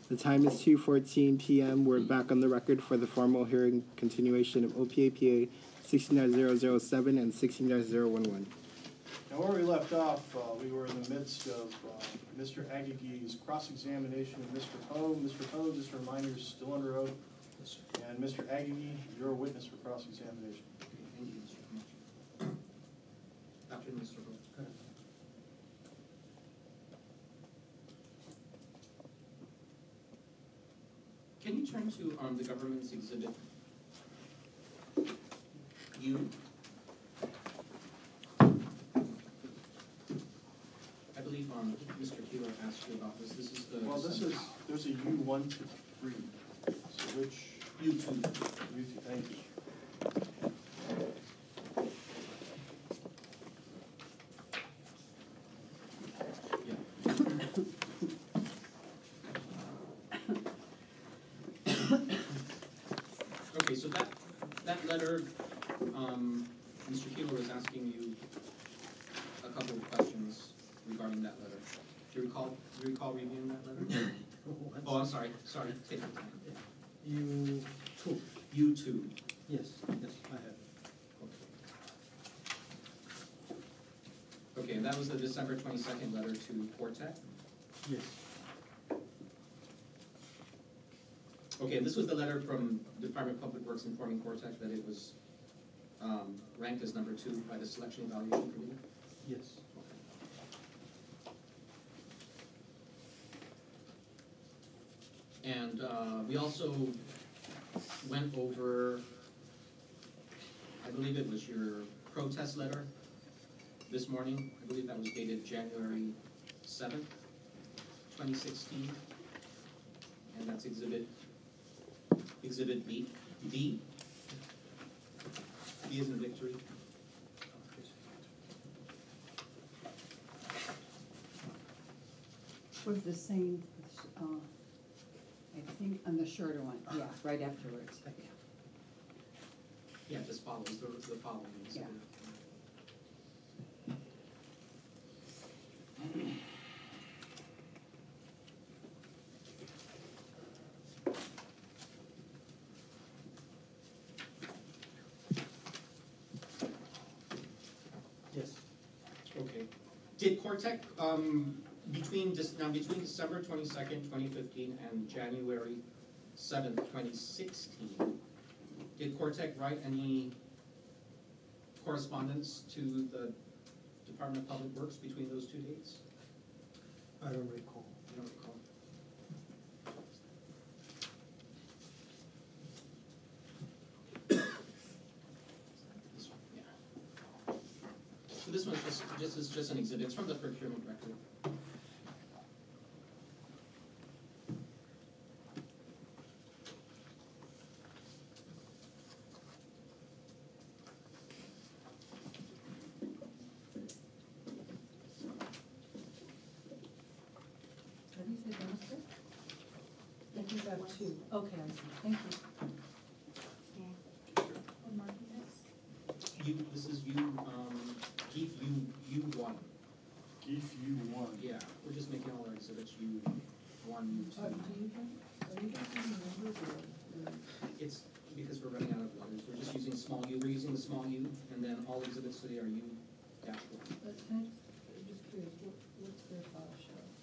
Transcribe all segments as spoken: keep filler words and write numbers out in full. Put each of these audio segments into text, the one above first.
The time is two fourteen p m We're back on the record for the formal hearing continuation of O P A P A sixteen dash zero zero seven and sixteen dash zero one one. Now, where we left off, uh, we were in the midst of uh, Mister Aguiguy's cross-examination of Mister Poe. Mister Poe, just a reminder, is still under oath. And Mister Aguiguy, you're a witness for cross-examination. Thank you, Mister Commissioner. Afternoon, Mister Poe. Can you turn to um, the government's exhibit U? I believe um, Mister Keeler asked you about this. This is the. Well, this is, there's a U one to three. So which? U two. U two, thank you. Okay, so that that letter, um, Mister Keeler was asking you a couple of questions regarding that letter. Do you recall? Do you recall reviewing that letter? Oh, I'm sorry. Sorry. Take your time. You two. U two. Yes, yes, I have. Okay. Okay, and that was the December twenty-second letter to Quartet? Yes. Okay, and this was the letter from Department of Public Works informing Quartet that it was um, ranked as number two by the Selection Evaluation Committee? Yes. Okay. And uh, we also went over, I believe it was your protest letter this morning. I believe that was dated January seventh, twenty sixteen. And that's exhibit Exhibit B. D. D is in victory. Was the same, uh, I think on the shorter one, yeah, right afterwards. Yeah, just follows the, the following exhibit. Yes. Okay. Did Quartet, um, between this, now between December twenty-second, twenty fifteen and January seventh, twenty sixteen, did Quartet write any correspondence to the Department of Public Works between those two dates? I don't recall. You don't recall? This one, yeah. So this one's just, just is just an exhibit. It's from the procurement record. How do you say Donovan? I think I have two. Okay, I see, thank you. You, this is you, um, Keith, you, you one. Geef U one. Yeah, we're just making all our exhibits you one, you Uh, two. do you have, are you guys using numbers or, or? It's because we're running out of letters. We're just using small u. We're using the small u, and then all exhibits today are u dash one. But can I just, I'm just curious, what, what's their file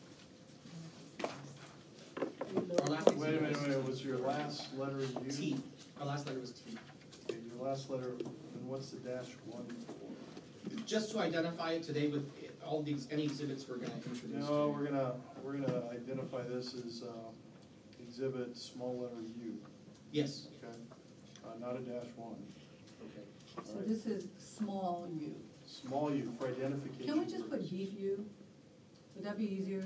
show? Our last Wait a exhibit minute, wait, was your last letter U? T. Our last letter was T. Okay, your last letter, and what's the dash one for? Just to identify it today with all these, any exhibits we're gonna introduce. No, today. we're gonna, we're gonna identify this as, uh, exhibit small letter U, Yes, okay? Uh, not a dash one. okay. So All right. this is small u. Small U for identification. Can we just put purposes. deep u? Would that be easier?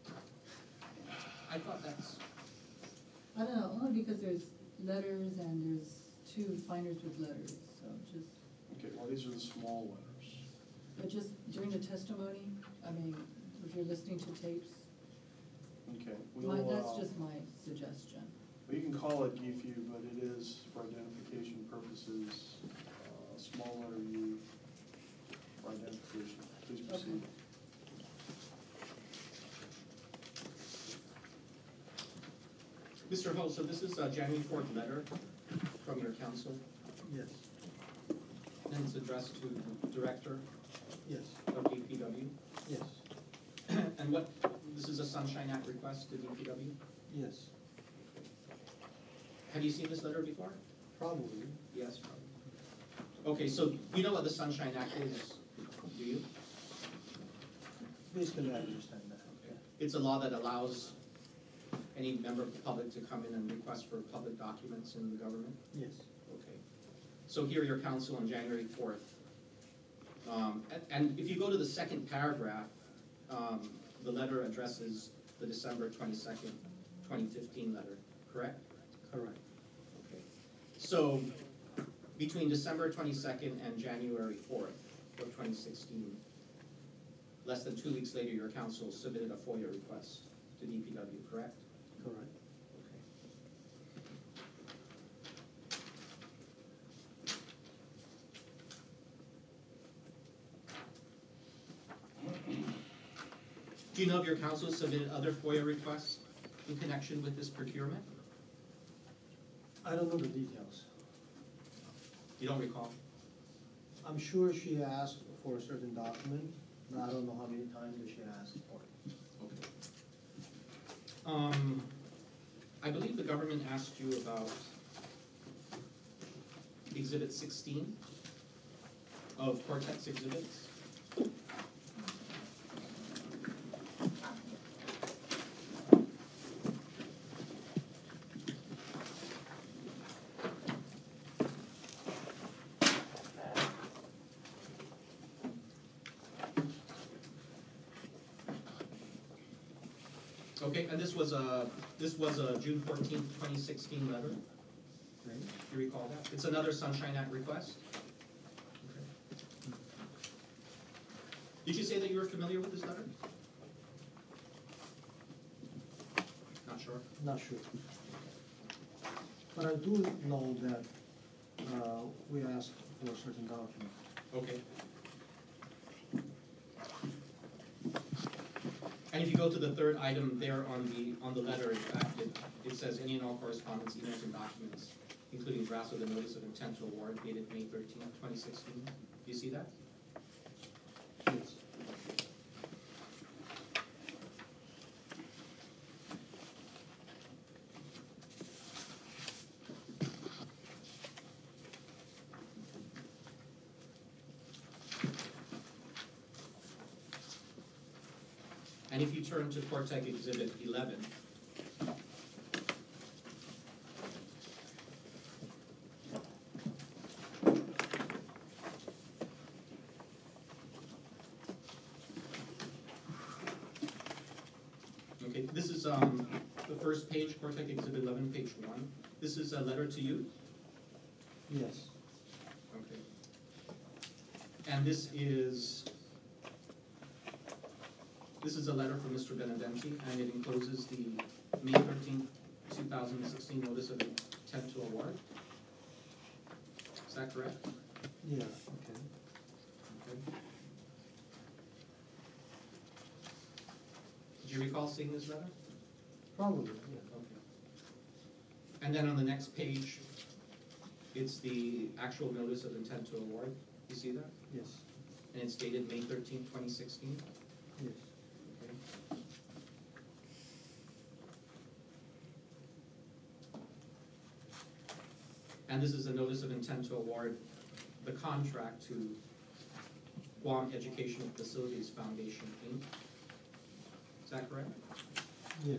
I thought that's, I don't know, only because there's letters and there's two finders with letters, so just, Okay, well, these are the small letters. but just during the testimony, I mean, if you're listening to tapes, Okay, my, we'll, that's uh, just my suggestion. well, you can call it Geef U, but it is for identification purposes, uh, small letter U for identification. Please proceed. Okay. Mister Ho, so this is a January fourth letter from your council, Yes, and it's addressed to the Director yes, of D P W. yes, And what, this is a Sunshine Act request to D P W? yes, Have you seen this letter before? probably. Yes, probably. Okay, so you know what the Sunshine Act is, do you? Basically, I understand that. Okay. It's a law that allows any member of the public to come in and request for public documents in the government? Yes, Okay. So here, your council on January fourth. Um, and, and if you go to the second paragraph, um, the letter addresses the December twenty-second, twenty fifteen letter, correct? correct. Okay. So, between December twenty-second and January fourth of twenty sixteen, less than two weeks later, your council submitted a FOIA request to D P W, correct? Correct. Do you know if your council submitted other FOIA requests in connection with this procurement? I don't know the details. You don't recall? I'm sure she asked for a certain document, but I don't know how many times that she asked for it. Okay. Um, I believe the government asked you about Exhibit sixteen of Cortex exhibits. Okay, and this was a, this was a June fourteenth, twenty sixteen letter, Right? you recall that? It's another Sunshine Act request? Okay. Did you say that you were familiar with this letter? Not sure? Not sure. But I do know that, uh, we asked for a certain document. Okay. And if you go to the third item there on the, on the letter, in fact, it, it says any and all correspondence, emails, and documents, including drafts of the notice of intent to award dated May thirteenth, twenty sixteen. Do you see that? Yes. And if you turn to Cortec Exhibit eleven, okay, this is um, the first page, Cortec Exhibit eleven, page one. This is a letter to you? Yes, Okay. And this is, this is a letter from Mister Benedenti, and it encloses the May thirteenth, two thousand sixteen notice of intent to award. Is that correct? yeah, okay. Okay. Did you recall seeing this letter? Probably, yeah. Okay. And then on the next page, it's the actual notice of intent to award. You see that? Yes, And it's dated May thirteenth, twenty sixteen. yes, Okay. And this is a notice of intent to award the contract to Guam Educational Facilities Foundation, Incorporated. Is that correct? yes.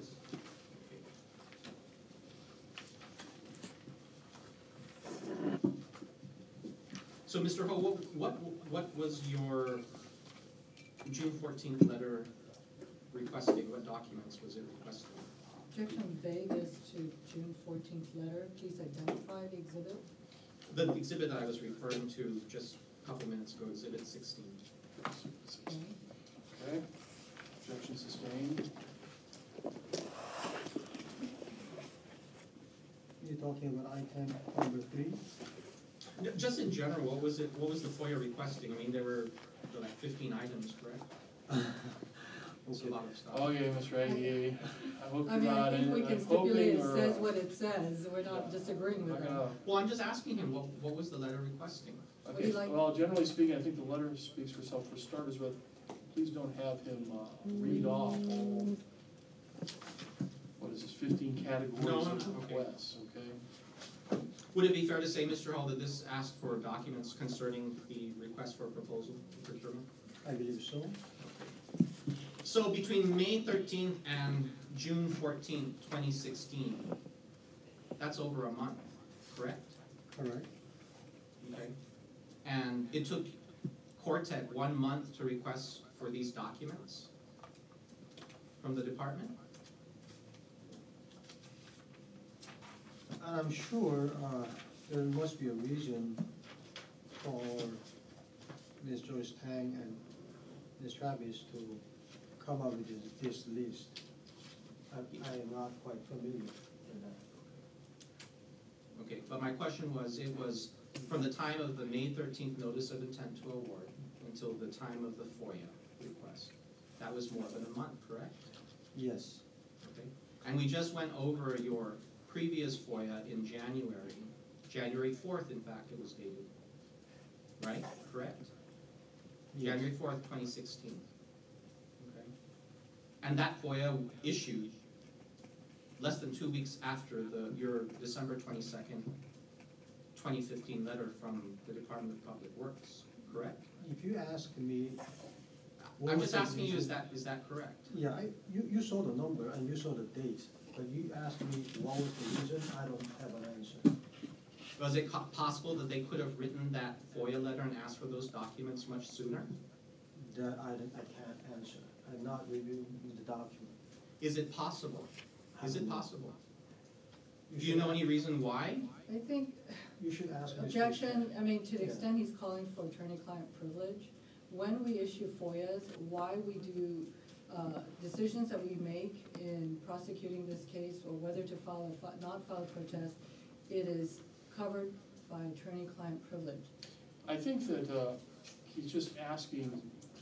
So, Mister Ho, what, what, what was your June fourteenth letter requesting? What documents was it requesting? Objection vague as to June fourteenth letter, please identify the exhibit. The exhibit that I was referring to just a couple minutes ago, Exhibit sixteen. Okay. Okay, objection sustained. You're talking about item number three? No, just in general, what was it, what was the FOIA requesting? I mean, there were there were like fifteen items, correct? It's a Okay. lot of stuff. Okay, Mister Aggie, I hope I you're mean, I not, think we in- can I'm hoping stipulate it or, says uh, what it says, we're not yeah, disagreeing I'm with not them. gonna- Well, I'm just asking him, what, what was the letter requesting? What do you Okay, like? well, generally speaking, I think the letter speaks for itself. For starters, but please don't have him uh, read off all, what is this, fifteen categories No, of no, okay. requests, okay? Would it be fair to say, Mister Hall, that this asked for documents concerning the request for proposal procurement? I believe so. So between May thirteenth and June fourteenth, twenty sixteen, that's over a month, correct? Correct. Okay. And it took Cortec one month to request for these documents from the department? And I'm sure, uh, there must be a reason for Miz Joyce Tang and Miz Travis to come up with this, this list. I, I am not quite familiar with that. Okay, but my question was, it was from the time of the May thirteenth notice of intent to award until the time of the FOIA request. That was more than a month, correct? Yes, Okay. And we just went over your previous FOIA in January, January fourth, in fact, it was dated, right? Correct? yes, January fourth, twenty sixteen. Okay. And that FOIA issued less than two weeks after the, your December twenty-second, twenty fifteen letter from the Department of Public Works, correct? if you ask me. what I'm was just the asking you, is reason- that, is that correct? Yeah, I, you, you saw the number and you saw the date, but you asked me what was the reason, I don't have an answer. Was it co- possible that they could have written that FOIA letter and asked for those documents much sooner? That I, don't- I can't answer, I'm not reviewing the document. Is it possible? Is it I- possible? Do should you know a- any reason why? I think, You should ask Mister objection, I mean, to the Yeah. extent he's calling for attorney-client privilege, when we issue FOIAs, why we do, uh, decisions that we make in prosecuting this case, or whether to file or fi- not file a protest, it is covered by attorney-client privilege. I think that uh, he's just asking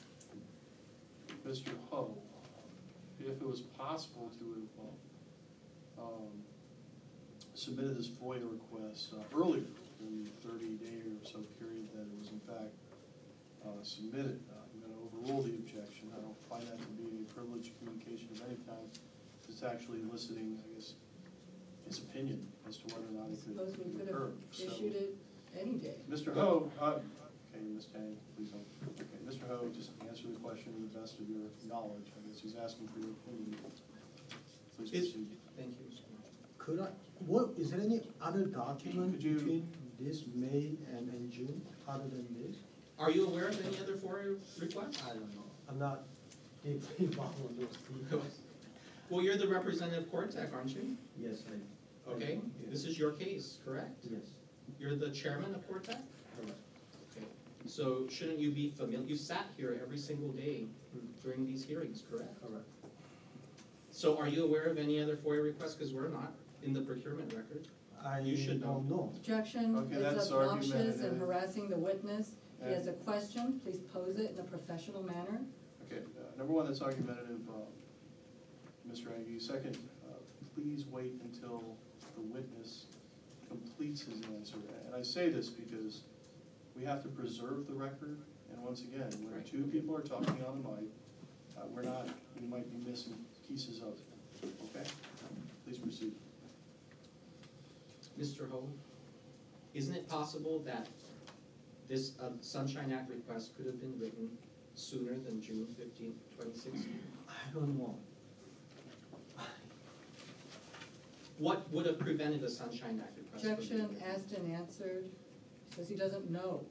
Mister Ho if it was possible to have um, submitted this FOIA request uh, earlier than the thirty-day or so period that it was in fact uh, submitted. Uh, I'm going to overrule the objection. I don't find that to be a privileged communication of any kind. It's actually eliciting, I guess, his opinion as to whether or not I it could suppose we could occur. have So- issued it any day. Mister Ho, uh, okay, Miz Tang, please don't, okay, Mister Ho, just answer the question to the best of your knowledge, I guess he's asking for your opinion. Please Is- proceed. Thank you, Mister Marshall. Could I, what, is there any other document Could you- between this May and, and June, other than this? Are you aware of any other FOIA requests? I don't know, I'm not deeply involved in those details. Well, you're the representative of Cortec, aren't you? Yes, I. Okay, this is your case, correct? Yes, You're the chairman of Cortec? correct. Okay. So shouldn't you be familiar, you sat here every single day during these hearings, correct? Correct. So are you aware of any other FOIA requests? Because we're not in the procurement record. I You should don't know. Objection, Okay, it's that's obnoxious argumentative. and harassing the witness. He And- has a question, please pose it in a professional manner. Okay, uh, number one, that's argumentative, uh, Mister Aggie. Second, uh, please wait until the witness completes his answer. And I say this because we have to preserve the record, and once again, when Right. two people are talking on the mic, uh, we're not, we might be missing pieces of it, okay? Please proceed. Mister Ho, isn't it possible that this uh, Sunshine Act request could have been written sooner than June fifteenth, twenty sixteen? I don't know. What would have prevented a Sunshine Act request? from being Objection, written? asked and answered, says he doesn't know.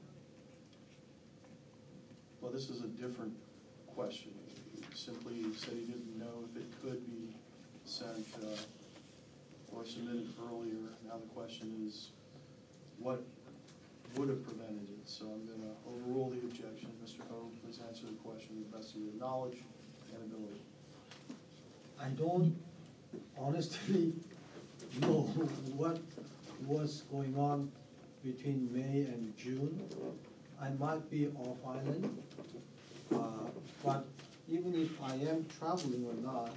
Well, this is a different question. He simply said he didn't know if it could be sent uh, or submitted earlier. Now the question is, what would have prevented it? So I'm going to overrule the objection. Mister Ho, please answer the question to the best of your knowledge and ability. I don't honestly know what was going on between May and June. I might be off island, uh, but even if I am traveling or not,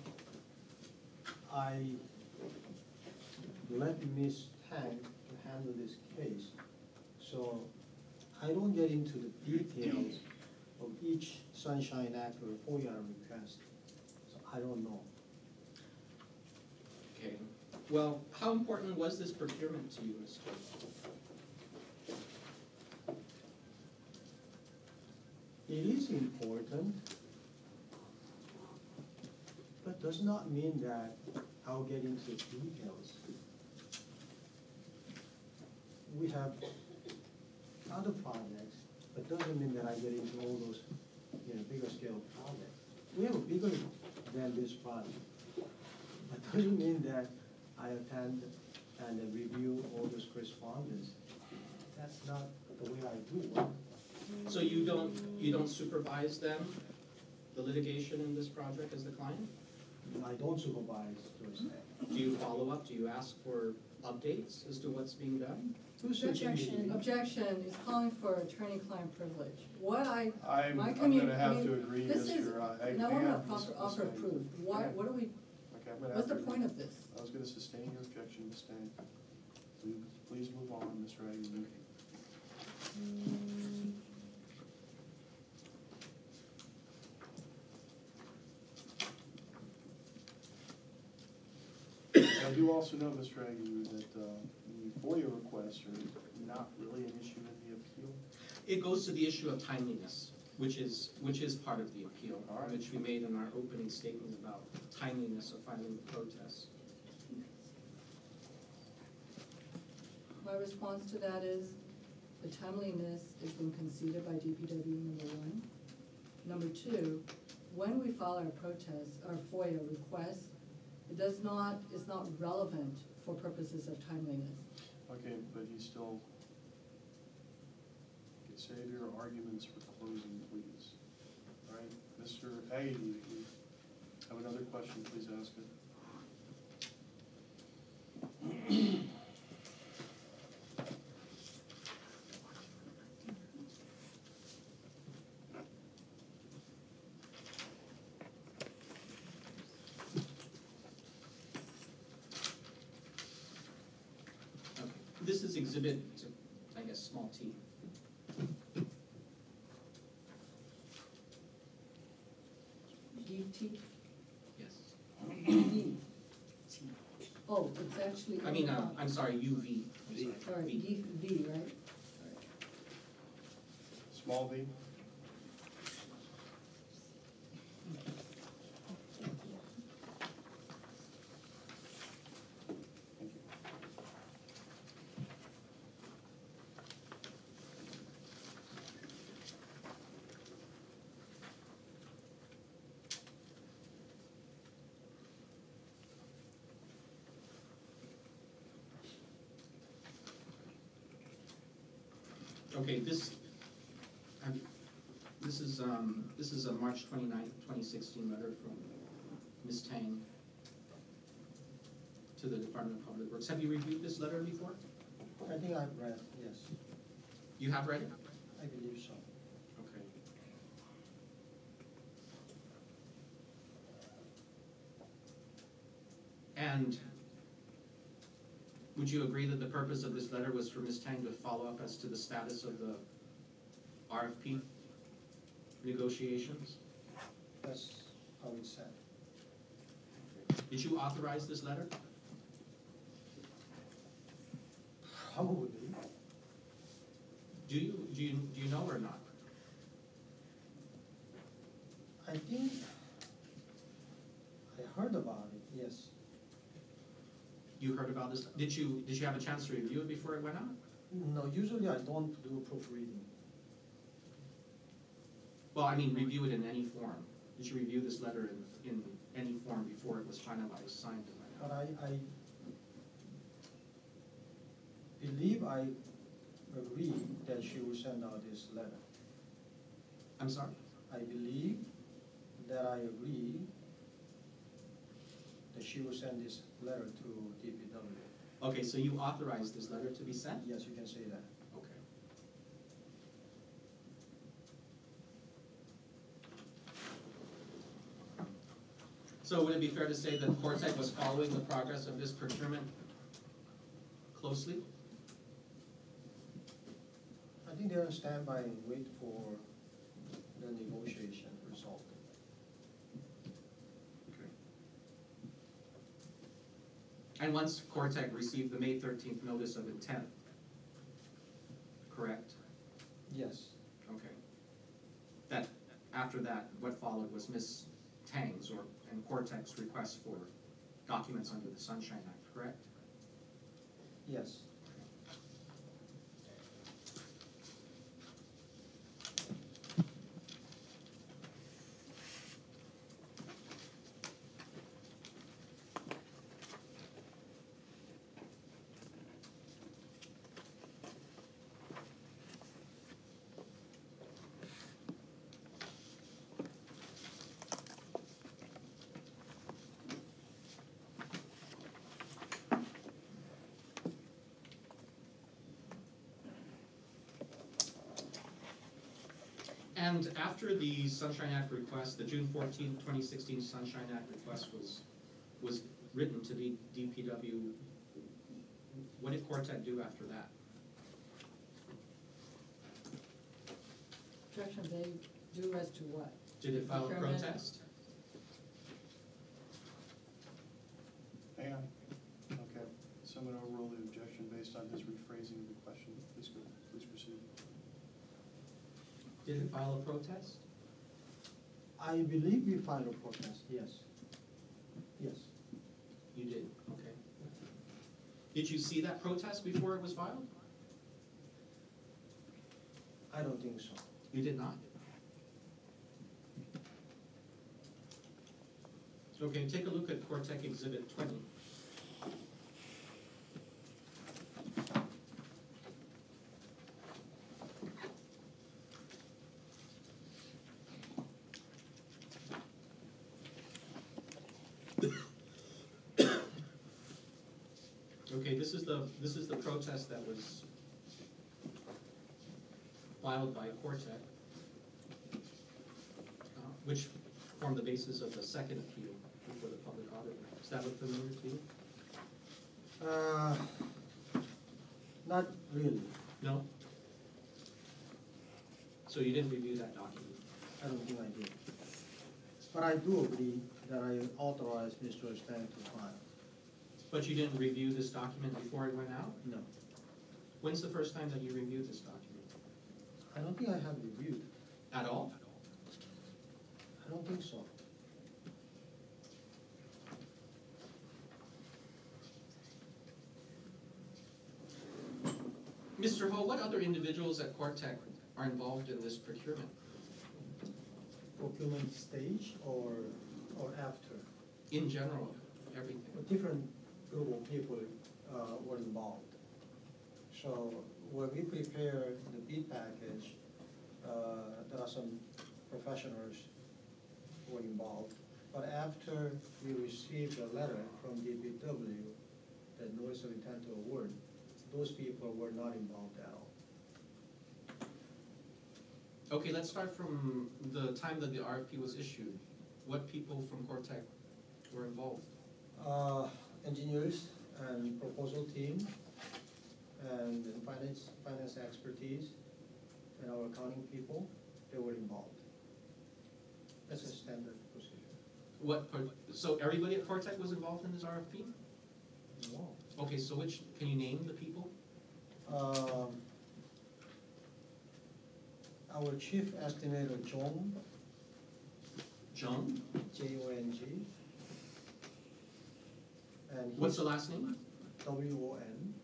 I let Miss Tang to handle this case. So I don't get into the details of each Sunshine Act or FOIA request. So I don't know. Okay, well, how important was this procurement to you, Mister It is important, but does not mean that I'll get into the details. We have other projects, but doesn't mean that I get into all those, you know, bigger scale projects. We have a bigger than this project, but doesn't mean that I attend and then review all those correspondence. That's not the way I do work. So you don't, you don't supervise them, the litigation in this project as the client? I don't supervise those things. Do you follow up, do you ask for updates as to what's being done? To a certain Objection, degree. objection is calling for attorney-client privilege. What I, I'm, my I'm commu- gonna I have mean, to agree, this is- Mister Uh, Ag- No, hang we're on, not Miss- proper, Miss offer Tang. approved. Why, Hang on. what are we, Okay, I'm gonna what's have the to point agree. of this? I was gonna sustain your objection, Miz Tang. Please, please move on, Mister Agnew. I do also know, Mister Agnew, that uh, the FOIA requests are not really an issue in the appeal. It goes to the issue of timeliness, which is, which is part of the appeal, All right. which we made in our opening statement about timeliness of filing the protest. My response to that is, the timeliness has been conceded by D P W, number one. Number two, when we file our protest, our FOIA request, it does not, it's not relevant for purposes of timeliness. Okay, but you still, okay, save your arguments for closing, please. All right, Mister Agnew, if you have another question, please ask it. Okay. This is exhibit, I guess, small t. Give T? Yes. V. Oh, it's actually. I mean, uh, uh, I'm sorry, U V. I'm sorry, Sorry, V. V, V, right? Small v? Thank you. Okay, this, um, this is, um, this is a March twenty-ninth, twenty sixteen letter from Miz Tang to the Department of Public Works. Have you reviewed this letter before? I think I've read, yes, You have read it? I believe so. Okay. And would you agree that the purpose of this letter was for Miz Tang to follow up as to the status of the R F P negotiations? That's how it's said. Did you authorize this letter? Probably. Do you, do you, do you know or not? I think I heard about it, yes. You heard about this? Did you, did you have a chance to review it before it went out? No, usually I don't do proofreading. Well, I mean, review it in any form. Did you review this letter in, in any form before it was finalized, signed, and went But out? I, I believe I agreed that she will send out this letter. I'm sorry? I believe that I agree that she will send this letter to D P W. Okay, so you authorized this letter to be sent? Yes, you can say that. Okay. So would it be fair to say that Cortec was following the progress of this procurement closely? I think they're on standby and wait for the negotiation result. Okay. And once Cortec received the May thirteenth notice of intent, correct? Yes. Okay. That, after that, what followed was Miz Tang's or, and Cortec's request for documents under the Sunshine Act, correct? Yes. And after the Sunshine Act request, the June fourteenth, twenty sixteen Sunshine Act request was, was written to the D P W, what did Cortec do after that? Objection, they do as to what? Did it file a Procurement? protest? Hang on. Okay. Someone overrule the objection based on his rephrasing of the question. Please go, please proceed. Did it file a protest? I believe we filed a protest, yes. Yes. You did, okay. Did you see that protest before it was filed? I don't think so. You did not? Okay, take a look at Cortec Exhibit twenty. Okay, this is the, this is the protest that was filed by Cortec, uh, which formed the basis of the second appeal before the public auditor. Does that look familiar to you? Uh, not really. No? So you didn't review that document? I don't think I did. But I do agree that I authorized Mister Stan to file. But you didn't review this document before it went out? No. When's the first time that you reviewed this document? I don't think I have reviewed. At all? I don't think so. Mister Ho, what other individuals at Cortec are involved in this procurement? Procurement stage or, or after? In general, everything? A different group of people uh, were involved. So when we prepare the bid package, uh, there are some professionals who were involved. But after we received a letter from D P W, the notice of intent to award, those people were not involved at all. Okay, let's start from the time that the R F P was issued. What people from Cortec were involved? Uh, engineers and proposal team and finance, finance expertise and our accounting people, they were involved. That's a standard procedure. What, part- so everybody at Cortec was involved in this R F P? No. Okay, so which, can you name the people? Um, our chief estimator, John, John? J O N G. And What's his the last name? W O N.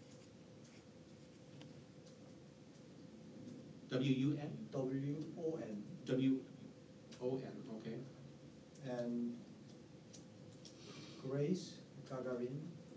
W U N? W O N. W O N, okay. And Grace Gagarin.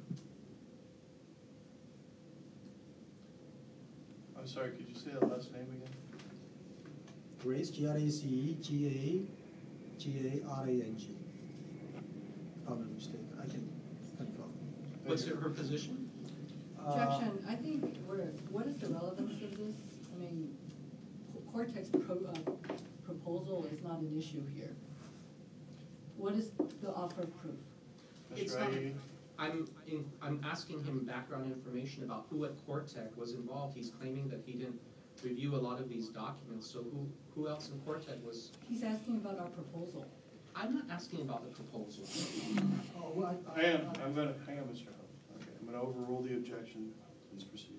I'm sorry, could you say that last name again? Grace, G R A C E, G A, G A R A N G. If I'm not mistaken, I can confirm. What's her her position? Uh, Objection, I think, we're, what is the relevance of this? I mean, Cortec's pro, uh, proposal is not an issue here. What is the offer of proof? It's Mister not- Aggie? I'm, in, I'm asking him background information about who at Cortec was involved. He's claiming that he didn't review a lot of these documents, so who, who else in Cortec was? He's asking about our proposal. I'm not asking about the proposal. Oh, well, I am, I'm gonna, hang on, Mister Ho. Okay, I'm gonna overrule the objection. Please proceed.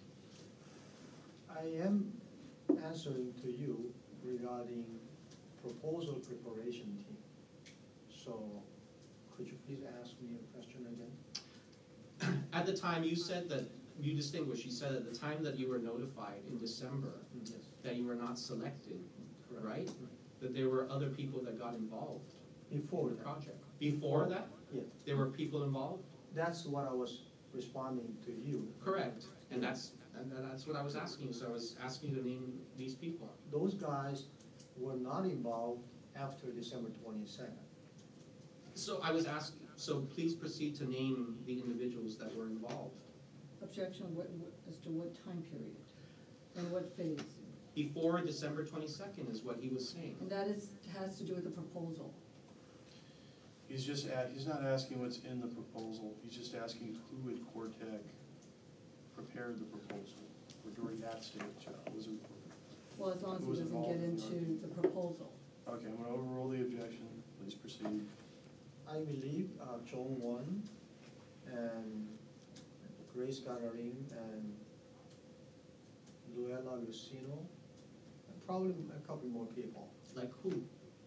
I am answering to you regarding proposal preparation team. So could you please ask me a question again? At the time, you said that, you distinguished, you said at the time that you were notified in December Yes. that you were not selected, right? That there were other people that got involved Before in the that, project. Before that, yeah, there were people involved? that's what I was responding to you. Correct, and that's, and that's what I was asking you, so I was asking you to name these people. Those guys were not involved after December twenty-second. So I was asking, so please proceed to name the individuals that were involved. Objection, what, what, as to what time period and what phase? Before December twenty-second is what he was saying. And that is, has to do with the proposal. He's just, a- he's not asking what's in the proposal, he's just asking who at Cortec prepared the proposal, or during that stage, uh, was it? Well, as long as Who he was doesn't involved get in the into the proposal. Okay, I'm gonna overrule the objection, please proceed. I believe uh, Joe Wan and Grace Gathering and Luella Lucino, and probably a couple more people. Like who?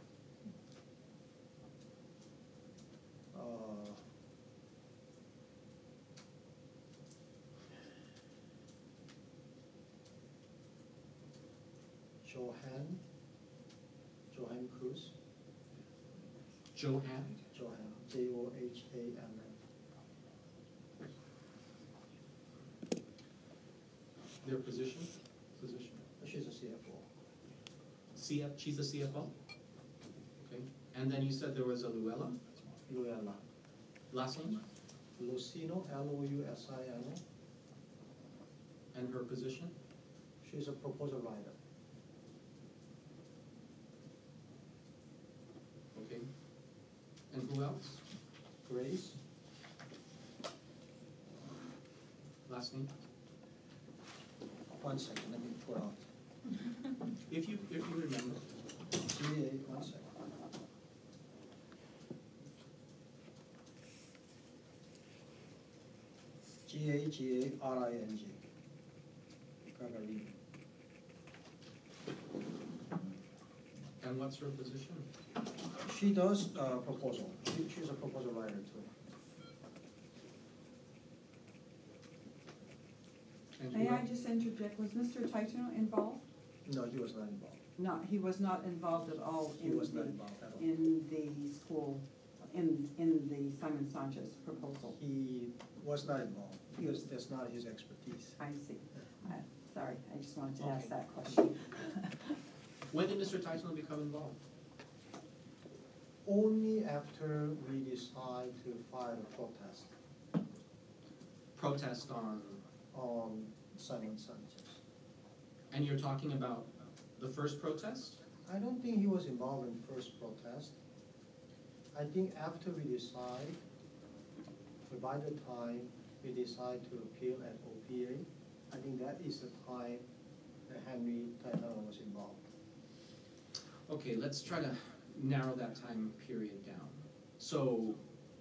Uh, Johan, Johan Cruz, Johan? Johan, J O H A N N. Their position? Position? She's a C F O. C F, she's the C F O? Okay, and then you said there was a Luella, Luella. last name, Lucino, L O U S I N O. and her position? She's a proposal writer. Okay. And who else? Grace, Last name? one second, let me pull out. If you, if you remember. G A, one second. G A G A R I N G. Gagarin. And what's her position? She does uh, proposal. She, she's a proposal writer too. And May who I el- just interject, was Mister Taito involved? No, he was not involved. No, he was not involved at all He in was not the, involved at all. in the school, in, in the Simon Sanchez proposal. He was not involved. He was, that's not his expertise. I see. I- Sorry, I just wanted to ask Okay. that question. When did Mister Tyson become involved? Only after we decide to file a protest Protest on, on Simon Sanchez. and you're talking about the first protest? I don't think he was involved in first protest. I think after we decide, by the time we decide to appeal at O P A, I think that is the time that Henry Taitano was involved. Okay, let's try to narrow that time period down. So,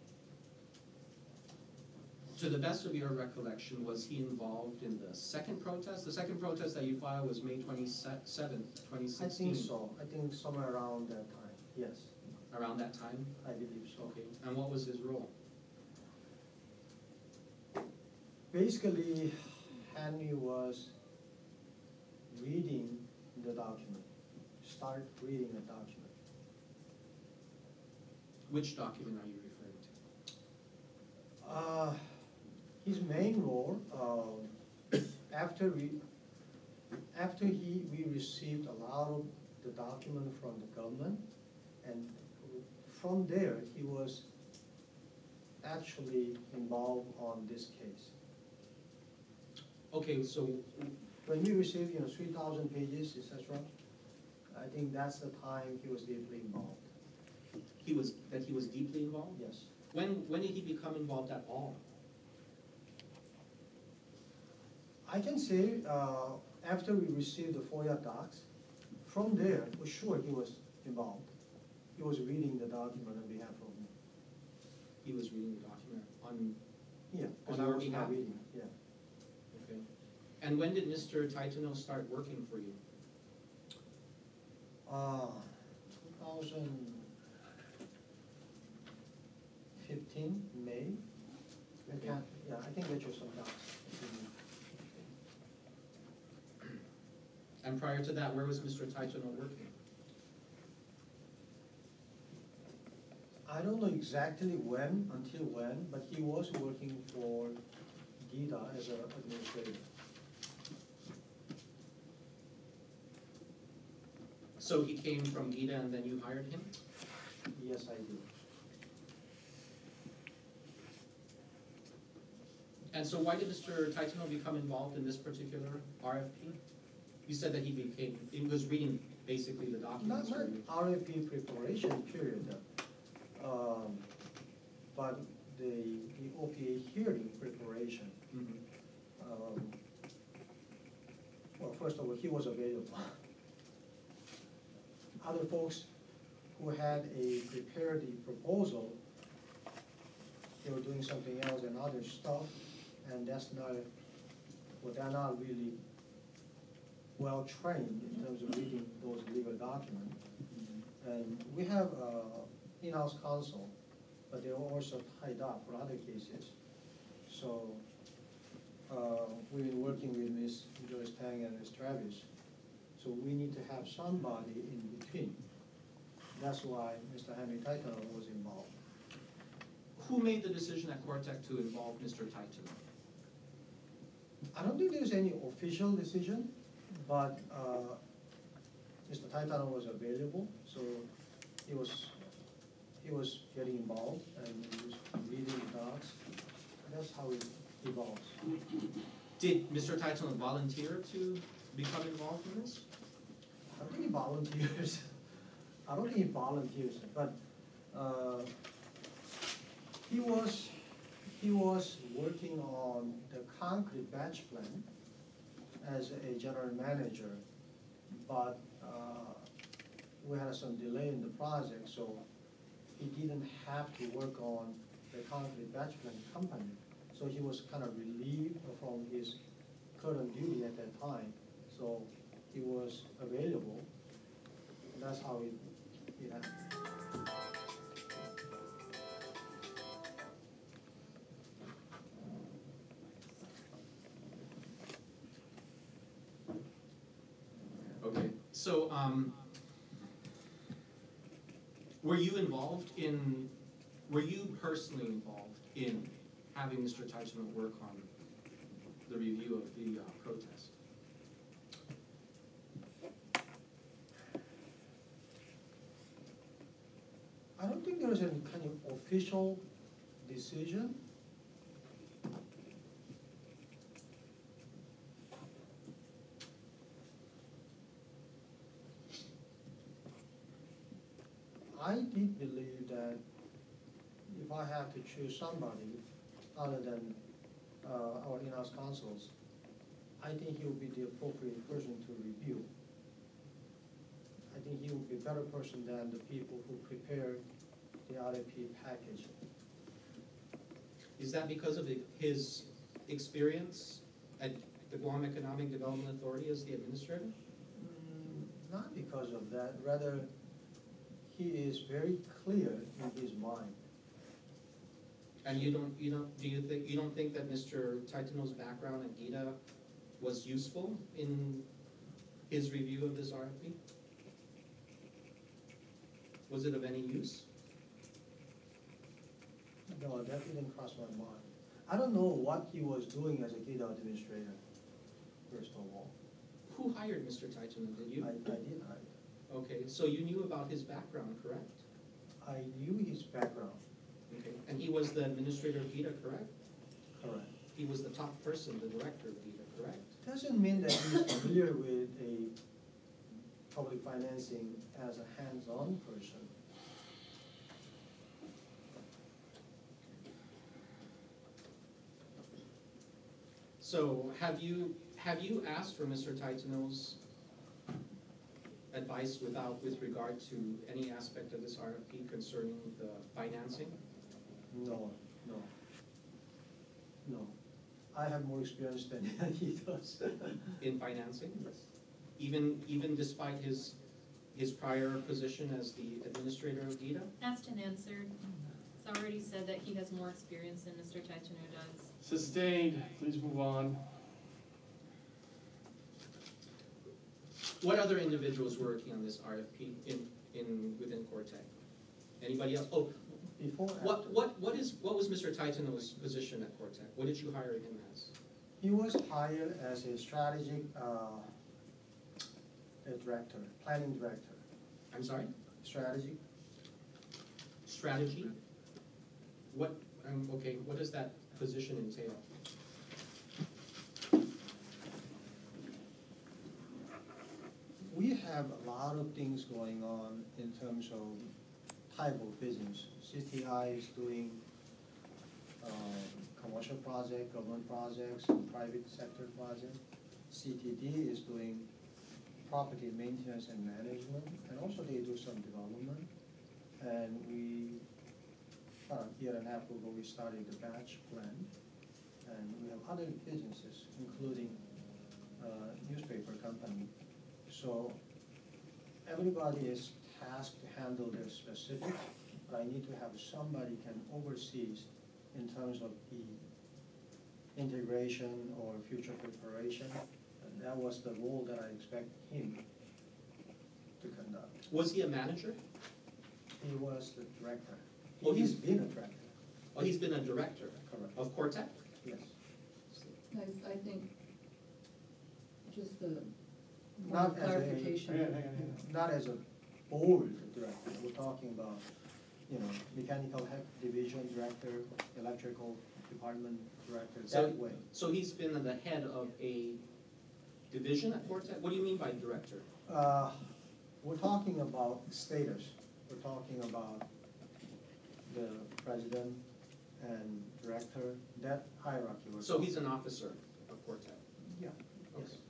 to the best of your recollection, was he involved in the second protest? The second protest that you filed was May twenty-seventh, twenty I sixteen? think so. I think somewhere around that time, yes, Around that time? I believe so. Okay, and what was his role? Basically, Henry was reading the document, start reading the document. Which document are you referring to? Uh, his main role, uh, after we, after he, we received a lot of the document from the government, and from there, he was actually involved on this case. Okay, so, When we received, you know, three thousand pages, et cetera, I think that's the time he was deeply involved. He was, that he was deeply involved? Yes. When, when did he become involved at all? I can say, uh, after we received the FOIA docs, from there, for sure, he was involved. He was reading the document on behalf of me. He was reading the document on, Yeah, because On I your was behalf? not reading, yeah. okay. And when did Mister Taitano start working for you? Uh, two thousand fifteen, May? I Okay. can't, yeah, I can get you some docs. And prior to that, where was Mister Taitano working? I don't know exactly when, until when, but he was working for Gita as an administrator. So he came from Gita and then you hired him? Yes, I do. And so why did Mister Taitano become involved in this particular R F P? You said that he became, he was reading basically the Not, documents not for you. R F P preparation period, um, but the, the O P A hearing preparation. Mhm. Um, Well, first of all, he was available. Other folks who had a prepared the proposal, they were doing something else and other stuff, and that's not, well, they're not really well-trained in terms of reading those legal documents. And we have uh, in-house counsel, but they're also tied up for other cases. So uh, we've been working with Miz Joyce Tang and Miz Travis. So we need to have somebody in between. That's why Mister Henry Taitano was involved. Who made the decision at Cortec to involve Mister Taitano? I don't think there's any official decision, but uh, Mister Taitano was available, so he was, he was getting involved and he was reading the docs. That's how it evolves. Did Mister Taitano volunteer to become involved in this? I don't think he volunteers. I don't think he volunteers, but uh, he was, he was working on the concrete batch plan as a general manager, but uh, we had some delay in the project, so he didn't have to work on the concrete batch plan company. So he was kind of relieved from his current duty at that time, so he was available. That's how it, it happened. Okay, so, um, were you involved in, were you personally involved in having Mister Taitano work on the review of the uh, protest? I don't think there is any kind of official decision. I did believe that if I have to choose somebody other than uh, our in-house counsels, I think he would be the appropriate person to review. I think he would be a better person than the people who prepare the R F P package. Is that because of his experience at the Guam Economic Development Authority as the administrator? Mm, Not because of that, rather, he is very clear in his mind. And you don't, you don't, do you think, you don't think that Mister Taitano's background at Gita was useful in his review of this R F P? Was it of any use? No, that didn't cross my mind. I don't know what he was doing as a Gita administrator, first of all. Who hired Mister Taitano, did you? I, I did hide. Okay, so you knew about his background, correct? I knew his background, Okay, and he was the administrator of Gita, correct? correct. He was the top person, the director of Gita, correct? Doesn't mean that he's familiar with a public financing as a hands-on person. So have you, have you asked for Mister Taitano's advice without, with regard to any aspect of this R F P concerning the financing? No, no. No. I have more experience than he does. In financing? Yes. Even, even despite his, his prior position as the administrator of GITA? Asked and answered. It's already said that he has more experience than Mister Taitano does. Sustained, please move on. What other individuals were working on this R F P in, in, within Cortec? Anybody else? Oh, Before, what, after- what, what is, what was Mister Taitano's position at Cortec? What did you hire him as? He was hired as a strategic, uh, a director, planning director, I'm sorry? strategy. Strategy? What, um, okay, what does that position entail? We have a lot of things going on in terms of type of business. C T I is doing um, commercial project, government projects, and private sector projects. C T D is doing property maintenance and management, and also they do some development. And we, about a year and a half ago, we started the batch plan. And we have other businesses, including uh, newspaper company. So everybody is tasked to handle their specifics, but I need to have somebody can oversee in terms of the integration or future preparation. And that was the role that I expect him to conduct. Was he a manager? He was the director. Oh, He's he's- been a director, Oh, he's been a director correct, of Cortec? yes. I, I think just the Not as a- clarification. Hang on, hang on, hang on. Not as a board director, we're talking about, you know, mechanical head division director, electrical department director, So- that way. So he's been the head of a division at Cortec? What do you mean by director? Uh, we're talking about status, we're talking about the president and director, that hierarchy. we're So he's talking- an officer of Cortec? Yeah, Okay. yes.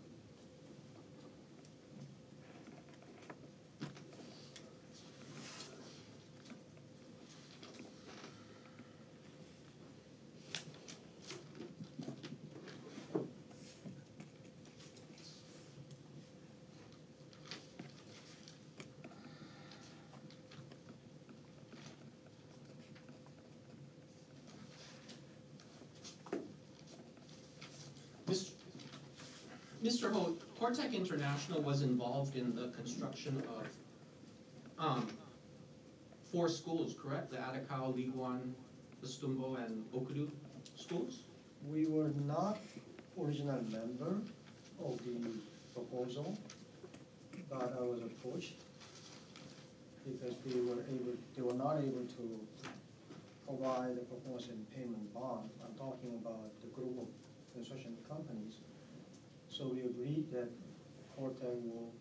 Mister Mister Ho, Cortec International was involved in the construction of um, four schools, correct? The Atacao, Liguan, the Stumbo, and Okudu schools? We were not original member of the proposal, but I was approached because they were able, they were not able to provide a performance and payment bond. I'm talking about the group of construction companies. So we agreed that Cortec will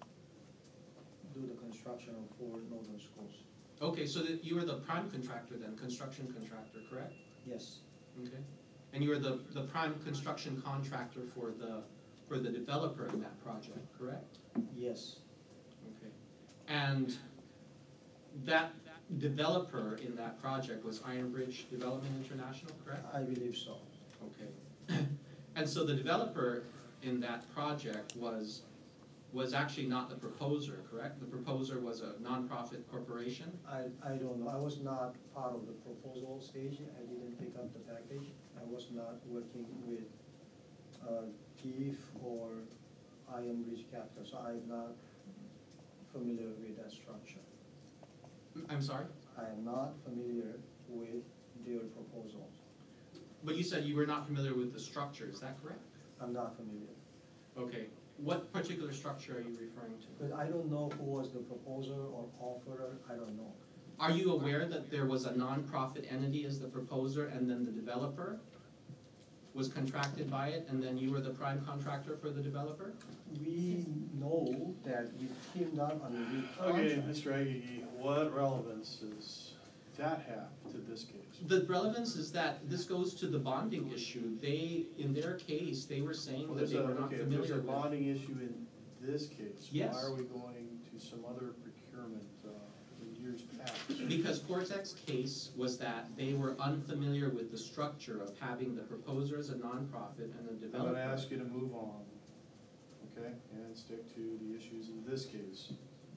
do the construction of four northern schools. Okay, so that you were the prime contractor then, construction contractor, correct? Yes, Okay. And you were the, the prime construction contractor for the, for the developer in that project, correct? yes, Okay. And that developer in that project was Iron Bridge Development International, correct? I believe so. Okay. And so the developer in that project was, was actually not the proposer, correct? The proposer was a nonprofit corporation? I, I don't know, I was not part of the proposal stage, I didn't pick up the package. I was not working with uh, P I F or Iron Bridge Capital, so I'm not familiar with that structure. I'm sorry? I am not familiar with their proposals. But you said you were not familiar with the structure, is that correct? I'm not familiar. Okay. What particular structure are you referring to? But I don't know who was the proposer or offerer, I don't know. Are you aware that there was a nonprofit entity as the proposer and then the developer was contracted by it and then you were the prime contractor for the developer? We know that we teamed up on the lead Okay, contract. Mister Aguigui, what relevance is that have to this case? The relevance is that this goes to the bonding issue. They, in their case, they were saying Well, that there's they a, were not okay, if there's familiar a with. bonding issue in this case, Yes. why are we going to some other procurement, uh, in years past? Because Cortex's case was that they were unfamiliar with the structure of having the proposer as a nonprofit and the I'm developer. gonna ask you to move on, okay, and stick to the issues in this case.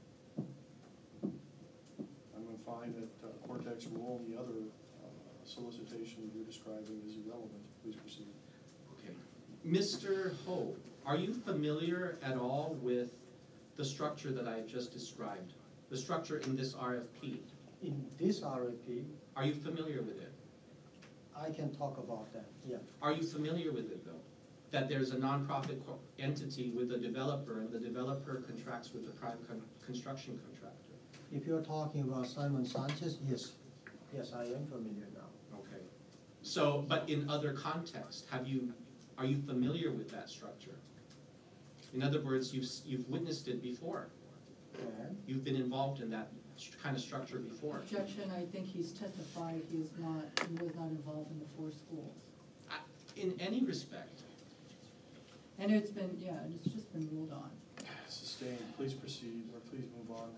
I'm gonna find that uh, Cortex role in the other uh, solicitation you're describing is irrelevant. Please proceed. Okay. Mister Ho, are you familiar at all with the structure that I just described? The structure in this R F P? In this R F P, Are you familiar with it? I can talk about that, yeah. Are you familiar with it, though? That there's a nonprofit co- entity with a developer, and the developer contracts with the prime con- construction contractor? If you're talking about Simon Sanchez, yes, yes, I am familiar now. Okay. So, but in other contexts, have you, are you familiar with that structure? In other words, you've, s- you've witnessed it before. And You've been involved in that st- kind of structure before. Objection, I think he's testified he is not, he was not involved in the four schools. I- In any respect, And it's been, yeah, it's just been ruled on. Sustained. Please proceed, or please move on.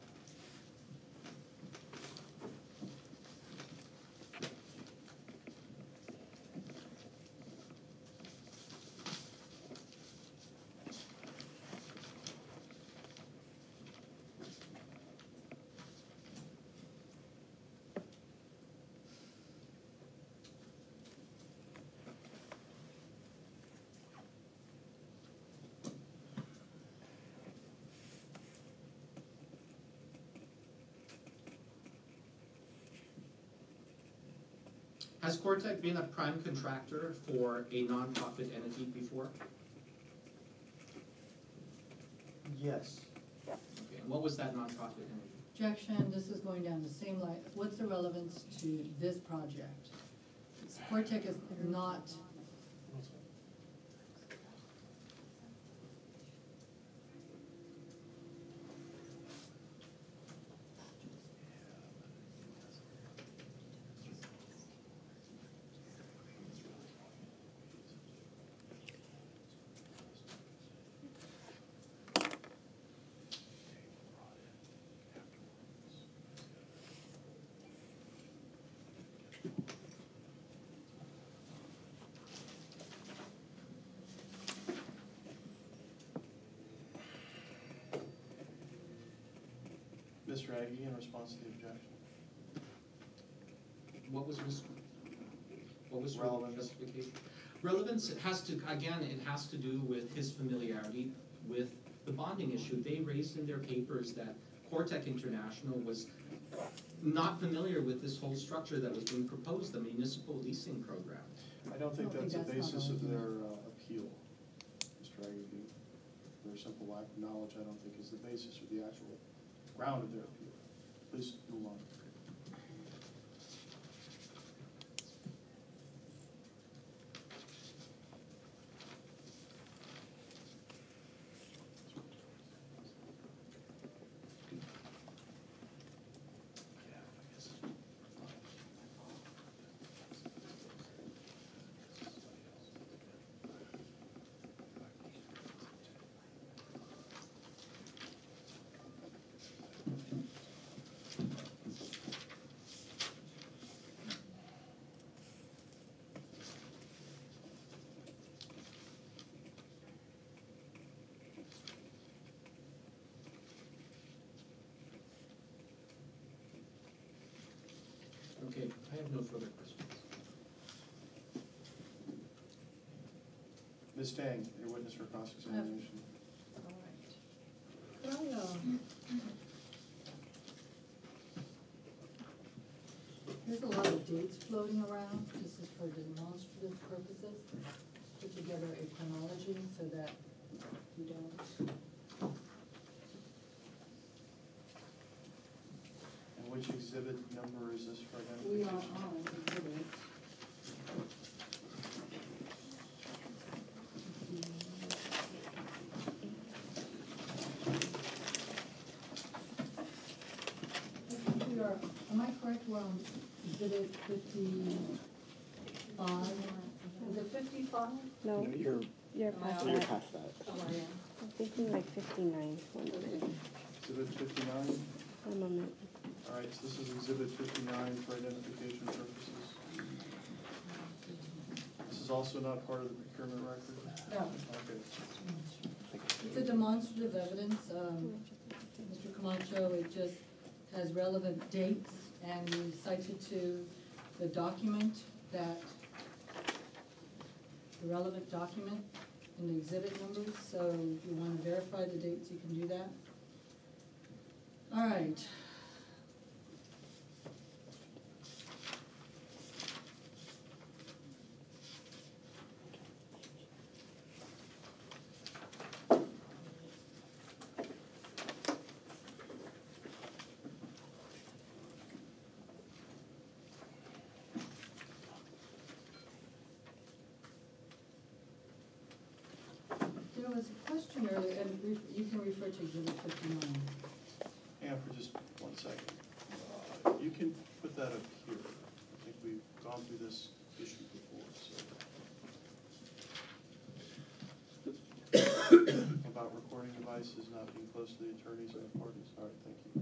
has Cortec been a prime contractor for a nonprofit entity before? yes, Okay, and what was that nonprofit entity? Objection, this is going down the same line. What's the relevance to this project? Sportec is not, Mister Aggie, in response to the objection. What was Miz what was your Relevance. justification? Relevance, it has to, again, it has to do with his familiarity with the bonding issue. They raised in their papers that Cortec International was not familiar with this whole structure that was being proposed, the municipal leasing program. I don't think I don't that's think the that's not basis of relevant. their uh, appeal, Mister Aggie. Their simple lack of knowledge, I don't think, is the basis or the actual ground of their appeal. Please move on. Okay, I have no further questions. Miz Tang, your witness for cross-examination. all right. Could I, um, there's a lot of dates floating around. This is for demonstrative purposes. Put together a chronology so that you don't. And which exhibit number is this for We identification? are on exhibit. I think we are, am I correct we're on exhibit fifty-five. Is it fifty-five? No, No, you're, you're Am I past on? you're that. past that. Oh, I am. I'm thinking like fifty-nine. One moment. Exhibit fifty-nine. One moment. All right, so this is exhibit fifty-nine for identification purposes. This is also not part of the procurement record? No, Okay. it's a demonstrative evidence. Um, Mister Camacho, it just has relevant dates, and we cited to the document that, the relevant document in the exhibit numbers, so if you want to verify the dates, you can do that. All right. There was a question earlier, and ref- you can refer to exhibit fifty-nine. Hang on for just one second. Uh, You can put that up here. I think we've gone through this issue before, so. About recording devices not being close to the attorneys and the parties. All right, thank you.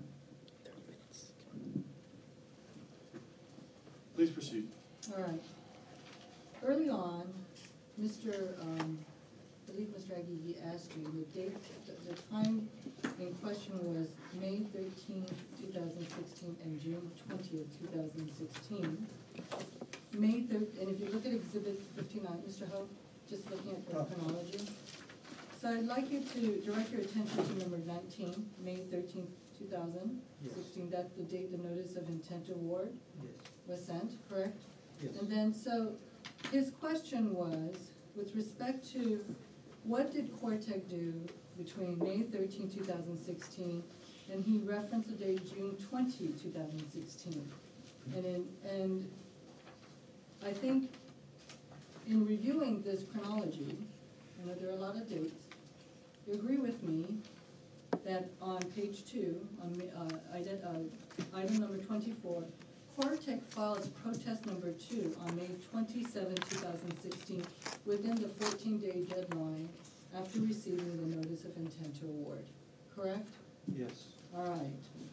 Please proceed. All right. Early on, Mister, um, I believe Mister Aguirre asked you, the date, the, the time in question was May thirteenth, two thousand sixteen, and June twentieth, two thousand sixteen. May thir, and if you look at exhibit fifty-nine, Mister Ho, just looking at the Oh. chronology. So I'd like you to direct your attention to number nineteen, May thirteenth, two thousand sixteen. That's the date the notice of intent award Yes, was sent, correct? yes. And then, so, his question was, with respect to, what did Quartec do between May thirteenth, two thousand sixteen, and he referenced the date June twentieth, two thousand sixteen. And in, and I think in reviewing this chronology, I know there are a lot of dates, you agree with me that on page two, on, uh, item, uh, item number twenty-four, Quartec files protest number two on May twenty-seventh, two thousand sixteen, within the fourteen-day deadline after receiving the notice of intent to award, correct? Yes, All right.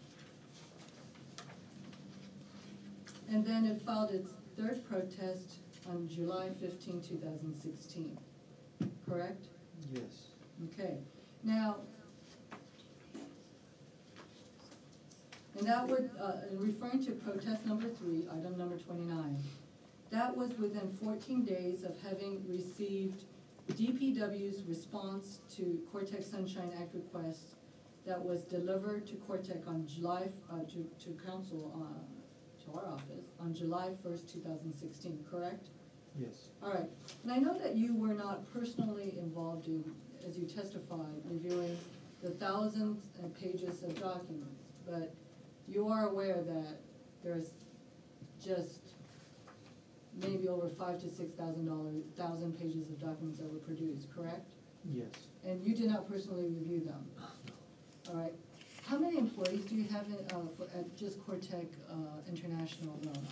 And then it filed its third protest on July fifteenth, two thousand sixteen, correct? yes, Okay, now, and that would, uh, referring to protest number three, item number twenty-nine, that was within fourteen days of having received D P W's response to Quartec Sunshine Act request that was delivered to Quartec on July, uh, to, to council, uh, to our office, on July first, two thousand sixteen, correct? yes, All right, and I know that you were not personally involved in, as you testified, reviewing the thousands and pages of documents, but you are aware that there's just maybe over five to six thousand dollars, thousand pages of documents that were produced, correct? yes. And you did not personally review them? All right, how many employees do you have in, uh, for, at just Quartec, uh, International alone?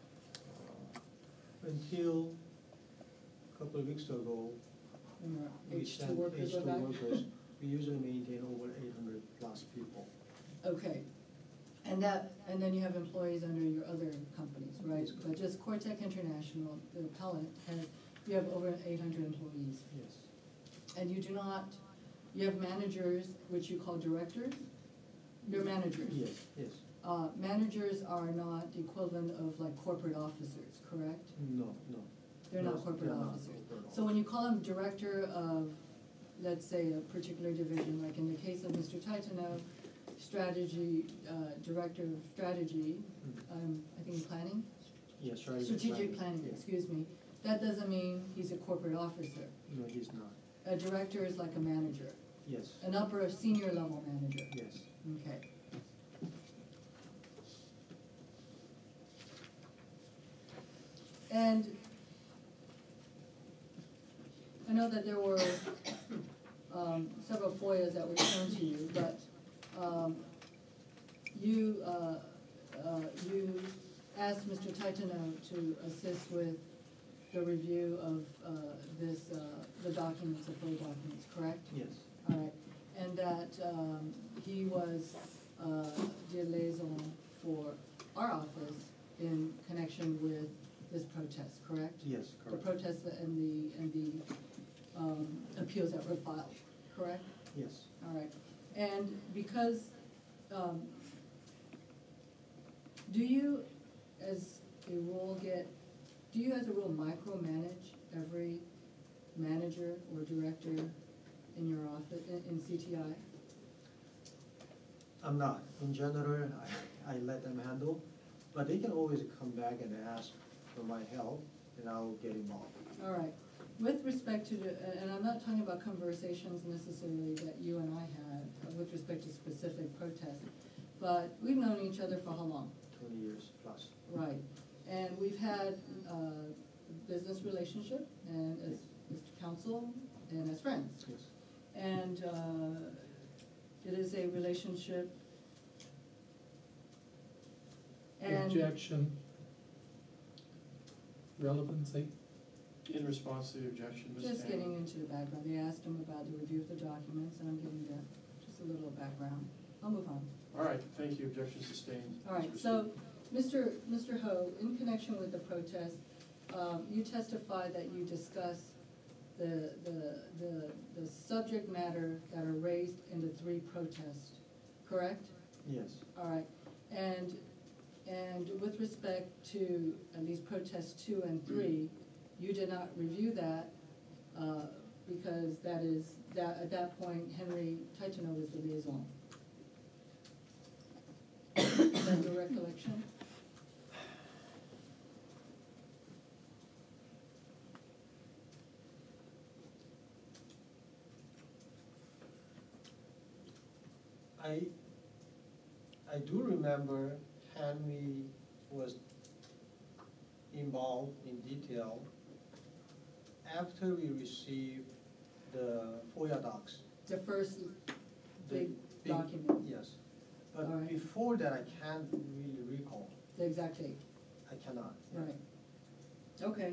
Until a couple of weeks ago, And your we H two sent workers H are two back? workers. We usually maintain over eight hundred plus people. Okay, and that, and then you have employees under your other companies, right? Yes. But just Quartec International, the appellant, has, you have over eight hundred employees. Yes, And you do not, you have managers, which you call directors? You're managers? yes, yes. Uh, managers are not the equivalent of like corporate officers, correct? No, no. They're No, not corporate they're not officers. corporate So when you call them director of, let's say, a particular division, like in the case of Mister Titano, strategy, uh, director of strategy, Mhm. um, I think planning? Yes, strategic Strategic planning, yeah. excuse me. That doesn't mean he's a corporate officer. No, he's not. A director is like a manager, Yes, an upper senior level manager. yes. Okay. And I know that there were um, several FOIAs that were shown to you, but um, you, uh, uh, you asked Mister Titano to assist with the review of uh, this, uh, the documents, the full documents, correct? Yes, All right, and that um, he was uh, the liaison for our office in connection with this protest, correct? yes, The correct. protests and the, and the um, appeals that were filed, correct? Yes, All right, and because, um, do you, as a rule, get, do you as a rule micromanage every manager or director in your office, in, in C T I? I'm not. In general, I, I let them handle, but they can always come back and ask for my help, and I'll get involved. All right, with respect to the, and I'm not talking about conversations necessarily that you and I had uh, with respect to specific protests, but we've known each other for how long? Twenty years plus. Right, and we've had uh business relationship and as, as counsel and as friends. Yes. And uh, it is a relationship. And Objection. Relevancy. In response to the objection, Miz just Tang. getting into the background, they asked him about the review of the documents, and I'm giving that, just a little background. I'll move on. All right, thank you, objection sustained. All right, Please so, proceed. Mister Mister Ho, in connection with the protest, um, you testified that you discussed the, the, the, the subject matter that are raised in the three protests, correct? Yes, All right, and, and with respect to at least protests two and three, you did not review that, uh, because that is, that, at that point, Henry Titano was the liaison. Is that your recollection? I, I do remember Henry was involved in detail after we received the FOIA docs. The first the big document, Yes, All but right. before that, I can't really recall. the exact date, I cannot. right. Okay.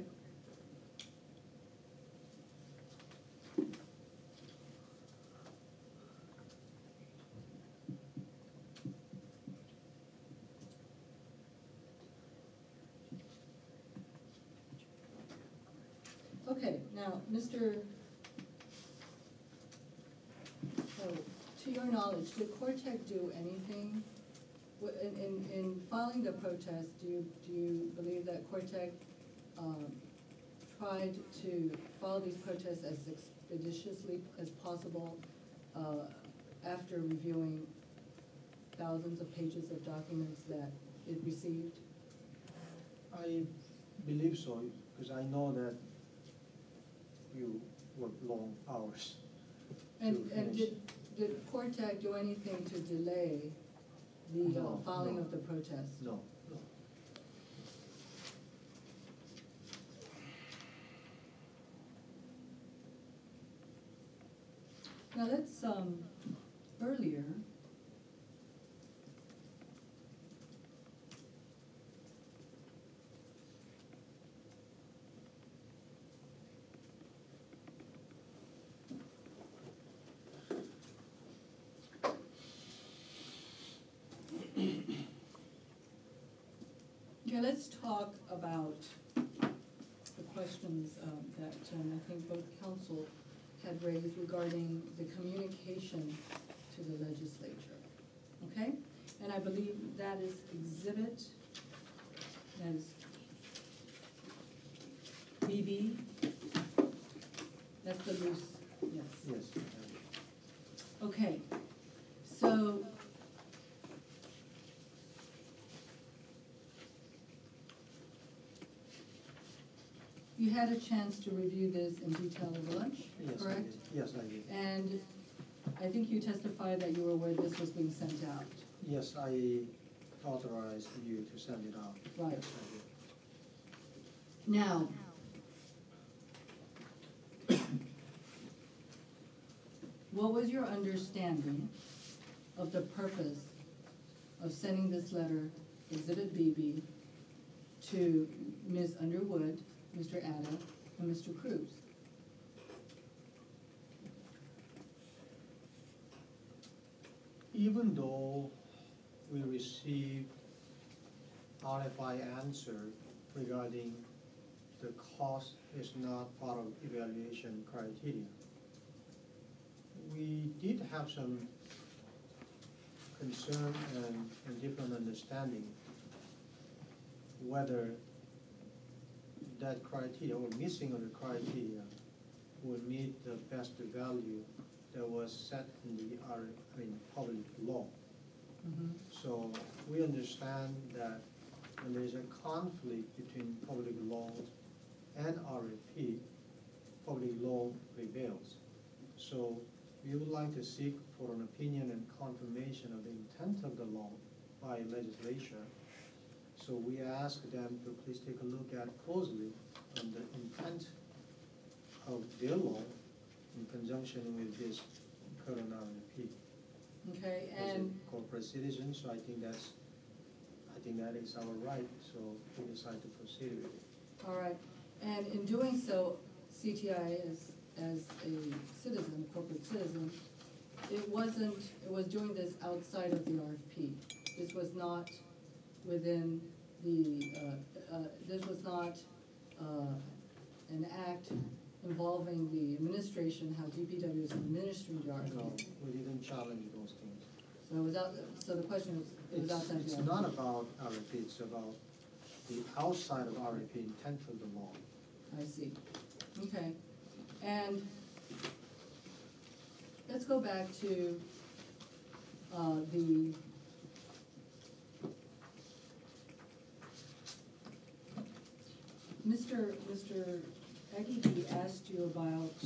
Okay, now, Mister Oh, to your knowledge, did Cortec do anything? Wha- In, in, in filing the protest, do you, do you believe that Cortec, um, tried to file these protests as expeditiously as possible, uh, after reviewing thousands of pages of documents that it received? I believe so, because I know that you work long hours. And, to and finish. did, did Cortec do anything to delay the uh, No, filing no. of the protest? No, no. Now, that's, um, earlier. Okay, let's talk about the questions, um, that, um, I think both council had raised regarding the communication to the legislature, okay? And I believe that is exhibit, as B B, that's the loose, yes. Yes. Okay, so you had a chance to review this in detail over lunch, Yes, I correct? did. Yes, I did. And I think you testified that you were aware this was being sent out. Yes, I authorized you to send it out. Right. Yes, I did. Now, what was your understanding of the purpose of sending this letter, Exhibit B B, to Miz Underwood, Mister Ada, and Mister Cruz. Even though we received R F I answer regarding the cost is not part of evaluation criteria, we did have some concern and, and different understanding whether that criteria or missing of the criteria would meet the best value that was set in the R, I mean, public law. Mhm. So we understand that when there's a conflict between public laws and R F P, public law prevails. So we would like to seek for an opinion and confirmation of the intent of the law by legislature. So we ask them to please take a look at closely on the intent of their law in conjunction with this current R F P. Okay, As a and, corporate citizen, so I think that's, I think that is our right, so we decide to proceed with it. all right, and in doing so, C T I as, as a citizen, a corporate citizen, it wasn't, it was doing this outside of the R F P. This was not within the, uh, uh, this was not, uh, an act involving the administration, how D P W is administering the R F P. No, we didn't challenge those things. So it was out, so the question is, it was It's, outside the it's R F P. not about R F P, it's about the outside of R F P intent of the law. I see, okay, and let's go back to, uh, the Mister Mister Aguirre asked you about,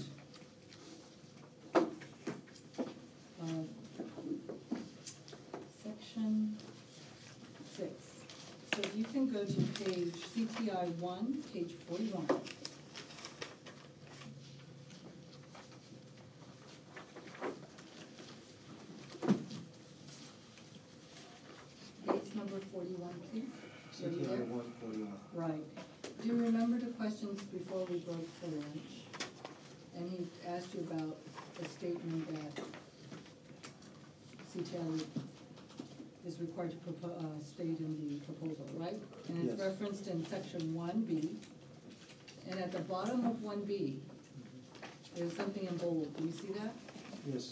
uh, section six. So if you can go to page C T I one, page forty-one. Page number forty-one, please. C Are you T I there? one forty-one. Right. Do you remember the questions before we broke for lunch? And he asked you about the statement that C T I is required to propo- uh, state in the proposal, right? And it's Yes. referenced in section one B. And at the bottom of one B, there's something in bold. Do you see that? Yes,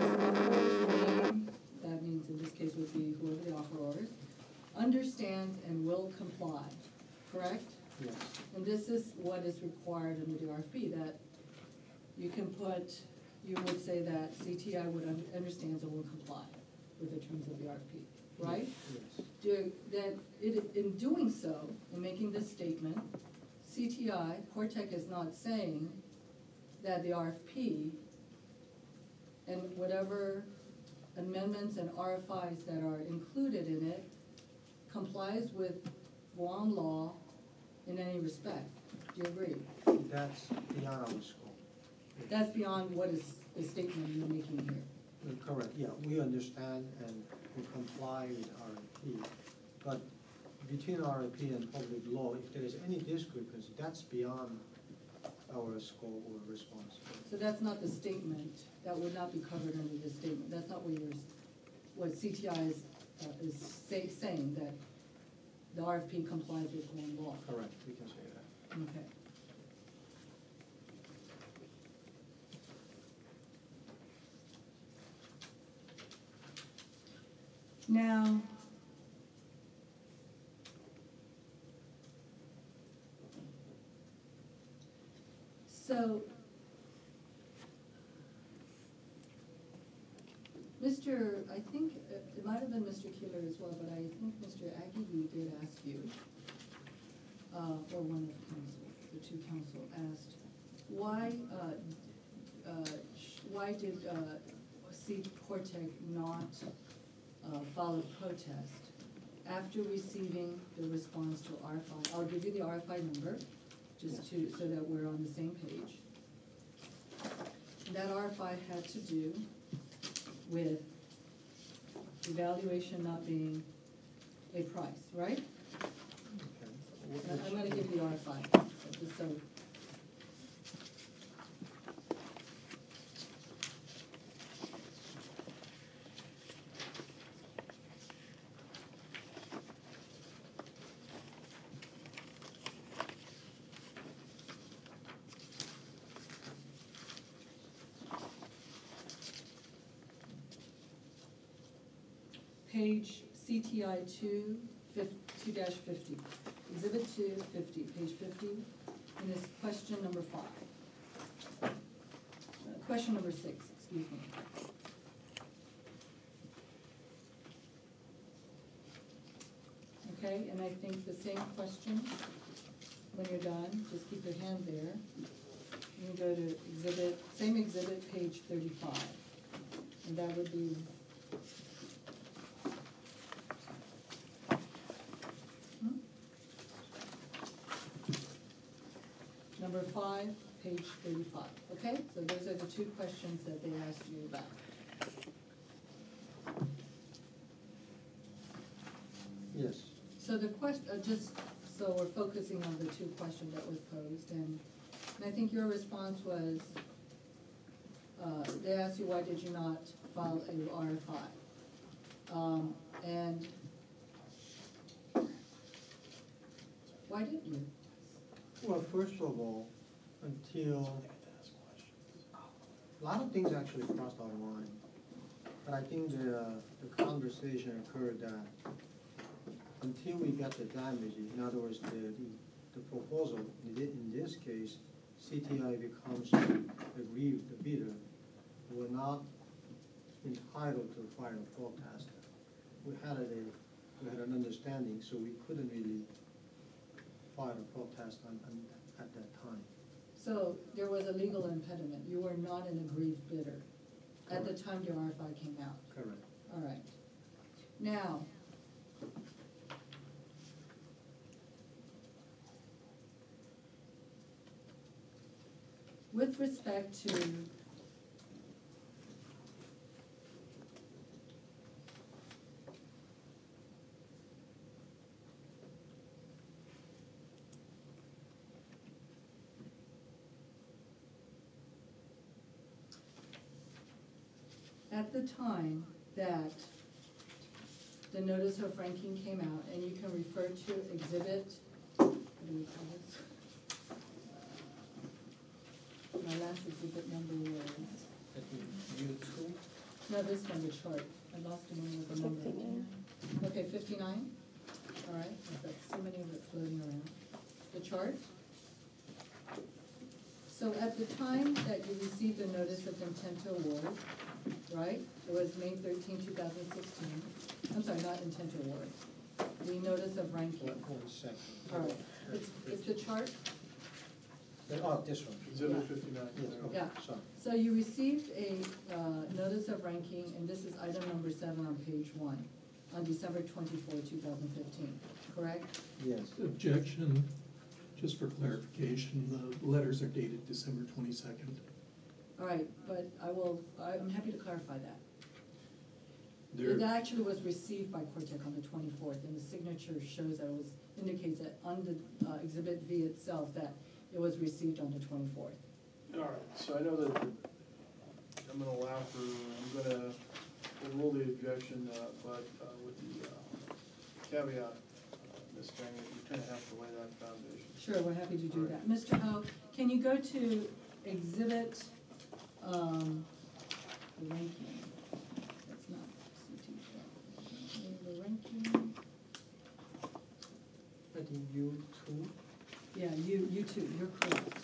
That means in this case would be whoever the offeror is, understands and will comply, correct? yes, And this is what is required under the R F P, that you can put, you would say that C T I would un- understands and will comply with the terms of the R F P, right? yes. Do, that, it, in doing so, in making this statement, C T I, Cortec is not saying that the R F P and whatever amendments and R F Is that are included in it complies with Guam law in any respect. Do you agree? That's beyond our scope. That's beyond what is the statement you're making here. Uh, Correct, yeah, we understand and we comply with R F P, but between R F P and public law, if there is any discrepancy, that's beyond our scope or responsibility. So that's not the statement, that would not be covered under this statement, that's not what yours, what C T I is, uh, is say, saying, that the R F P complies with Guam law. Correct, we can say that. Okay. Now, so, Mister, I think, uh, it might have been Mister Keeler as well, but I think Mister Aguirre did ask you, uh, or one of the council, the two council asked, why, uh, uh, sh- why did, uh, C. Cortec not, uh, file a protest after receiving the response to R F I? I'll give you the R F I number, just to, so that we're on the same page. That R F I had to do with evaluation not being a price, right? Okay. And I- I'm gonna give you the R five, just so. Page C T I two, two dash fifty, exhibit two, fifty, page fifty, and it's question number five. Uh, Question number six, excuse me. Okay, and I think the same question, when you're done, just keep your hand there. You can go to exhibit, same exhibit, page thirty-five, and that would be number five, page thirty-five, okay? So those are the two questions that they asked you about. Yes. So the question, uh, just, so we're focusing on the two questions that was posed, and, and I think your response was, uh, they asked you, why did you not file a R F I? Um, and why didn't you? Well, first of all, until, a lot of things actually crossed our mind. But I think the, the conversation occurred that until we got the damage, in other words, the, the, the proposal, in thi- in this case, C T I becomes aggrieved, the bidder, were not entitled to file a protest. We had a, we had an understanding, so we couldn't really file a protest on, on, at that time. So there was a legal impediment, you were not an aggrieved bidder at the time your R F I came out? Correct. All right. Now, with respect to at the time that the notice of ranking came out, and you can refer to exhibit, what do we call this? My last exhibit number was, I think you too. no, this one, the chart, I lost the one with the number. fifty-nine. Okay, fifty-nine, all right, I've got so many of it floating around. The chart? So at the time that you received the notice of intent to award, right, it was May thirteenth, two thousand sixteen, I'm sorry, not intent to award, the notice of ranking. One, one second. All right, it's, it's the chart, Oh, this one. Exhibit Yeah. fifty-nine. Yes, okay, Yeah. sorry. so you received a, uh, notice of ranking, and this is item number seven on page one, on December twenty-fourth, two thousand fifteen, correct? Yes. Objection, just for clarification, the letters are dated December twenty-second. All right, but I will, I- I'm happy to clarify that. There, It actually was received by Cortec on the twenty-fourth, and the signature shows that it was, indicates that on the uh, exhibit V itself, that it was received on the twenty-fourth. All right, so I know that I'm gonna allow for, I'm gonna rule the objection, uh, but uh, with the uh, caveat, uh, Miz Kang, that you kind of have to lay that foundation. Sure, we're happy to do that. Mister Ho, can you go to exhibit, um, the ranking? That's not C T. The ranking, I think you too. yeah, you, you too, you're correct.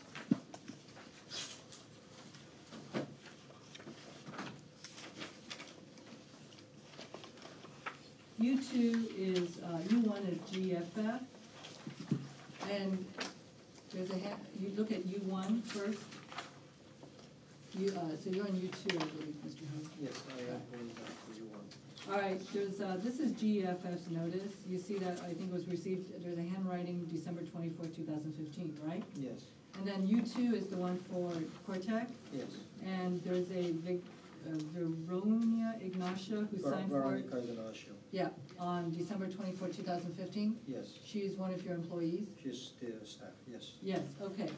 U two is, uh, U one is G F F, and there's a, ha- you look at U one first. You, uh, so you're on U two, I believe, Mister Ho. Yes, I am going back to you one. All right, there's, uh, this is G F F's notice, you see that, I think it was received, there's a handwriting December twenty-fourth, two thousand fifteen, right? Yes, And then U two is the one for Cortec, yes. and there's a Vic, uh, Veronia Ignacia, who Ver- signed for it? Veronica Ignacio, Yeah, on December twenty-fourth, two thousand fifteen? yes, She is one of your employees? she's the staff, yes. Yes, okay.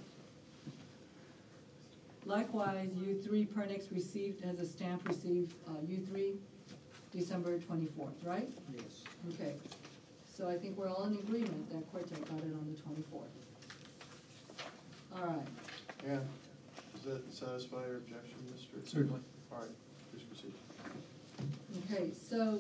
Likewise, U three Pernix received, has a stamp received, uh, U three, December twenty-fourth, right? Yes. Okay, so I think we're all in agreement that Quartet got it on the twenty-fourth. All right, Yeah, does that satisfy your objection, Mister? Certainly. All right, please proceed. okay, so.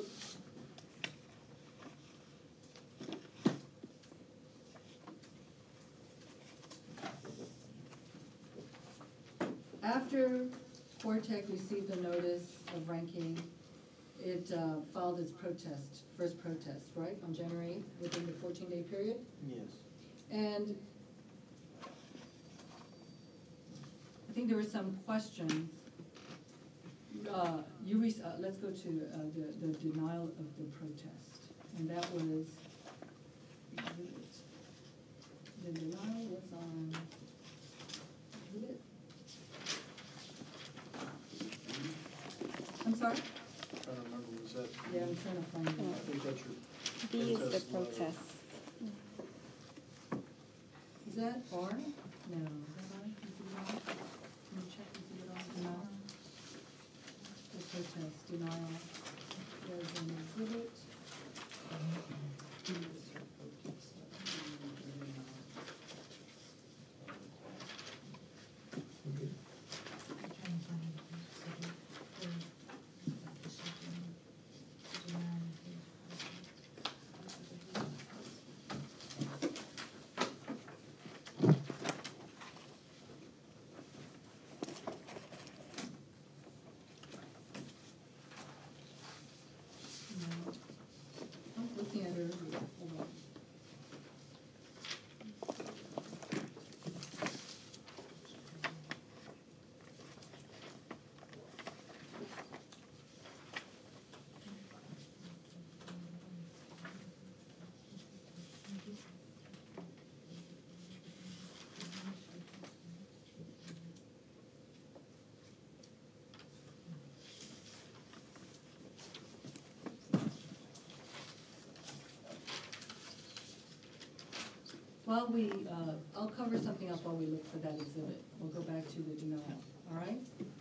After Quartec received the notice of ranking, it uh, filed its protest, first protest, right, on January eighth, within the fourteen-day period? Yes. And I think there were some questions. Uh, you re- uh, let's go to uh, the, the denial of the protest, and that was, the denial was on, was it? I'm sorry? Trying to remember, was that? Yeah, I'm trying to find I it. think that's your. B is the Protest letter. protest. Is that R? No, is that I? Is it I? Can you check, is it on denial? The protest denial, there's an exhibit. Okay. No. I'm looking at it earlier, hold on. While we, uh, I'll cover something else while we look for that exhibit. We'll go back to the denial, all right?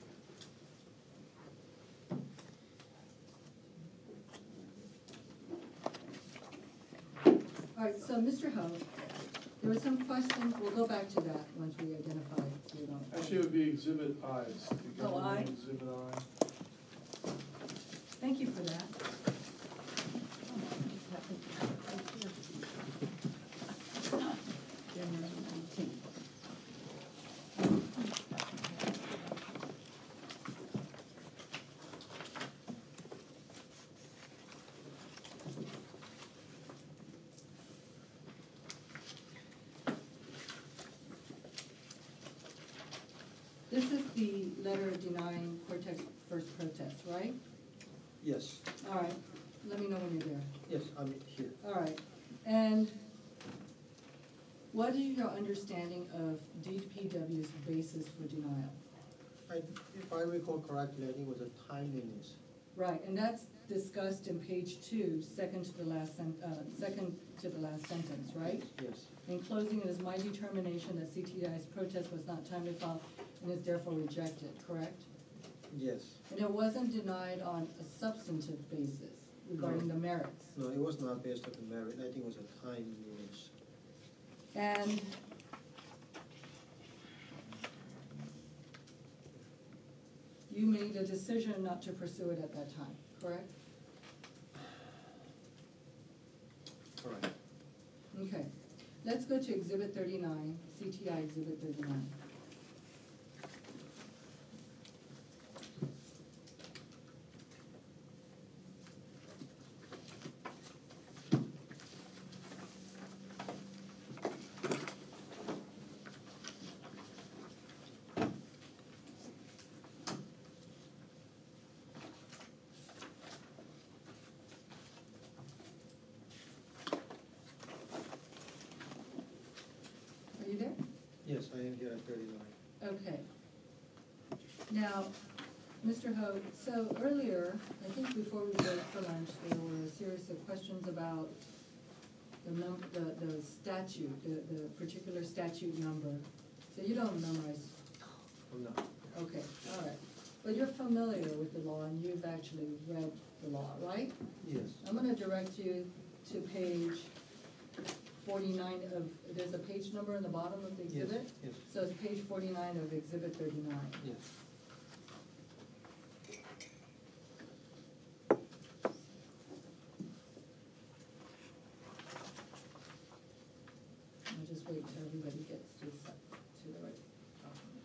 All right, so Mister Ho, there were some questions, we'll go back to that once we identify, you know. Actually, it would be exhibit I. It's the Oh, government I? Exhibit I. Thank you for that. This is the letter denying Cortex first protest, right? Yes, All right, let me know when you're there. yes, I'm here. All right, and what is your understanding of D P W's basis for denial? I, if I recall correctly, I think it was a timeliness. Right, and that's discussed in page two, second to the last sen, uh, second to the last sentence, right? Yes, In closing, it is my determination that C T I's protest was not timely filed and is therefore rejected, correct? yes. And it wasn't denied on a substantive basis regarding the merits. No, it was not based on the merit, I think it was a timeliness. And you made a decision not to pursue it at that time, correct? Correct. Okay, let's go to exhibit thirty-nine, C T I exhibit thirty-nine. Are you there? Yes, I am here at thirty-nine. Okay. Now, Mister Ho, so earlier, I think before we broke for lunch, there were a series of questions about the num, the, the statute, the, the particular statute number. So you don't memorize, No. okay, all right. But you're familiar with the law and you've actually read the law, right? Yes. I'm gonna direct you to page forty-nine of, there's a page number in the bottom of the Yes, exhibit? yes. So it's page forty-nine of exhibit thirty-nine. Yes. I'll just wait till everybody gets to, to the right document.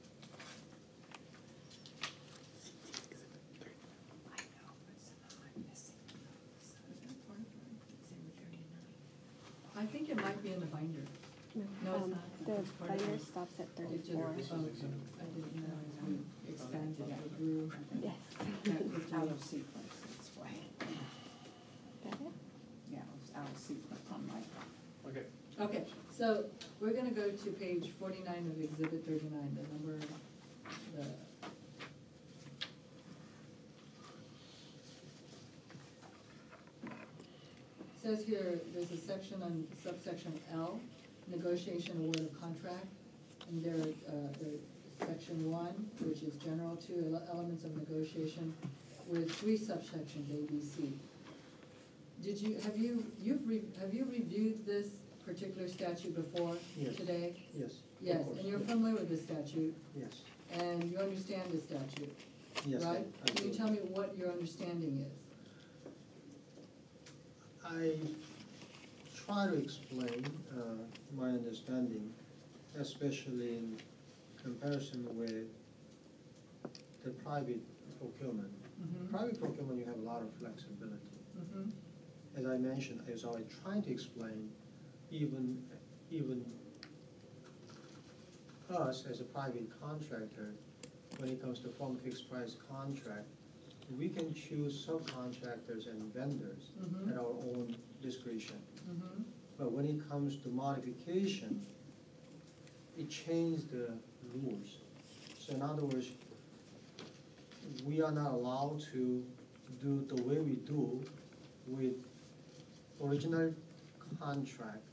I think it might be in the binder. No, it's Um, not. The It's part of binder it. stops at It just- thirty-four. This is oh, exhibit. I didn't realize we expanded it, grew. Yes. It's out of sequence, that's why. Got it? Yeah, it was out of sequence on my. Okay. Okay, so we're gonna go to page forty-nine of exhibit thirty-nine, the number, the. Says here, there's a section on subsection L, negotiation award of contract. And there, uh, the section one, which is general, two ele- elements of negotiation with three subsections, A, B, C. Did you, have you, you've re, have you reviewed this particular statute before Yes. today? Yes. of Yes, course, and you're yes. familiar with the statute, Yes. and you understand the statute, Yes. I- right? I Can you do. tell me what your understanding is? I try to explain uh, my understanding, especially in comparison with the private procurement. Mhm. Private procurement, you have a lot of flexibility. Mm-hmm, As I mentioned, as I was trying to explain, even, even us as a private contractor, when it comes to form fixed price contract, we can choose subcontractors and vendors Mhm. at our own discretion. mm-hmm, But when it comes to modification, it changed the rules. So in other words, we are not allowed to do the way we do with original contract.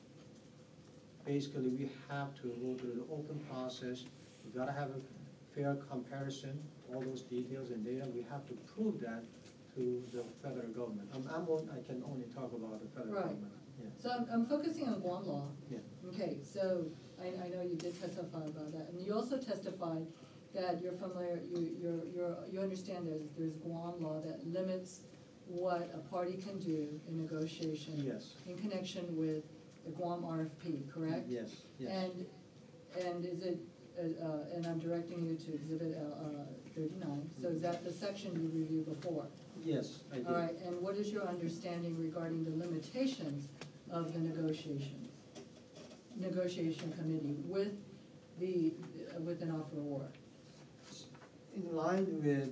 Basically, we have to go through the open process. We gotta have a fair comparison, all those details and data. We have to prove that to the federal government. I'm, I'm, on- I can only talk about the federal Right. government. Yeah. so I'm, I'm focusing on Guam law. Yeah. Okay, so I, I know you did testify about that, and you also testified that you're familiar, you, you're, you're, you understand there's, there's Guam law that limits what a party can do in negotiation. Yes. In connection with the Guam R F P, correct? Yes, yes. And, and is it, uh, uh, and I'm directing you to exhibit, uh, uh, thirty-nine, so is that the section you reviewed before? Yes, I did. All right, and what is your understanding regarding the limitations of the negotiations, negotiation committee with the, uh, with an offer award? In line with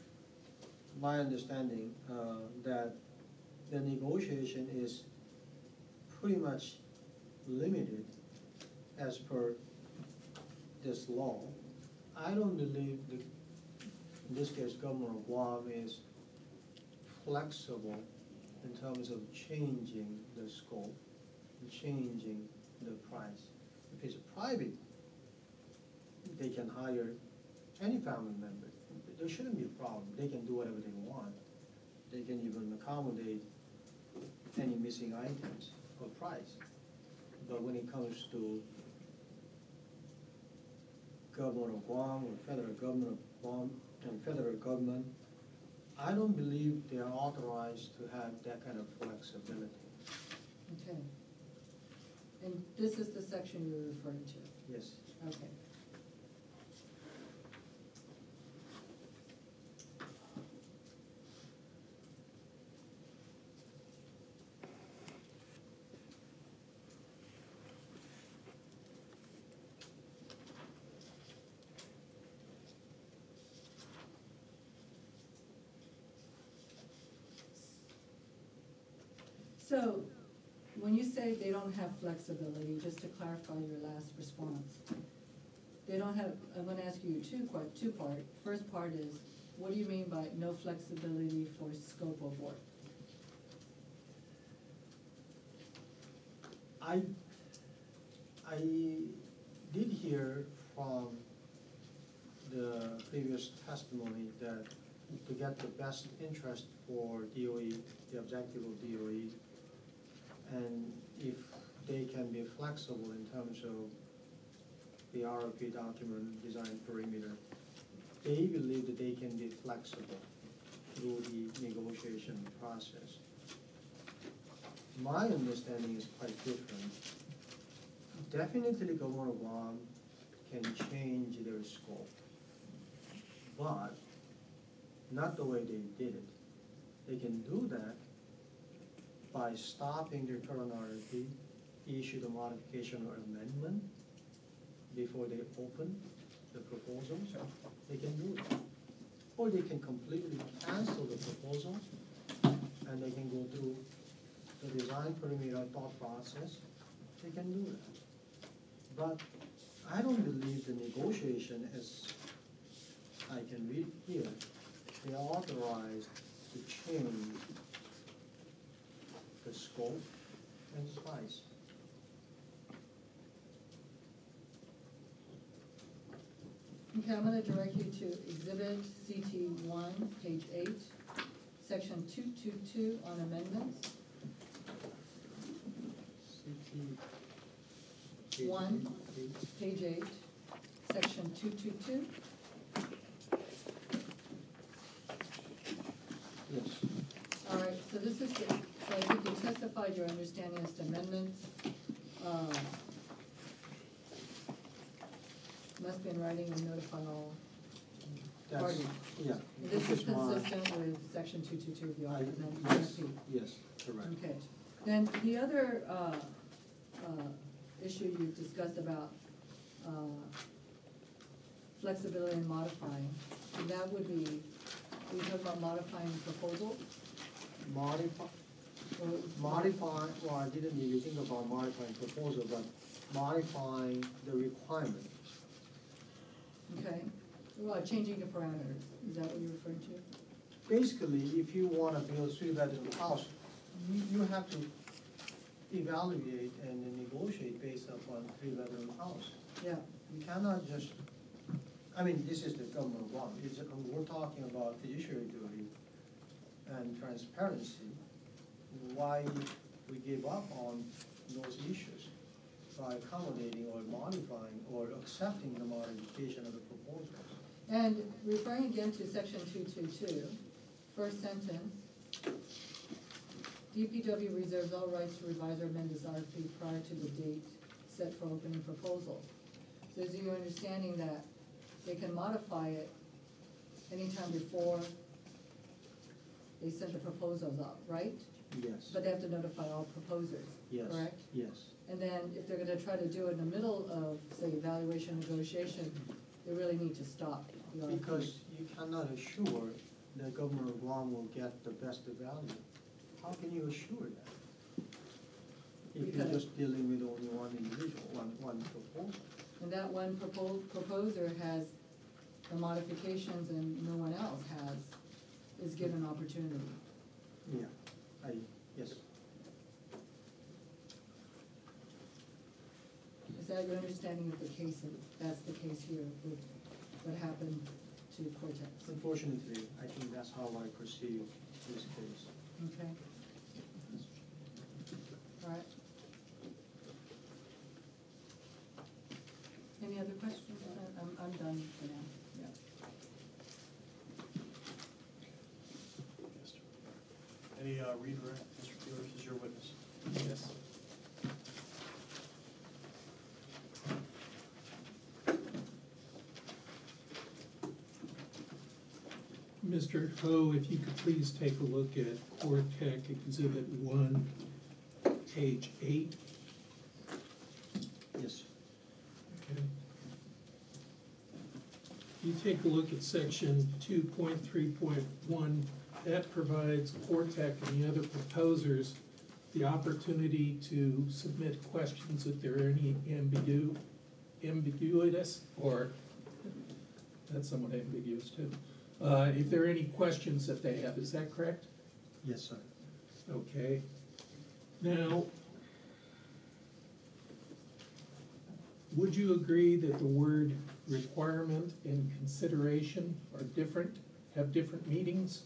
my understanding, uh, that the negotiation is pretty much limited as per this law. I don't believe the, in this case, Governor of Guam is flexible in terms of changing the scope, and changing the price. If it's private, they can hire any family member. There shouldn't be a problem. They can do whatever they want. They can even accommodate any missing items or price. But when it comes to government of Guam or federal government of Guam and federal government, I don't believe they are authorized to have that kind of flexibility. Okay. And this is the section you're referring to? Yes. Okay. So, when you say they don't have flexibility, just to clarify your last response, they don't have, I'm gonna ask you two part, two part. First part is, what do you mean by no flexibility for scope of work? I, I did hear from the previous testimony that to get the best interest for D O E, the objective of D O E, and if they can be flexible in terms of the R F P document, design perimeter, they believe that they can be flexible through the negotiation process. My understanding is quite different. Definitely Governor Guam can change their scope, but not the way they did it. They can do that by stopping their current R F P, issue the modification or amendment before they open the proposals. They can do that. Or they can completely cancel the proposal and they can go through the design perimeter thought process. They can do that. But I don't believe the negotiation, as I can read here, they are authorized to change the scope and size. Okay, I'm gonna direct you to Exhibit C T one, page eight, section two two two on amendments. C T One, page eight, section two two two. Yes. All right, so this is, the- so I think you testified your understanding as to amendments. Uh, Must be in writing and notify all That's, parties. yeah. This is my- consistent with section two two two of the I- amendment. Yes, yes, correct. Okay, then the other, uh, uh, issue you discussed about, uh, flexibility in modifying, that would be, we talk about modifying proposal, Modify, or? modify, well, I didn't really think about modifying proposal, but modifying the requirement. Okay, well, changing the parameters, is that what you're referring to? Basically, if you wanna build a three-bedroom house, you, you have to evaluate and then negotiate based upon three-bedroom house. Yeah, You cannot just, I mean, this is the government one, it's, we're talking about fiduciary duty and transparency. Why we give up on those issues by accommodating or modifying or accepting the modification of the proposals. and referring again to section two two two, first sentence, D P W reserves all rights to revise or amend this R F P prior to the date set for opening proposals. So is your understanding that they can modify it anytime before they send the proposals up, right? Yes, But they have to notify all proposers, yes, correct? yes. And then if they're gonna try to do it in the middle of, say, evaluation negotiation, they really need to stop the R F P. Because you cannot assure that Governor Guam will get the best value. How can you assure that? If you're Because- just dealing with only one individual, one, one proposal. And that one propo- proposer has the modifications and no one else has, is given opportunity. Yeah, I, yes. Is that your understanding of the case, and that's the case here with what happened to Cortex? Unfortunately, I think that's how I perceive this case. Okay? All right. Any other questions? I- I'm, I'm done for now, yeah. Yes, sir. Any uh, redirect, Mister Keeler, this is your witness. Yes. Mister Ho, if you could please take a look at Cortec Exhibit One, page eight. Yes. Okay. You take a look at section two point three point one, that provides Cortec and the other proposers the opportunity to submit questions if there are any ambigu ambiguous, or, that's somewhat ambiguous too. Uh, if there are any questions that they have, is that correct? Yes, sir. Okay. Now, would you agree that the word requirement and consideration are different, have different meanings?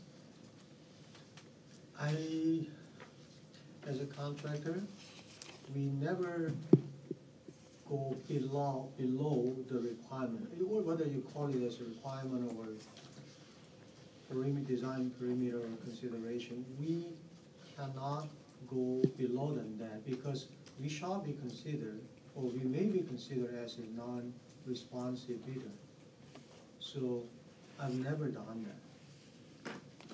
I, as a contractor, we never go below, below the requirement. Or whether you call it as a requirement or perimeter, design perimeter consideration, we cannot go below than that because we shall be considered, or we may be considered as a non-responsive bidder. So I've never done that.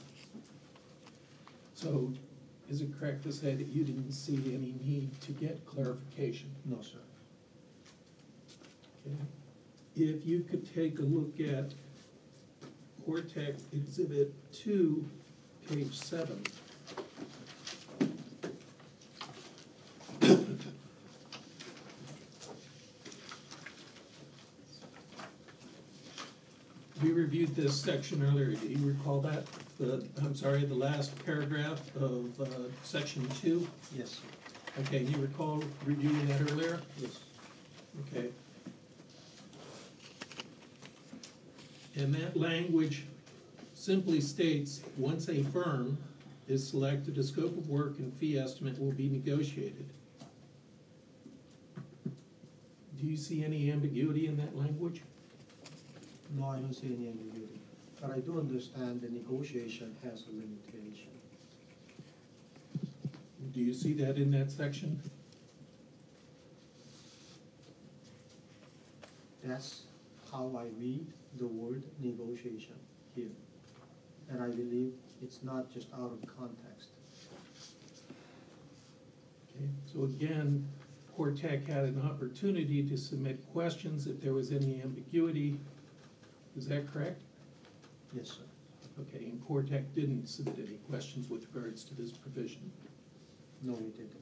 So, is it correct to say that you didn't see any need to get clarification? No, sir. Okay. If you could take a look at Cortec Exhibit Two, page seven. We reviewed this section earlier, do you recall that? The, I'm sorry, the last paragraph of uh, section two? Yes, sir. Okay, you recall reviewing that earlier? Yes. Okay. And that language simply states, once a firm is selected, a scope of work and fee estimate will be negotiated. Do you see any ambiguity in that language? No, I don't see any ambiguity, but I do understand the negotiation has a limitation. Do you see that in that section? That's how I read the word negotiation here. And I believe it's not just out of context. Okay, so again, Cortec had an opportunity to submit questions if there was any ambiguity. Is that correct? Yes, sir. Okay, and Cortec didn't submit any questions with regards to this provision. No, we didn't.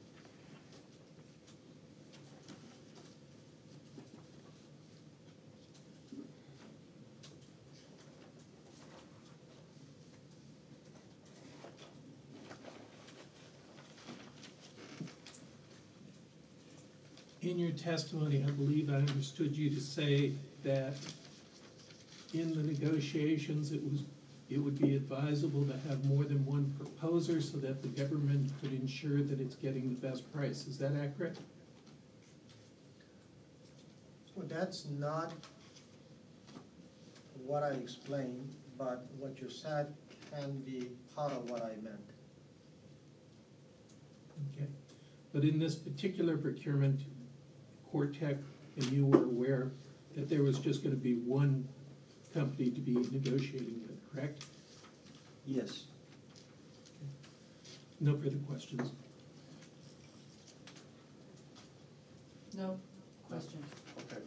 In your testimony, I believe I understood you to say that in the negotiations, it was, it would be advisable to have more than one proposer so that the government could ensure that it's getting the best price. Is that accurate? Well, that's not what I explained, but what you said can be part of what I meant. Okay. But in this particular procurement, Cortec and you were aware that there was just going to be one company to be negotiating with, correct? Yes. No further questions. No questions. Okay.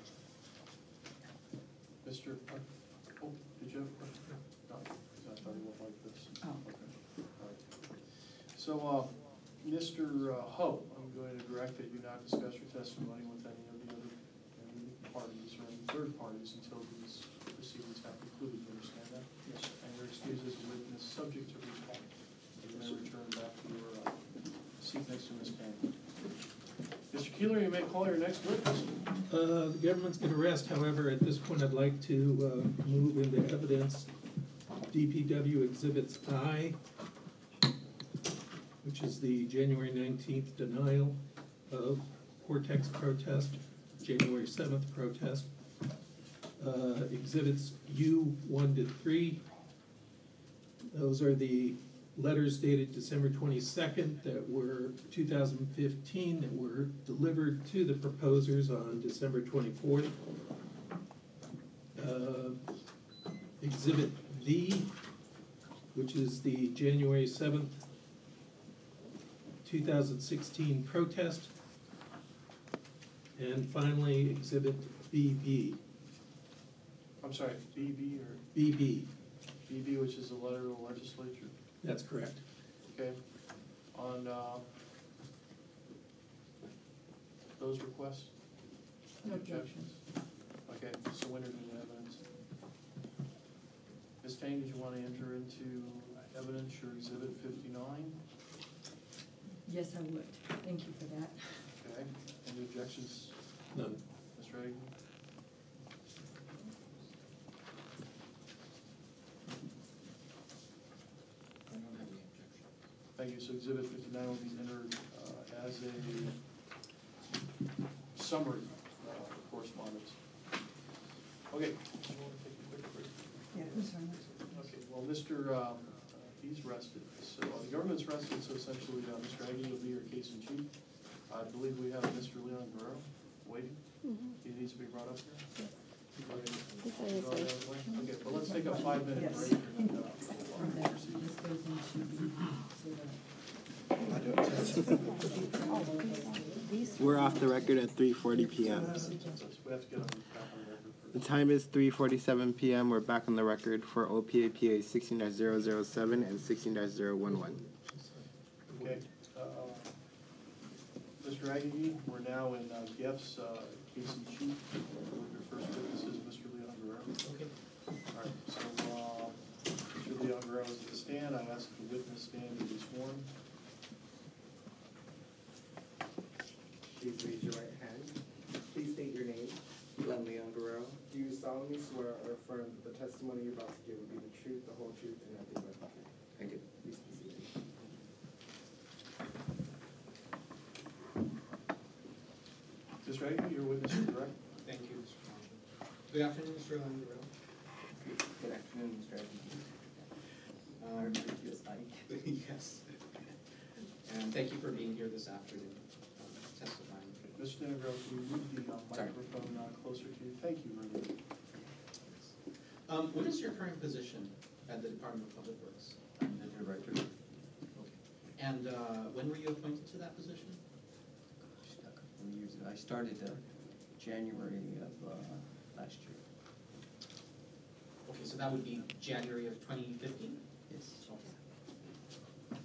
Mister, oh, did you have a question? No, I thought he went like this. Oh. Okay. All right. So, uh, Mister Ho, I'm going to direct that you not discuss your testimony with any of the other any parties or any third parties until these proceedings have concluded. You understand that? Yes. And your excuse as a witness subject to recall. You may return back to your uh, seat next to Miz Payne. Mister Keeler, you may call your next witness. Uh, the government's going to rest, however, at this point I'd like to uh, move into evidence D P W Exhibits I, which is the January nineteenth denial of Cortec's protest, January seventh protest. Uh, exhibits U one to three. Those are the letters dated December twenty-second that were two thousand fifteen that were delivered to the proposers on December twenty-fourth. Uh, Exhibit V, which is the January seventh, two thousand sixteen protest. And finally, Exhibit B B. I'm sorry, B B or B B, B B, which is a letter to the legislature. that's correct. Okay. On uh, those requests? No Objections? objections. Okay, so when are the evidence? Miz Tang, did you want to enter into evidence your exhibit fifty-nine? Yes, I would. Thank you for that. Okay, any objections, None. Mister Agnew? I don't have any objection. Thank you, so exhibit fifty-nine will be entered uh, as a summary uh, correspondence. Okay. You want to take a quick break? Yeah, who's on this? Okay, well, Mister um, uh, he's rested, so uh, the government's rested, so essentially, uh, Mister Agnew will be your case in chief. I believe we have Mister Leon Guerrero waiting. He needs to be brought up here. He's on his way. Okay, well, let's take a five-minute Yes. break. and then, uh, From we'll that, proceed. this goes into, so that. We're off the record at three forty p m. We have to get on, back on the record The first. time is three forty-seven p m. We're back on the record for O P A P A sixteen dash zero zero seven and sixteen dash zero one one. Okay. uh, Mister Agnew, we're now in uh, Geff's uh, case in chief. Your first witness is Mister Leon Guerrero. Okay. All right, so uh, Mister Leon Guerrero is at the stand. I ask the witness stand to be sworn. Please raise your right hand. Please state your name. Glenn Leon Guerrero. Do you solemnly swear or affirm that the testimony you're about to give will be the truth, the whole truth, and nothing but the truth? Thank you. Please be seated. Mister Agnew, your witness is correct. Thank you, Mister Marshall. Good afternoon, Mister Languarello. Good afternoon, Mister Agnew. Um, I refer to you as Ike. Yes. And thank you for being here this afternoon, um, testifying. Mister Guerrero, can you move the uh, Sorry. microphone uh, closer to you? Thank you very much. Um, what is your current position at the Department of Public Works? I'm the director. Okay. And uh, when were you appointed to that position? A couple of years ago. I started uh, January of uh, last year. Okay, so that would be January of twenty fifteen? Yes. Okay.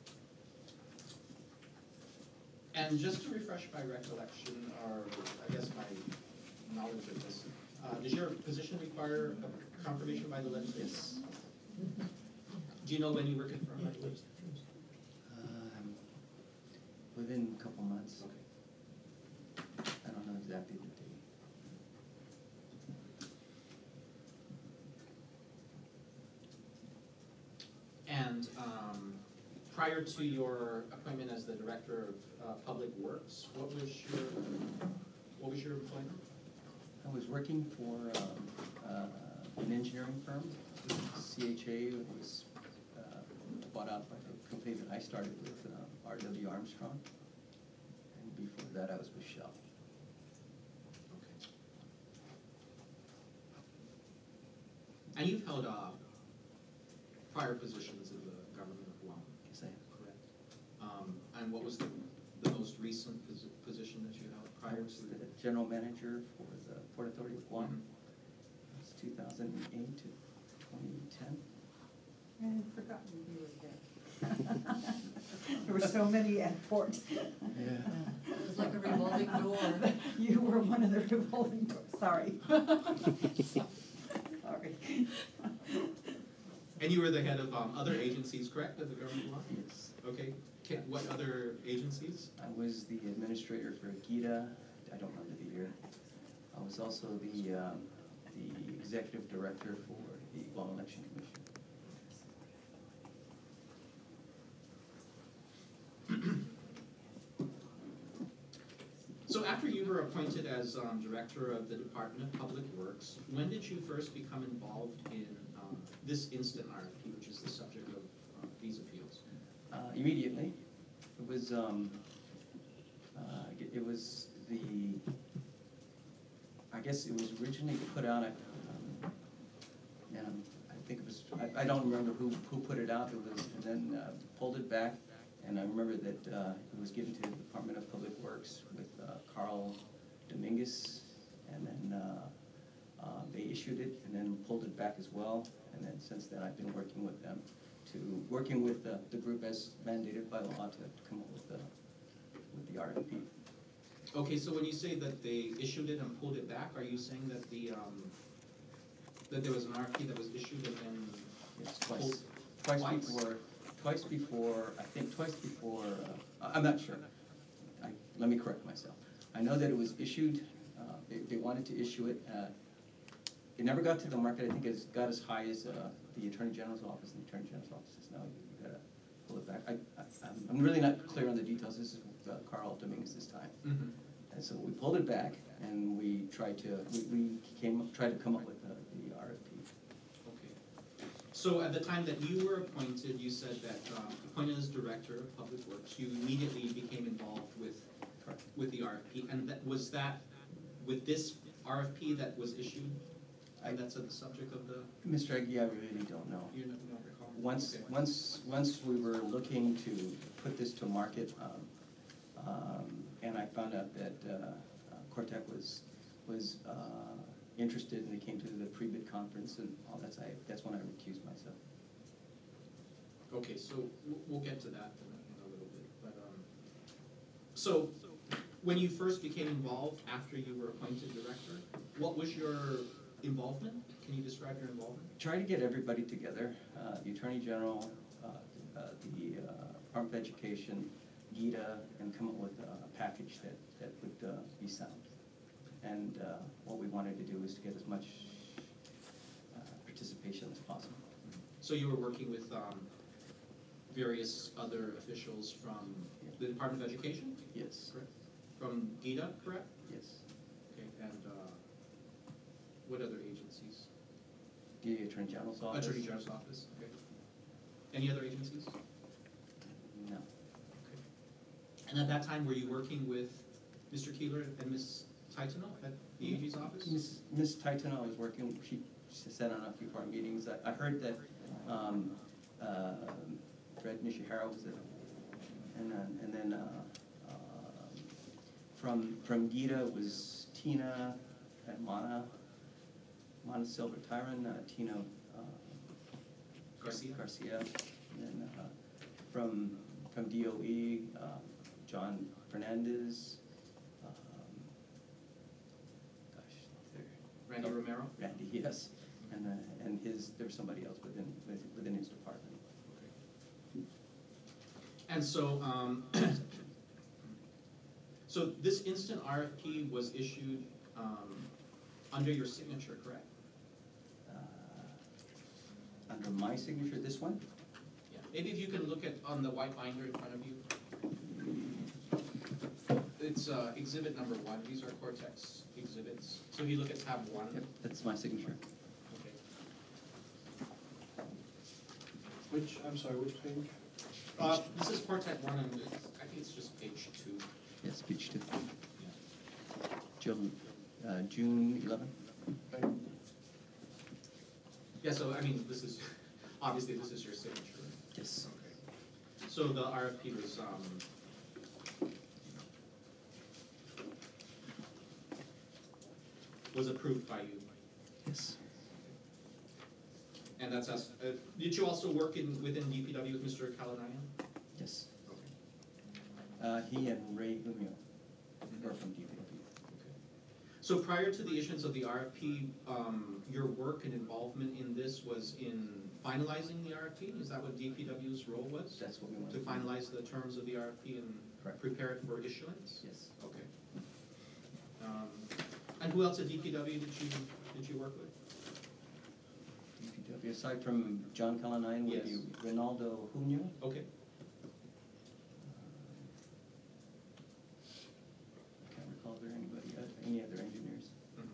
And just to refresh my recollection, or I guess my knowledge of this, uh, does your position require a confirmation by the legislature? Yes. Do you know when you were confirmed by the legislature? Um, within a couple months. Okay. I don't know exactly the date. And um, prior to your appointment as the Director of uh, Public Works, what was your, what was your employment? I was working for um, uh, an engineering firm. C H A was uh, bought out by the company that I started with, uh, R W Armstrong. And before that, I was with Shell. Okay. And you've held uh, prior positions in the government of Guam, Yes, I am. correct? Um, and what was the, the most recent posi- position that you held I prior was to? the general manager for the Port Authority of Guam. Mhm. It's two thousand eight to twenty ten. I had forgotten you were there. There were so many at port. Yeah. It was like a revolving door. You were one of the revolving doors, sorry. Sorry. And you were the head of um, other agencies, correct, of the government of Guam? Yes. Okay. Ca- What other agencies? I was the administrator for GITA, I don't remember the year. I was also the, um, the executive director for the Guam Election Commission. So after you were appointed as um, Director of the Department of Public Works, when did you first become involved in um, this instant R F P, which is the subject of uh, these appeals? Uh, immediately, it was, um, uh, it- it was the, I guess it was originally put out, at, um, and I think it was, I, I don't remember who, who put it out, it was, and then uh, pulled it back, and I remember that uh, it was given to the Department of Public Works with uh, Carl Dominguez, and then uh, uh, they issued it, and then pulled it back as well, and then since then I've been working with them to, working with the, the group as mandated by law to come up with the, with the R F P. Okay, so when you say that they issued it and pulled it back, are you saying that the, um, that there was an R F P that was issued and then Yes, pulled? twice. Twice Twice? before, twice before, I think twice before, uh, I'm not sure. I, let me correct myself. I know that it was issued, uh, they, they wanted to issue it, uh, it never got to the market. I think it's got as high as, uh, the Attorney General's office, and the Attorney General's office says, no, you gotta pull it back. I, I, I'm- I'm really not clear on the details. This is uh, Carl Dominguez this time. Mhm. And so we pulled it back, and we tried to, we, we came, tried to come up with the, the R F P. Okay. So at the time that you were appointed, you said that, um, appointed as Director of Public Works, you immediately became involved with, Correct. with the R F P. And that, was that with this R F P that was issued? And that's at the subject of the, Mister Aggie, I really don't know. you don't don't recall? Once, Okay. once, once we were looking to put this to market, um, um, and I found out that, uh, uh, Cortec was, was, uh, interested, and they came to the pre-bid conference and all that, I, that's when I recused myself. Okay, so we'll, we'll get to that in a, in a little bit, but, um, so, when you first became involved after you were appointed director, what was your involvement? Can you describe your involvement? Try to get everybody together, uh, the Attorney General, uh, uh, the, uh, Department of Education, GITA, and come up with a package that, that would, uh, be sound. And, uh, what we wanted to do was to get as much, uh, participation as possible. So you were working with, um, various other officials from the Department of Education, Yes, correct? From GITA, correct? yes. Okay, and, uh, what other agencies? The Attorney General's office? Attorney General's office, okay. Any other agencies? No. Okay. And at that time, were you working with Mister Keeler and Miz Titano at the A G's office? Miss Miss Titan, I was working, she, she sat on a few of our meetings. I, I heard that, um, uh, Fred Nishihara was there. And then, and then, uh, um, from, from Gita was Tina and Mana, Mana Silver Tyron, uh, Tina, uh, Garcia? Garcia. And then, uh, from, from D O E, uh, John Fernandez, um, gosh, there. Randy Romero? Randy, yes, and, uh, and his, there's somebody else within, within his department. And so, um, so this instant R F P was issued, um, under your signature, correct? Uh, Under my signature, this one? Yeah. Maybe if you can look at, on the white binder in front of you. It's, uh, exhibit number one, these are Cortex exhibits. So if you look at tab one. Yep, that's my signature. Okay. Which, I'm sorry, which page? Uh, this is Cortex one, and it's, I think it's just page two. Yes, page two. Yeah. June, uh, June eleventh? Okay. Yeah, so, I mean, this is, obviously, this is your signature. Yes. Okay. So the R F P was, um, was approved by you, Yes. and that's us. Uh, did you also work in, within D P W with Mister Kalanayan? Yes. Okay. Uh, he and Ray Umio were from D P W. Okay. So prior to the issuance of the R F P, um, your work and involvement in this was in finalizing the R F P? Is that what D P W's role was? That's what we wanted To to do. finalize the terms of the R F P and Correct. prepare it for issuance? Yes. Okay. Um, and who else at D P W did you, did you work with? D P W, aside from John Calanine, would be Yes. Ronaldo Junio. Okay. Can't recall if there anybody, uh, any other engineers. Mhm.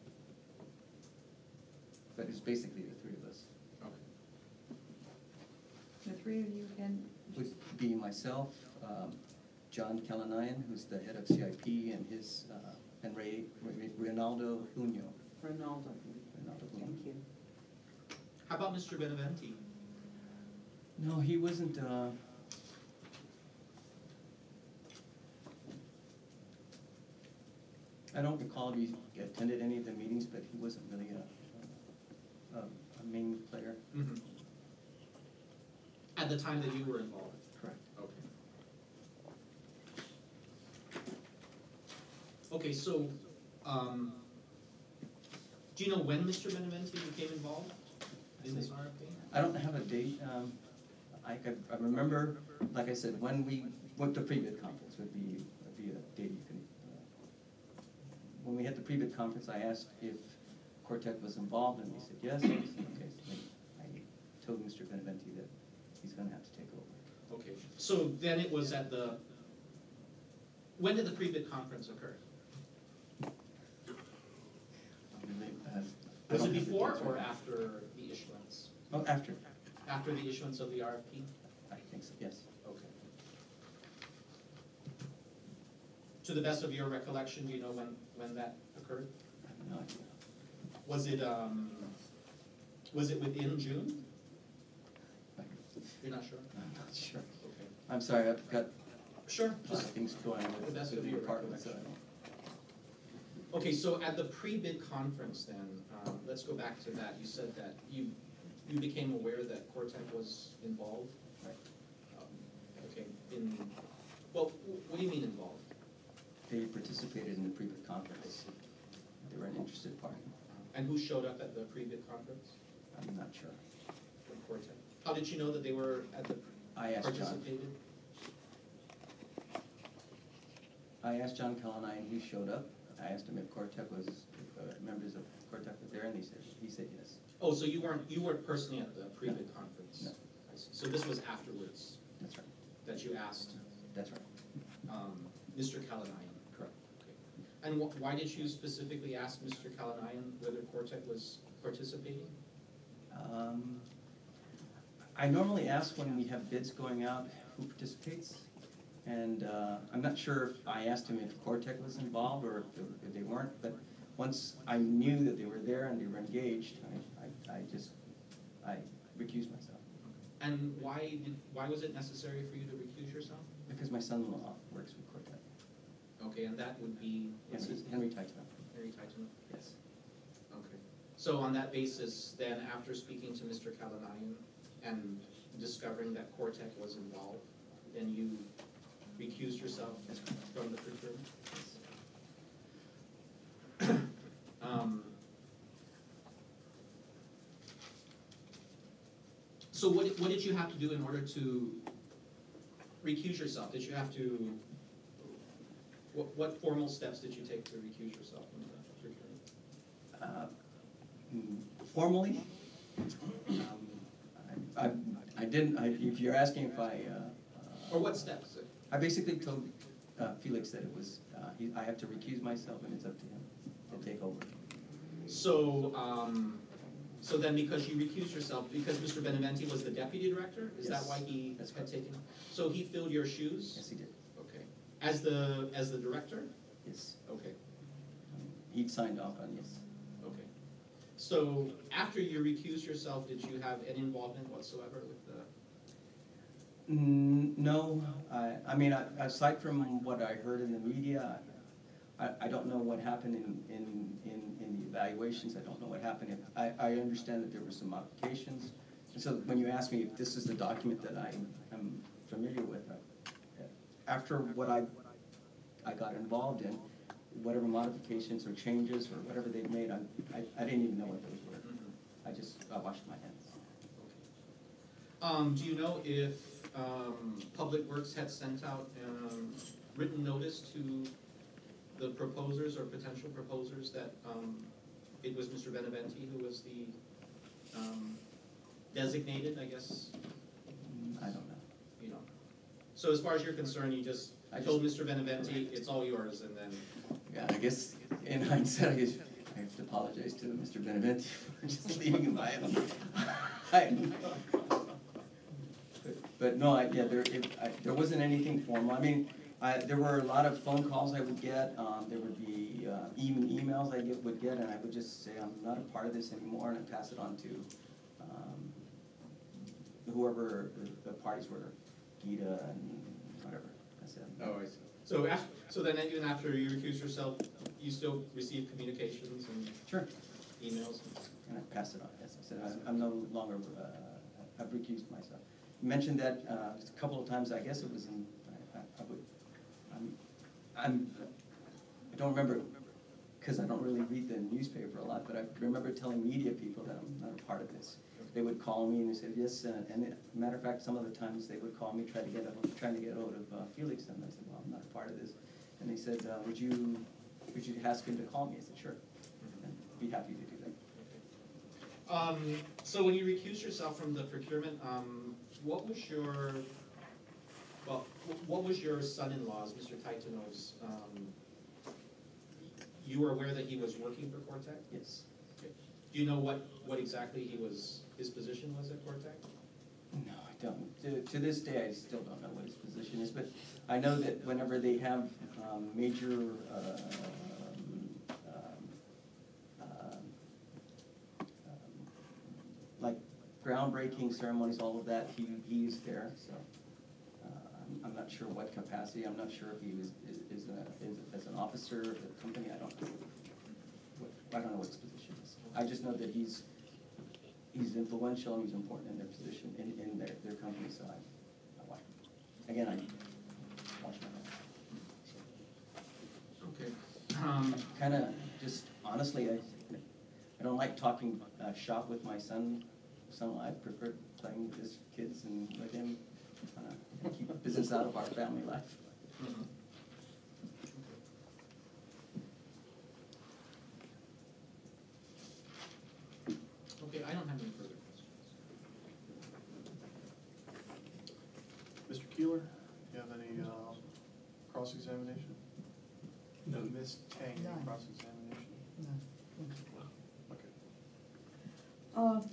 But it's basically the three of us. Okay. The three of you can, Would be myself, um, John Calanine, who's the head of C I P, and his, uh, and Ray, Ray- Ronaldo Junio. Ronaldo, Ronaldo Junio. thank you. How about Mister Beneventi? No, he wasn't, uh, I don't recall if he attended any of the meetings, but he wasn't really a, a, a main player. Mm-hmm. At the time that you were involved? Correct. Okay. Okay, so, um, do you know when Mister Beneventi became involved in this R F P? I don't have a date. Um, I could, I remember, like I said, when we went to pre-bid conference would be, would be a date you can. Uh, when we had the pre-bid conference, I asked if Cortec was involved, and he said yes. I said, okay, so I told Mister Beneventi that he's going to have to take over. Okay, so then it was at the, when did the pre-bid conference occur? Uh, I Was don't it have the before dates or right now. after the issuance? Oh, after. After the issuance of the R F P? I think so. Yes. Okay. To the best of your recollection, do you know when, when that occurred? I have no idea. Was it, um, was it within June? You're not sure? I'm not sure. Okay. I'm sorry. I've got Sure, a lot of just, things going on the with best the of your department. So I recollection. don't. okay, so at the pre-bid conference then, um, let's go back to that. You said that you, you became aware that Cortec was involved? Right. Um, Okay, in, well, wh- what do you mean involved? They participated in the pre-bid conference. They were an interested party. And who showed up at the pre-bid conference I'm not sure. from Cortec? How did you know that they were at the, I asked John. participated? I asked John Kalanai, and he showed up. I asked him if Cortec was, if uh, members of Cortec were there, and he said, he said yes. Oh, so you weren't, you weren't personally at the pre-bid conference? No. I see. So this was afterwards That's right. that you asked, That's right. um, Mister Kalanayan? Correct. Okay. And wh- why did you specifically ask Mister Kalanayan whether Cortec was participating? Um, I normally ask when we have bids going out who participates. And uh, I'm not sure if I asked him if Cortec was involved or if, if they weren't, but once I knew that they were there and they were engaged, I, I, I just, I recused myself. And why did, why was it necessary for you to recuse yourself? Because my son-in-law works with Cortec. Okay, and that would be, what's Henry, his name? Henry Teichman. Henry Titan? Yes. Okay. So on that basis, then after speaking to Mister Kalanayan and discovering that Cortec was involved, then you recused yourself from the procurement? Um, So what, what did you have to do in order to recuse yourself? Did you have to, what, what formal steps did you take to recuse yourself from the procurement? Uh, mm, Formally, um, I, I, I didn't, I, if you're asking if I, uh, Or what steps? I basically told uh, Felix that it was, uh, he, I have to recuse myself and it's up to him to take over. So, um, so then because you recused yourself, because Mister Beneventi was the deputy director, is that Yes, why he that's had correct. taken? So he filled your shoes? Yes, he did. Okay. As the, as the director? Yes. Okay, Um, He'd signed off on yes. okay. So after you recused yourself, did you have any involvement whatsoever with the? Mm, No, I, I mean, I- aside from what I heard in the media, I, I don't know what happened in, in, in, in the evaluations, I don't know what happened. If- I, I understand that there were some modifications, and so when you ask me if this is the document that I am familiar with, I- after what I, I got involved in, whatever modifications or changes or whatever they've made, I, I, I didn't even know what those were. I just, I washed my hands. Um, do you know if, um, Public Works had sent out, um, written notice to the proposers or potential proposers that, um, it was Mister Beneventi who was the, um, designated, I guess, Mm, I don't know. you know? So as far as you're concerned, you just I told just- Mister Beneventi, it's all yours, and then, Yeah, I guess in hindsight, I guess I have to apologize to Mister Beneventi for just leaving him by him. I- But no, I, yeah, there, it, I, there wasn't anything formal. I mean, I, there were a lot of phone calls I would get, um, there would be, uh, even emails I get, would get, and I would just say, I'm not a part of this anymore, and I pass it on to, um, whoever the, the parties were, Gita and whatever, I said. oh, I see. So af, so then even after you recused yourself, you still receive communications and Sure. emails? And I passed it on, yes, I said, I'm, I'm no longer, uh, I've recused myself. You mentioned that, uh, just a couple of times, I guess it was in, I, I would, I'm, I'm don't remember, because I don't really read the newspaper a lot, but I remember telling media people that I'm not a part of this. They would call me and they said, yes, uh, and it- matter of fact, some of the times they would call me, try to get, a- trying to get hold of uh, Felix, and I said, well, I'm not a part of this. And they said, uh, would you, would you ask him to call me? I said, sure, and be happy to do that. Um, so when you recused yourself from the procurement, um, what was your, well, wh- what was your son-in-law's, Mister Taitono's, um, you were aware that he was working for Cortec? Yes. Okay. Do you know what, what exactly he was, his position was at Cortec? No, I don't. To, to this day, I still don't know what his position is, but I know that whenever they have um, major, uh, um, um, um, like groundbreaking ceremonies, all of that, he, he's there, so. uh, I'm, I'm not sure what capacity, I'm not sure if he was, is, is, a, is as an officer of the company, I don't know. What, I don't know what his position is. I just know that he's, he's influential and he's important in their position, in, in their, their company, so I, I watch. Again, I watch my mouth. Okay. Um, Kind of, just honestly, I, I don't like talking uh, shop with my son. Son, I prefer playing with his kids and with him, uh, keep business out of our family life. mhm. Okay, I don't have any further questions. Mister Keeler, do you have any uh, cross-examination? No. Miz Tang, any None. cross-examination? No. Okay. Uh,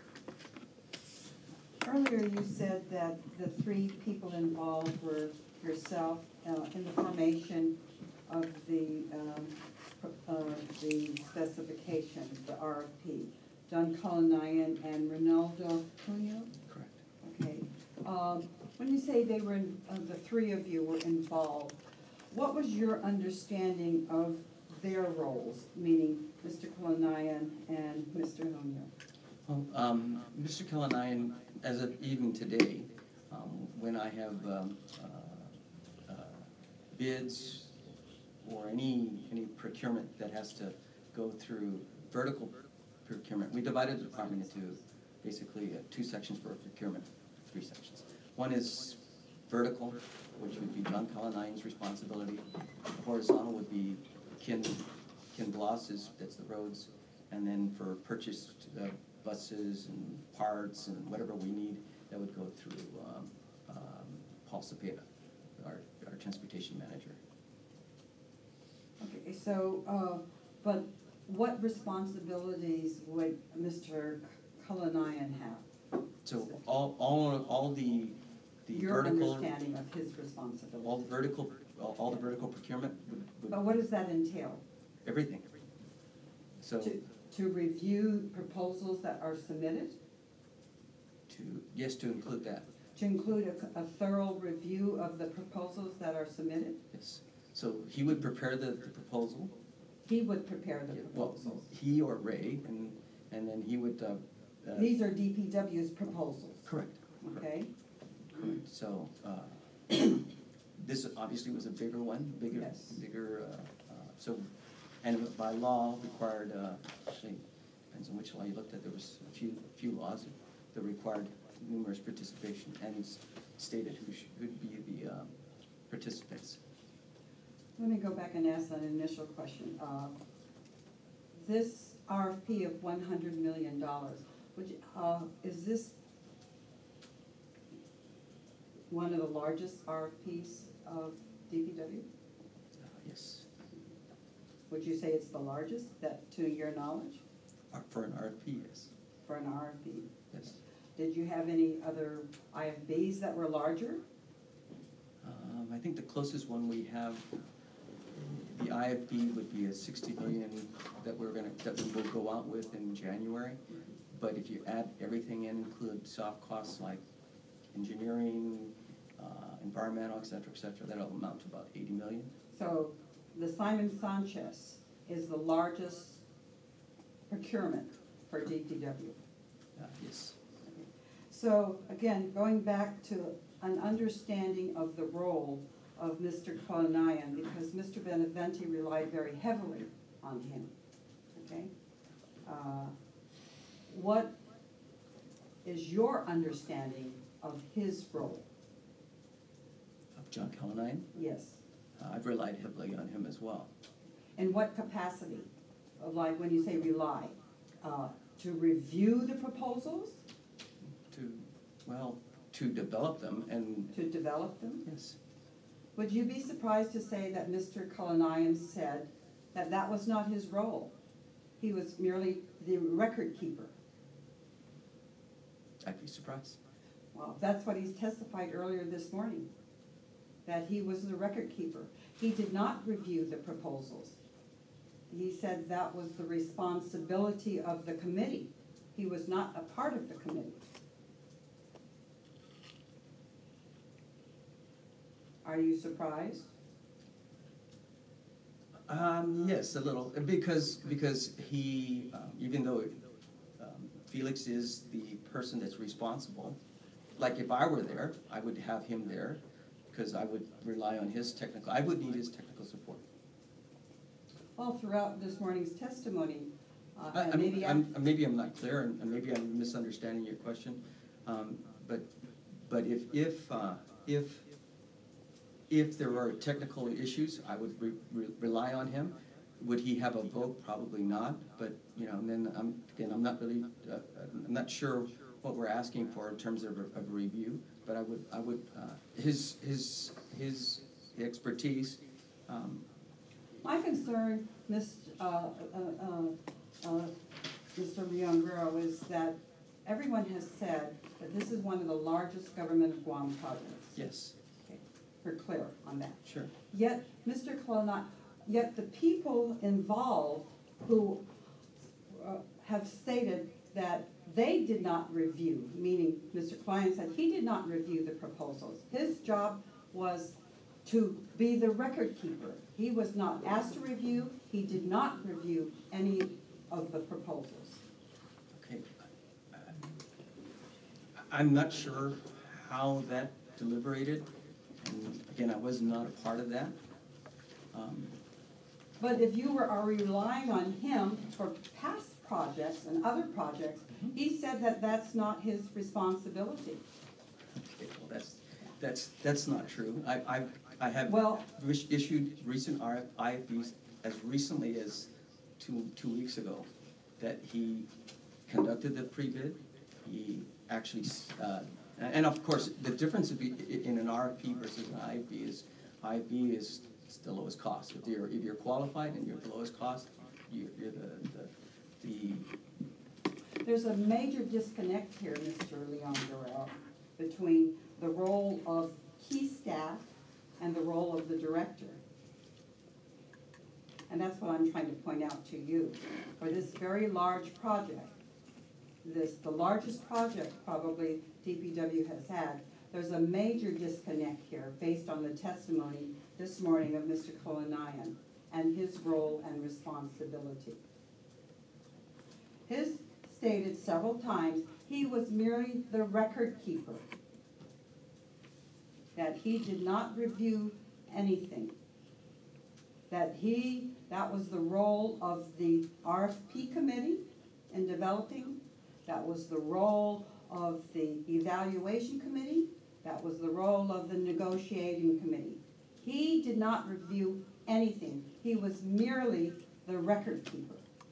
Earlier you said that the three people involved were yourself uh, in the formation of the, um, pro- uh, the specifications, the R F P. John Cullinan and Ronaldo Cunha? Correct. Okay. Um, When you say they were, in- uh, the three of you were involved, what was your understanding of their roles, meaning Mister Cullinan and Mister Cunha? Well, um, Mister Kellanian, as of even today, um, when I have, um, uh, uh, bids or any, any procurement that has to go through vertical procurement, we divided the department into basically uh, two sections for procurement, three sections. One is vertical, which would be John Kellanian's responsibility. Horizontal would be Ken, Ken Bloss's, that's the roads. And then for purchased uh, buses and parts and whatever we need, that would go through um, um, Paul Cepeda, our, our transportation manager. Okay, so, uh, but what responsibilities would Mister Cullinan have? So all, all, all the, the Your vertical, understanding of his all responsibilities? the vertical, all all the vertical procurement would, But would, what does that entail? everything. So To, to review proposals that are submitted? to, yes, to include that, To include a, a thorough review of the proposals that are submitted? yes. So he would prepare the, the proposal. He would prepare the Well, proposals. he or Ray, and, and then he would, uh, uh, These are D P W's proposals, correct, okay? correct. So, uh, this obviously was a bigger one, bigger, Yes. bigger, uh, uh, so, and by law required, uh, actually, depends on which law you looked at, there was a few, few laws that required numerous participation, and it's stated who should, who'd be the, uh, participants. Let me go back and ask an initial question. Uh, This R F P of one hundred million dollars, which, uh, is this one of the largest R F Ps of D P W? Uh, Yes, Would you say it's the largest, that, to your knowledge, Uh, for an R F P, yes, for an R F P? yes. Did you have any other I F Bs that were larger? Um, I think the closest one we have, the I F B would be a sixty million that we're gonna, that we will go out with in January. But if you add everything in, include soft costs like engineering, uh, environmental, et cetera, et cetera, that'll amount to about eighty million. So the Simon Sanchez is the largest procurement for D P W. Uh, yes, So again, going back to an understanding of the role of Mister Colonian, because Mister Benavente relied very heavily on him, okay? Uh, What is your understanding of his role? Of John Callahan, Yes. uh, I've relied heavily on him as well. In what capacity? Of like, when you say rely, uh, to review the proposals, To, well, to develop them and, to develop them? yes, Would you be surprised to say that Mister Colonian said that that was not his role? He was merely the record keeper. I'd be surprised. Well, that's what he's testified earlier this morning, that he was the record keeper. He did not review the proposals. He said that was the responsibility of the committee. He was not a part of the committee. Are you surprised? Um, yes, a little, because, because he, um, even though um, Felix is the person that's responsible, like if I were there, I would have him there, because I would rely on his technical, I would need his technical support. Well, throughout this morning's testimony, uh, I- and I'm, maybe I'm, maybe I'm not clear, and and maybe I'm misunderstanding your question, um, but, but if, if, uh, if, if there were technical issues, I would re- re- rely on him. Would he have a vote? Probably not, but, you know, and then I'm, again, I'm not really, uh, I'm not sure what we're asking for in terms of, a- of a review, but I would, I would, uh, his, his, his expertise, um, my concern, Miz uh, uh, uh, uh, Mister Leonguero, is that everyone has said that this is one of the largest government of Guam projects. yes, Okay, we're clear on that. sure. Yet, Mister Colonna, yet the people involved who uh, have stated that they did not review, meaning Mister Klein said he did not review the proposals. His job was to be the record keeper. He was not asked to review, he did not review any of the proposals. Okay. I'm not sure how that deliberated, and again, I was not a part of that. Um, But if you were are relying on him for past projects and other projects, he said that that's not his responsibility. Okay, well, that's, that's, that's not true. I, I, I have Well- ris- issued recent R F I F Bs as recently as two, two weeks ago, that he conducted the pre-bid, he actually, uh, and of course, the difference would be in an R F P versus an I F B is, I F B is it's the lowest cost. If you're, if you're qualified and you're the lowest cost, you- you're the, the, the There's a major disconnect here, Mister Leon Durrell, between the role of key staff and the role of the director. And that's what I'm trying to point out to you. For this very large project, this, the largest project probably D P W has had, there's a major disconnect here based on the testimony this morning of Mister Colonian and his role and responsibility. His stated several times he was merely the record keeper, that he did not review anything, that he, that was the role of the R F P committee in developing, that was the role of the evaluation committee, that was the role of the negotiating committee. He did not review anything. He was merely the record keeper.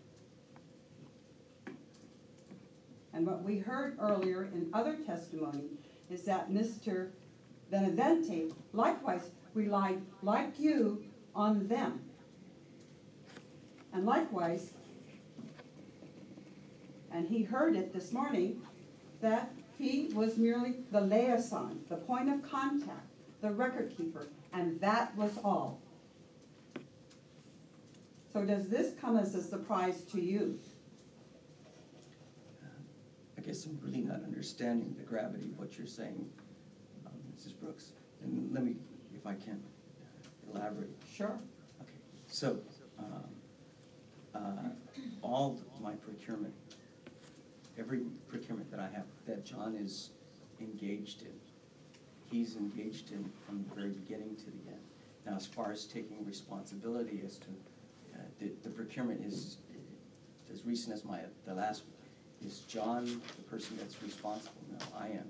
And what we heard earlier in other testimony is that Mister Benavente likewise relied, like you, on them. And likewise, and he heard it this morning, that he was merely the liaison, the point of contact, the record keeper, and that was all. So does this come as a surprise to you? I guess I'm really not understanding the gravity of what you're saying, um, Missus Brooks. And let me, if I can, elaborate. Sure. Okay, so, um, uh, all my procurement, every procurement that I have, that John is engaged in, he's engaged in from the very beginning to the end. Now, as far as taking responsibility as to, uh, the, the procurement is, as recent as my, the last, is John the person that's responsible? No, I am.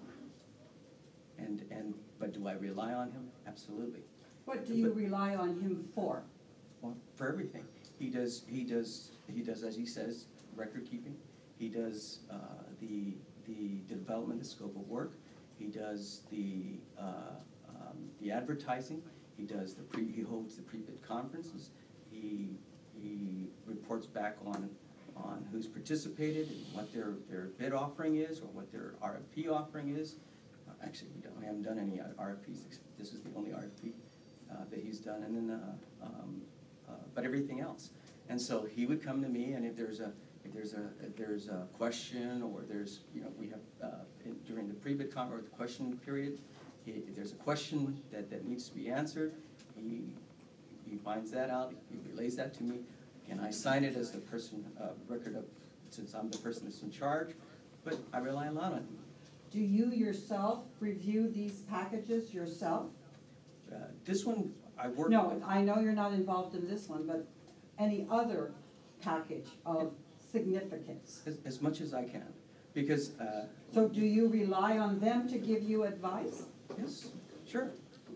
And, and, but do I rely on him? Absolutely. What do you rely on him for? Well, for everything. He does, he does, he does, as he says, record keeping. He does uh, the, the development, the scope of work. He does the, uh, um, the advertising. He does the pre, he holds the pre-bid conferences. He, he reports back on, on who's participated, and what their, their bid offering is, or what their R F P offering is. Uh, Actually, we don't, we haven't done any R F Ps. This is the only R F P uh, that he's done, and then, uh, um, uh, but everything else. And so he would come to me, and if there's a, if there's a, if there's a question, or there's, you know, we have, uh, in, during the pre-bid con, or the question period, he, if there's a question that, that needs to be answered, he, he finds that out, he relays that to me, and I sign it as the person, uh, record of, since I'm the person that's in charge, but I rely a lot on him. Do you yourself review these packages yourself? Uh, This one, I work No, with. I know you're not involved in this one, but any other package of significance? As, as much as I can, because, uh, So do you rely on them to give you advice? yes, sure.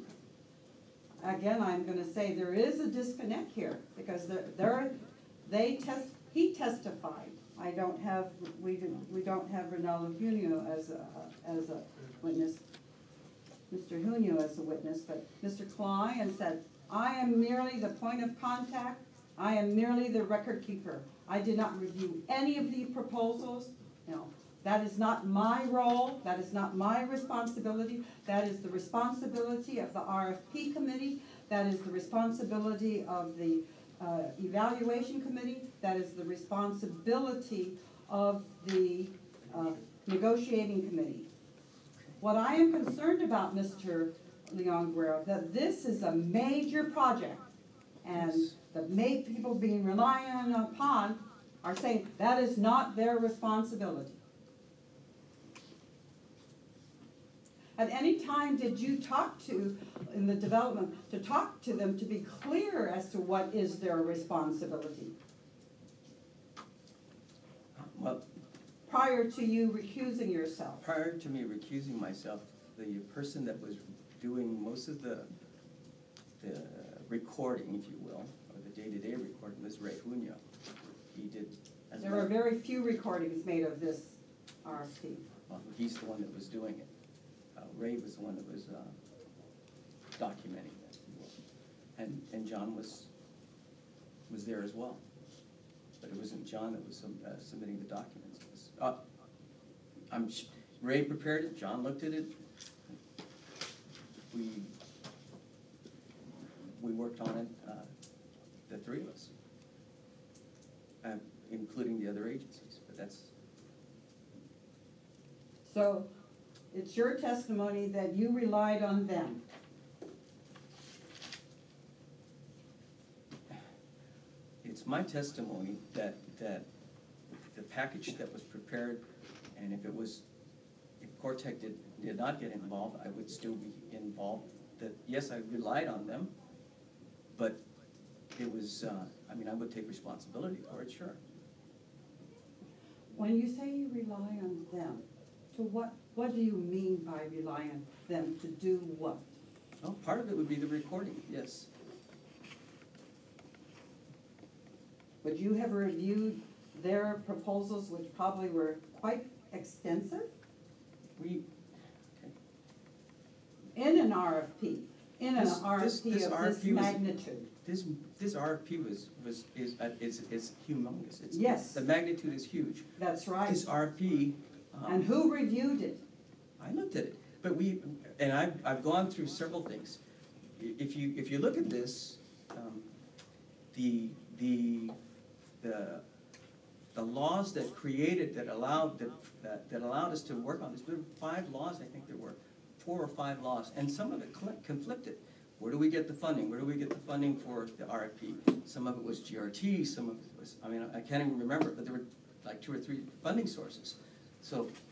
Again, I'm gonna say there is a disconnect here, because there, there, they test, he testified. I don't have, we, do- we don't have Ronaldo Junio as a, as a witness, Mister Junio as a witness, but Mister Klein said, I am merely the point of contact, I am merely the record keeper. I did not review any of the proposals, no. That is not my role, that is not my responsibility, that is the responsibility of the R F P committee, that is the responsibility of the uh, evaluation committee, that is the responsibility of the uh, negotiating committee. What I am concerned about, Mister Leon Guerrero, that this is a major project, and the ma- people being reliant upon are saying that is not their responsibility. At any time did you talk to, in the development, to talk to them to be clear as to what is their responsibility? Well, Prior to you recusing yourself? prior to me recusing myself, the person that was doing most of the, the recording, if you will, or the day-to-day recording, was Ray Junio. He did. as There much- are very few recordings made of this R F P. Well, he's the one that was doing it. Uh, Ray was the one that was uh, documenting it, if you will. And, and John was, was there as well. But it wasn't John that was sub- uh, submitting the documents. It was, uh, I'm, sh- Ray prepared it, John looked at it. We, we worked on it, uh, the three of us, uh, including the other agencies, but that's, So it's your testimony that you relied on them. it's my testimony that, that the package that was prepared, and if it was, if Cortec did, did not get involved, I would still be involved. That, yes, I relied on them, but it was, uh, I mean, I would take responsibility for it, sure. When you say you rely on them, to what, what do you mean by rely on them to do what? Well, part of it would be the recording, yes. Would you have reviewed their proposals, which probably were quite extensive, We, in an R F P, in an This- R F this- P this of R F this P was- magnitude? This, this R F P was, was, is, uh, is, is humongous. It's- Yes. The magnitude is huge. That's right. This R F P. um, And who reviewed it? I looked at it, but we, and I've, I've gone through several things. I- If you, if you look at this, um, the, the, the, the laws that created, that allowed, that, that, that allowed us to work on this, there were five laws, I think there were, four or five laws, and some of it cl- conflicted. Where do we get the funding? Where do we get the funding for the R F P? Some of it was G R T, some of it was, I mean, I can't even remember, but there were like two or three funding sources. So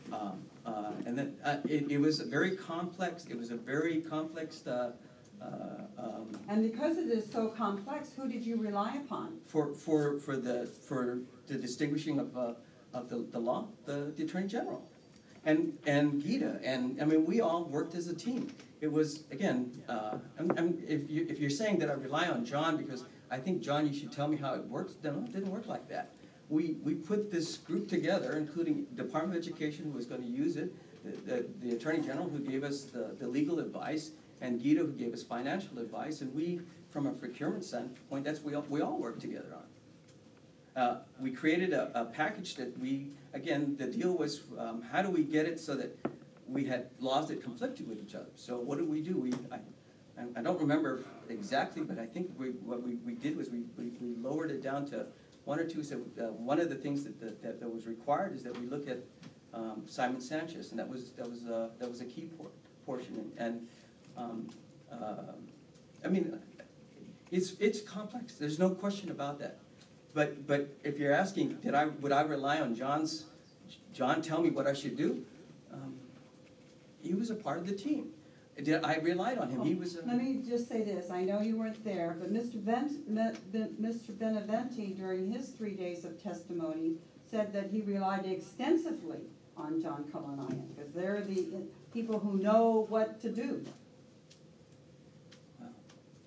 Um, uh, And then, uh, it, it was a very complex, it was a very complex, uh, uh, um, And because it is so complex, who did you rely upon? for, for, for the, for the distinguishing of, uh, of the, the law, the, the Attorney General. And, and Gita, and, I mean, we all worked as a team. It was, again, uh, I'm, I'm, if you, if you're saying that I rely on John, because I think, John, you should tell me how it works, no, it didn't work like that. We, we put this group together, including Department of Education, who was gonna use it, the, the, the Attorney General, who gave us the, the legal advice, and Gita, who gave us financial advice, and we, from a procurement standpoint, that's what we all, we all worked together on. Uh, we created a, a package that we, again, the deal was, um, how do we get it so that we had laws that conflicted with each other? So what did we do? We, I, I don't remember exactly, but I think we, what we, we did was we, we, we lowered it down to one or two. So uh, one of the things that, that, that was required is that we look at um, Simon Sanchez, and that was, that was, uh, that was a key por portion. And, and um, uh, I mean, it's, it's complex. There's no question about that. But, but if you're asking, did I, would I rely on John's, John tell me what I should do? Um, he was a part of the team. Did, I relied on him. He was a, Let me just say this, I know you weren't there, but Mister Ben, Mister Beneventi, during his three days of testimony, said that he relied extensively on John Cullinane, because they're the people who know what to do. well,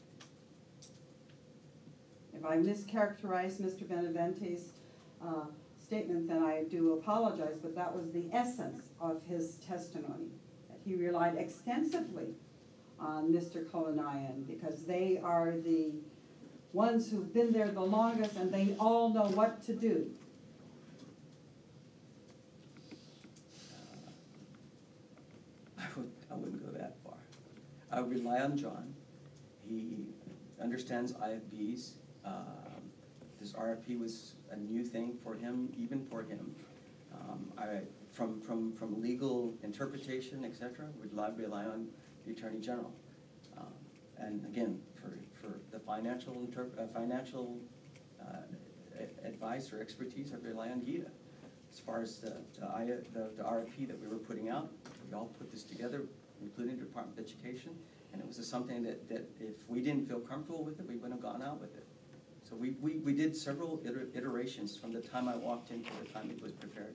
If I mischaracterized Mister Beneventi's uh, statement, then I do apologize, but that was the essence of his testimony. That he relied extensively on Mister Cullinane, because they are the ones who've been there the longest, and they all know what to do. I would, I wouldn't go that far. I would rely on John. He understands I F Bs. Um, this R F P was a new thing for him, even for him. Um, I, from, from, from legal interpretation, et cetera, would rely, rely on the Attorney General. Um, and again, for, for the financial, interp uh, financial uh, advice or expertise, I rely on Gita. As far as the, the, I, the, the R F P that we were putting out, we all put this together, including the Department of Education, and it was something that, that if we didn't feel comfortable with it, we wouldn't have gone out with it. So we, we, we did several iter iterations from the time I walked in to the time it was prepared.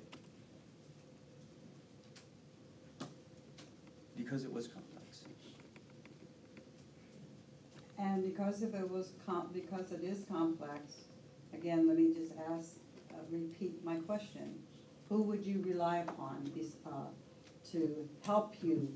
Because it was complex. And because if it was com because it is complex, again, let me just ask, uh, repeat my question. Who would you rely upon uh, to help you?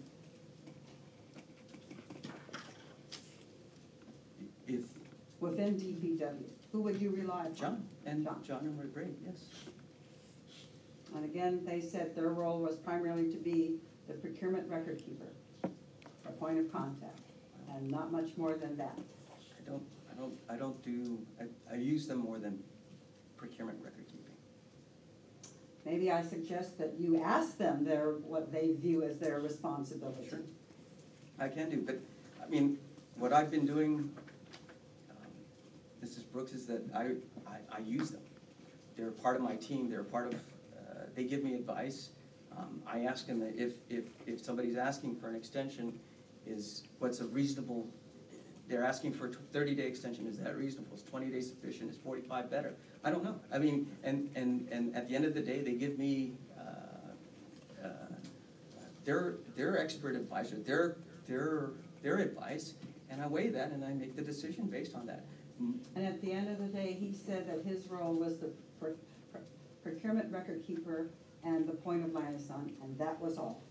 If Within D P W, who would you rely upon? John and John. John and Ray Brady, yes. And again, they said their role was primarily to be the procurement record keeper, or point of contact, and not much more than that. I don't, I don't, I don't do, I, I use them more than procurement record keeping. Maybe I suggest that you ask them their, what they view as their responsibility. Sure. I can do, but, I mean, what I've been doing, um, Missus Brooks, is that I, I, I use them. They're part of my team, they're part of, uh, they give me advice. Um, I ask them that if, if, if somebody's asking for an extension, is what's a reasonable, they're asking for a thirty-day extension, is that reasonable? Is twenty days sufficient? Is forty-five better? I don't know. I mean, and, and, and at the end of the day, they give me, uh, uh, their, their expert advisor, their, their, their advice, and I weigh that and I make the decision based on that. And at the end of the day, he said that his role was the pr pr procurement record keeper and the point of liaison, and that was all.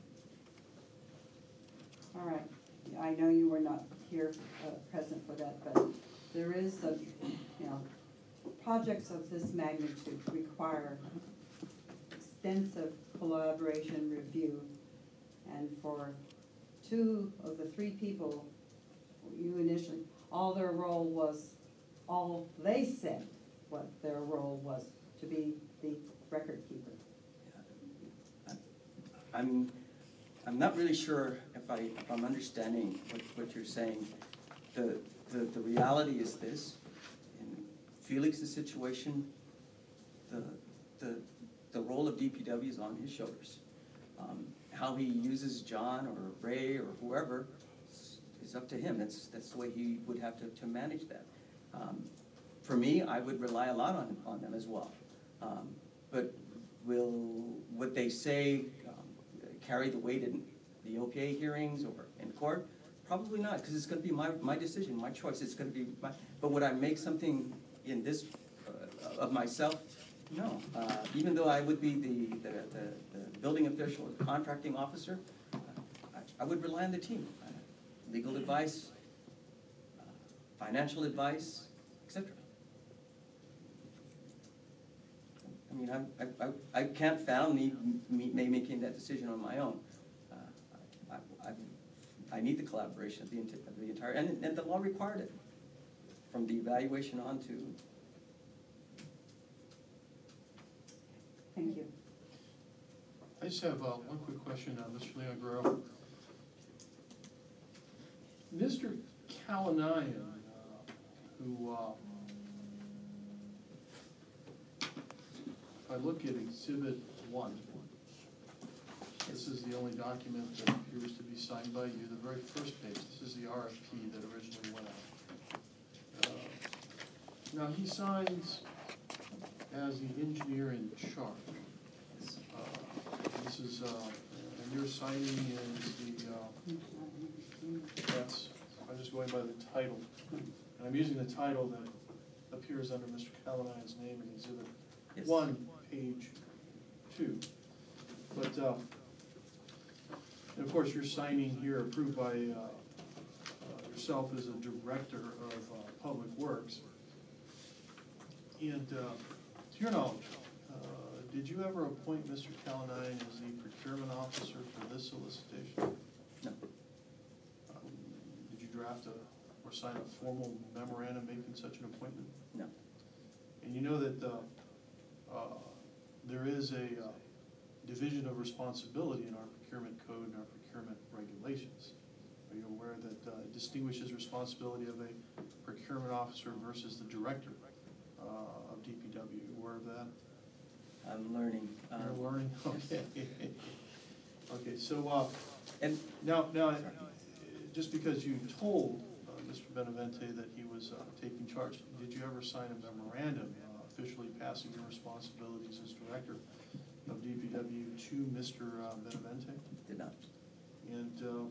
All right, I know you were not here uh, present for that, but there is a, you know, projects of this magnitude require extensive collaboration, review, and for two of the three people, you initially, all their role was, all they said what their role was, to be the record keeper. I'm, I'm not really sure if, I, if I'm understanding what, what you're saying. The, the, the reality is this: in Felix's situation, the, the, the role of D P W is on his shoulders. Um, How he uses John or Ray or whoever is- is up to him. That's, that's the way he would have to, to manage that. Um, For me, I would rely a lot on, on them as well. Um, But will what they say um, carry the weight in the O P A hearings or in court? Probably not, because it's gonna be my, my decision, my choice, it's gonna be my, but would I make something in this, uh, of myself? No, uh, even though I would be the, the, the, the building official, the contracting officer, uh, I, I would rely on the team. Uh, Legal advice, uh, financial advice, et cetera. I mean, I, I, I- I can't fathom me, me, me making that decision on my own. Uh, I, I, I need the collaboration of the, enti- of the entire, and, and the law required it, from the evaluation on to. Thank you. I just have uh, one quick question, uh, Mister Leon Guerrero. Mister Kalanian, uh, who, uh, if I look at Exhibit One, this is the only document that appears to be signed by you, the very first page. This is the R F P that originally went out. Uh, Now, he signs as the engineer in charge. Uh, This is, uh, and you're signing as the, uh, that's, I'm just going by the title. And I'm using the title that appears under Mister Kalanian's name in Exhibit Yes. One, page two. But, uh, and of course, you're signing here approved by uh, uh, yourself as a director of uh, Public Works. And uh, to your knowledge, uh, did you ever appoint Mister Kalanian as the procurement officer for this solicitation? No. Um, Did you draft a, or sign a formal memorandum making such an appointment? No. And you know that uh, uh, there is a uh, division of responsibility in our procurement code and our procurement regulations. Are you aware that uh, it distinguishes responsibility of a procurement officer versus the director uh, of D P W? You aware of that? I'm learning. um, You're learning? Okay. Okay, so, uh, And, now, now, uh, just because you told uh, Mister Benavente that he was uh, taking charge, did you ever sign a memorandum uh, officially passing your responsibilities as director of D P W to Mister uh, Benavente? did not. And, uh,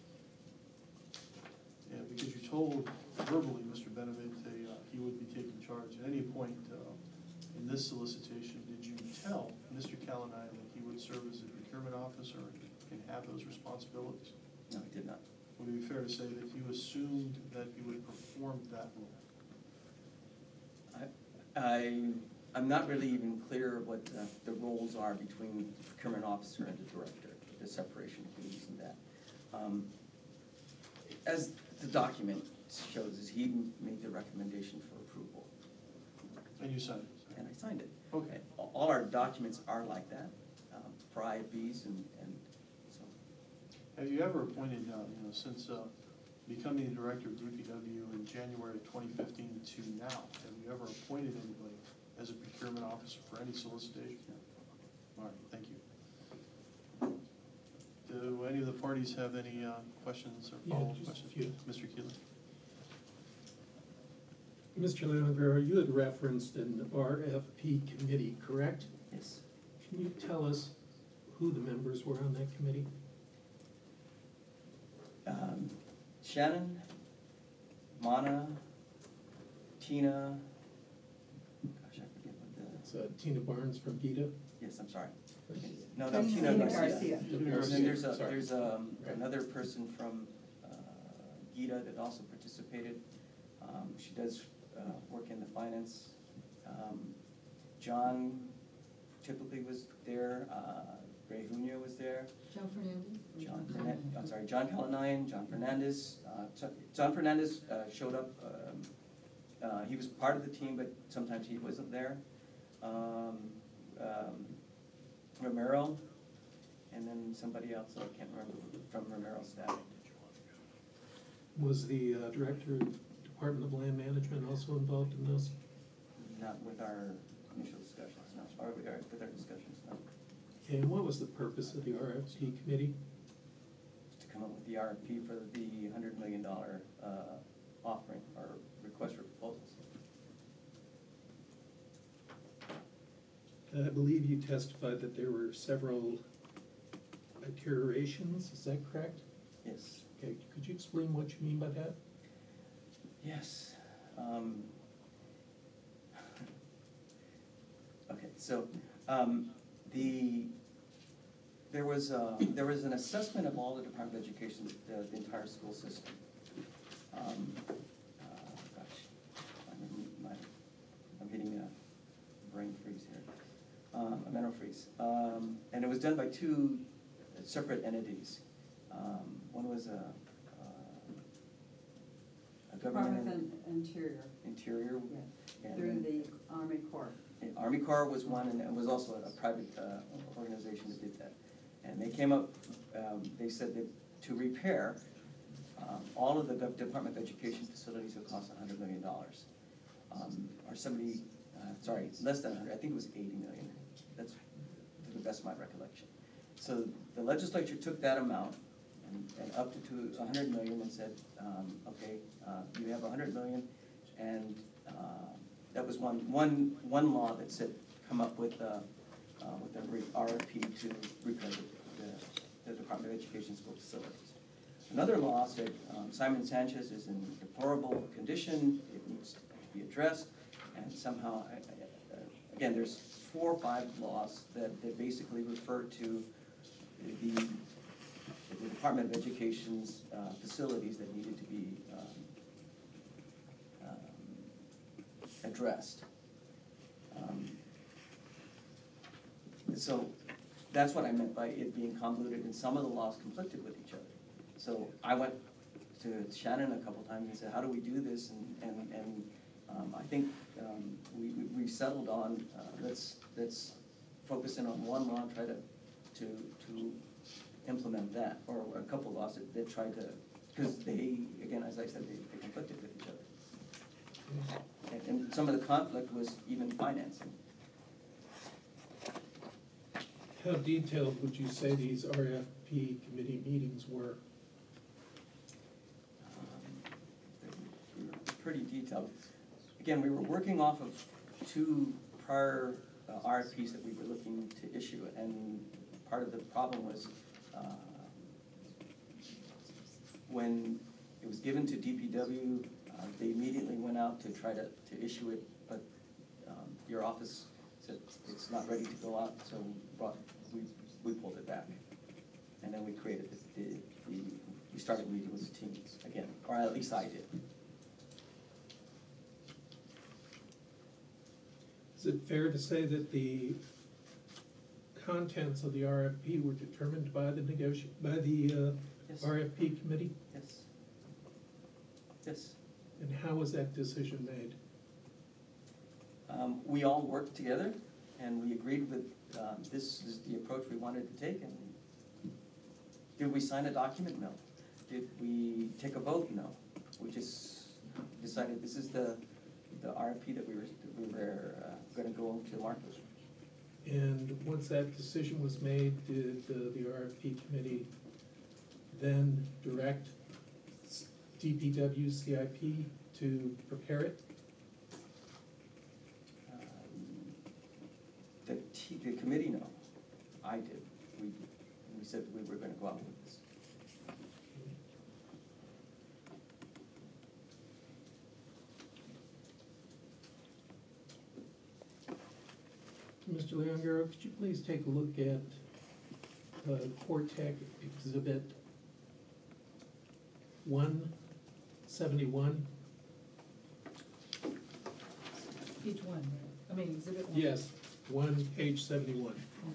and because you told verbally Mister Benavente uh, he would be taking charge, at any point uh, in this solicitation, did you tell Mister Kalanian that he would serve as a procurement officer and have those responsibilities? No, I did not. Would it be fair to say that you assumed that he would perform that role? I, I, I'm not really even clear what uh, the roles are between the procurement officer and the director, the separation of duties and that. Um, As the document shows, is he made the recommendation for approval, And you signed it? and I signed it. Okay. And all- All our documents are like that, um, for I F Bs and, and so. Have you ever appointed, uh, you know, since uh, becoming the director of D P W in January twenty fifteen to now, have you ever appointed anybody as a procurement officer for any solicitation? All right, thank you. Do any of the parties have any uh, questions or Yeah, follow-up just a questions? few. Mister Keeler? Mister Leon Guerrero, you had referenced an R F P committee, correct? Yes. Can you tell us who the members were on that committee? Um, Shannon, Mana, Tina, gosh, I forget what the, It's uh, Tina Barnes from GITA. yes, I'm sorry. No, no, Tina Tina Garcia. Garcia. Tina And then there's a, Sorry. there's um, Right. another person from uh, GITA that also participated. Um, She does uh, work in the finance. Um, John typically was there, uh, Ray Hunyo was there. John Fernandez? John Fernan, I'm sorry, John Kalanian, John Fernandez. Uh, John- John Fernandez uh, showed up, um, uh, he was part of the team, but sometimes he wasn't there. Um, um, Romero, and then somebody else, I can't remember, from Romero's staff. Was the uh, director of Department of Land Management also involved in this? Not with our initial discussions, no, or with our, with our discussions, no. And what was the purpose of the R F P committee? To come up with the R F P for the hundred million dollar uh, offering or request for proposals. I believe you testified that there were several iterations, is that correct? Yes. Okay, could you explain what you mean by that? Yes. Um, Okay, so um, the, there was, uh, there was an assessment of all the Department of Education, the, the entire school system. Um, uh, Gosh, I'm, in my, I'm hitting a brain freeze here, um, a mental freeze. Um, And it was done by two separate entities. Um, One was a, uh, a government. Department of Interior, Interior. yeah, and through then- the Army Corps. and Army Corps was one, and it was also a private uh, organization that did that. And they came up, um, they said that to repair um, all of the Gov- Department of Education facilities would cost a hundred million dollars. Um, or seventy, uh, sorry, less than a hundred, I think it was eighty million. That's to the best of my recollection. So the legislature took that amount and, and upped it to a hundred million and said, um, okay, uh, you have a hundred million, and uh, that was one, one, one law that said, come up with, uh, uh, with a re- R F P to repair the, the, the Department of Education school facilities. Another law said, um, Simon Sanchez is in deplorable condition, it needs to be addressed, and somehow, I, I, uh, again, there's four or five laws that, that basically refer to the, the Department of Education's, uh, facilities that needed to be, um, addressed. Um, So that's what I meant by it being convoluted, and some of the laws conflicted with each other. So I went to Shannon a couple times and said, how do we do this? And, and, and um, I think um, we, we- we settled on, uh, let's, let's focus in on one law and try to, to, to implement that, or a couple laws that, that tried to, because they, again, as I said, they, they conflicted with each other. And, and some of the conflict was even financing. How detailed would you say these R F P committee meetings were? Um, they were pretty detailed. Again, we were working off of two prior uh, R F Ps that we were looking to issue, and part of the problem was uh, when it was given to D P W, uh, they immediately went out to try to, to issue it, but um, your office said it's not ready to go out, so we brought, we, we pulled it back. And then we created the, the, the we started meeting with the teams again, or at least I did. Is it fair to say that the contents of the R F P were determined by the negoti, by the Yes. uh, R F P committee? Yes. Yes. And how was that decision made? Um, we all worked together, and we agreed with, um, this is the approach we wanted to take, and did we sign a document? No. Did we take a vote? No. We just decided this is the, the R F P that we were, that we were, uh, gonna go to market with. And once that decision was made, did uh, the R F P committee then direct D P W C I P to prepare it? Um, The T, the committee, no. I did. We, we said we were gonna go out with this. Mister Leongaro, could you please take a look at uh, Cortec Exhibit one seventy-one? Each one, right? I mean, exhibit one. Yes, one, page seventy-one.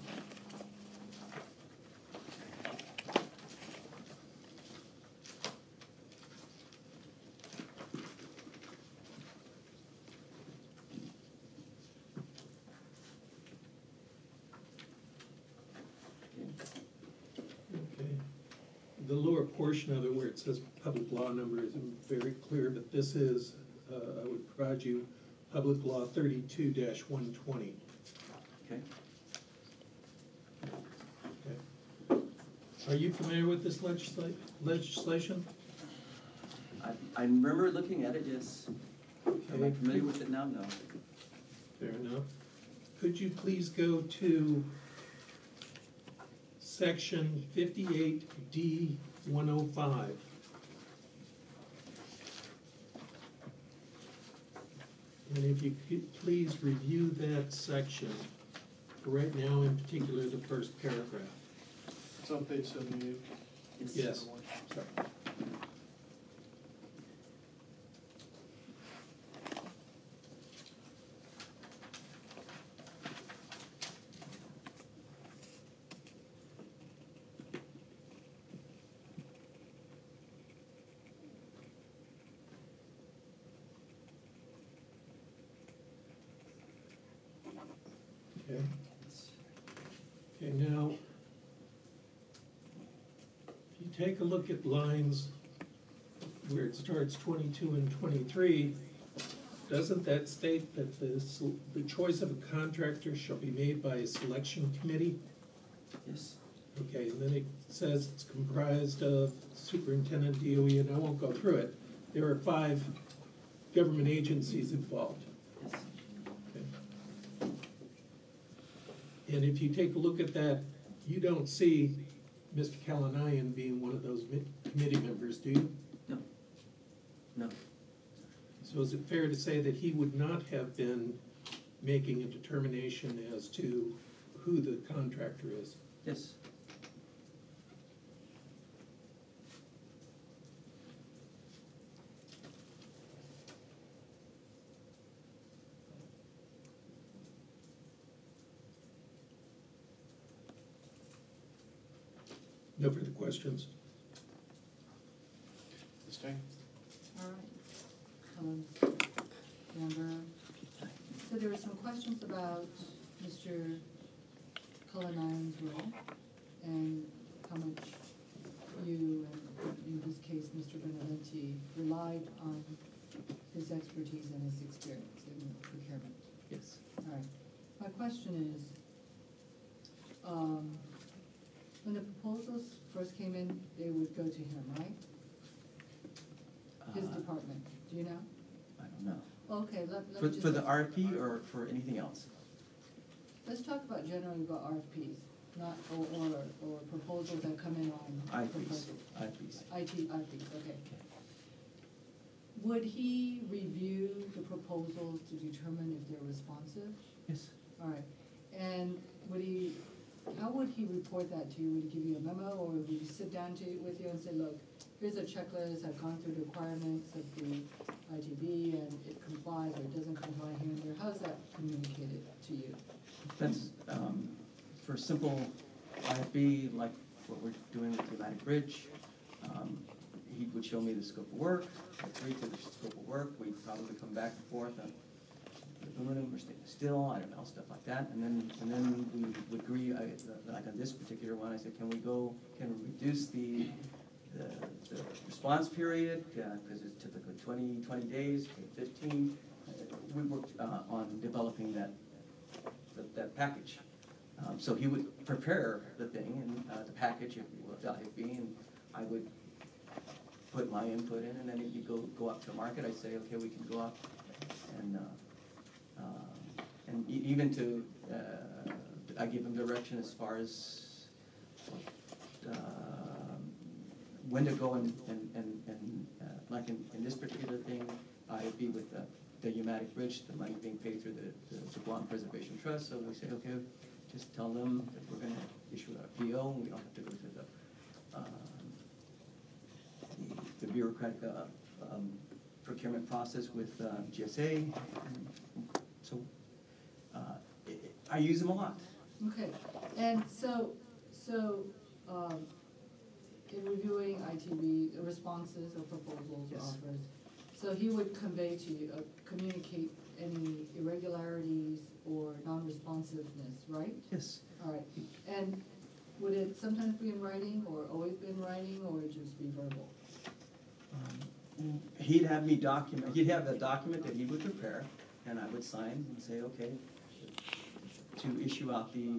Okay. The lower portion of it where it says public law number isn't very clear, but this is, uh, I would provide you, public law thirty-two one twenty. Okay? Are you familiar with this legisla- legislation? I, I remember looking at it, yes. Am I Okay. familiar with it now? No. Fair enough. Could you please go to section fifty-eight D one oh five? And if you could please review that section, right now in particular, the first paragraph. It's on page seventy-eight. Yes. Sorry. Okay. Okay, now, if you take a look at lines where it starts twenty-two and twenty-three, doesn't that state that the, s- the choice of a contractor shall be made by a selection committee? Yes. Okay, and then it says it's comprised of superintendent, D O E, and I won't go through it. There are five government agencies involved. Yes. Okay. And if you take a look at that, you don't see Mister Kalanian being one of those mi- committee members, do you? No. No. So is it fair to say that he would not have been making a determination as to who the contractor is? Yes. No further questions? Miz Tang? All right. Um, Member, so there were some questions about Mister Cullinan's role and how much you, and in this case, Mister Benedetti, relied on his expertise and his experience in procurement. Yes. All right. My question is, um, when the proposals first came in, they would go to him, right? His Uh, department, do you know? I don't know. Okay, let, let For, me just. for the R F P or for anything else? Let's talk about generally about R F Ps, not, or, or, or proposals that come in on. I Ps, proposals. I Ps. I T, I Ps, okay. Would he review the proposals to determine if they're responsive? Yes. All right, and would he, how would he report that to you? Would he give you a memo, or would he sit down to, with you and say, look, here's a checklist, I've gone through the requirements of the I T B, and it complies or it doesn't comply here and there? How's that communicated to you? That's, um, for simple I F B, like what we're doing with the Atlantic Bridge, um, he would show me the scope of work, agree to the scope of work, we'd probably come back and forth on aluminum or stainless steel, I don't know, stuff like that, and then, and then we would agree, I, like on this particular one, I said, can we go, can we reduce the, the, the response period, because it's typically twenty, twenty days, fifteen, Uh, we worked, uh, on developing that, that, that package. Um, so he would prepare the thing, and, uh, the package, if you will, the I F B, and I would put my input in, and then you go, go up to market, I say, okay, we can go up, and, uh, uh, and e- even to, uh, I give them direction as far as, uh, when to go and, and, and, and, uh, like in, in this particular thing, I would be with the, the Umatic Bridge, the money being paid through the, the Guam Preservation Trust, so we say, okay, just tell them that we're gonna issue a P O, and we don't have to go through the, um, the bureaucratic, uh, um, procurement process with, uh, G S A, so, uh, I, I use them a lot. Okay, and so, so, um, in reviewing I T B responses or proposals, Yes. offers, so he would convey to you, uh, communicate any irregularities or non-responsiveness, right? Yes. All right, and would it sometimes be in writing, or always be in writing, or would it just be verbal? Um, He'd have me document, he'd have the document that he would prepare, and I would sign and say, okay, to issue out the,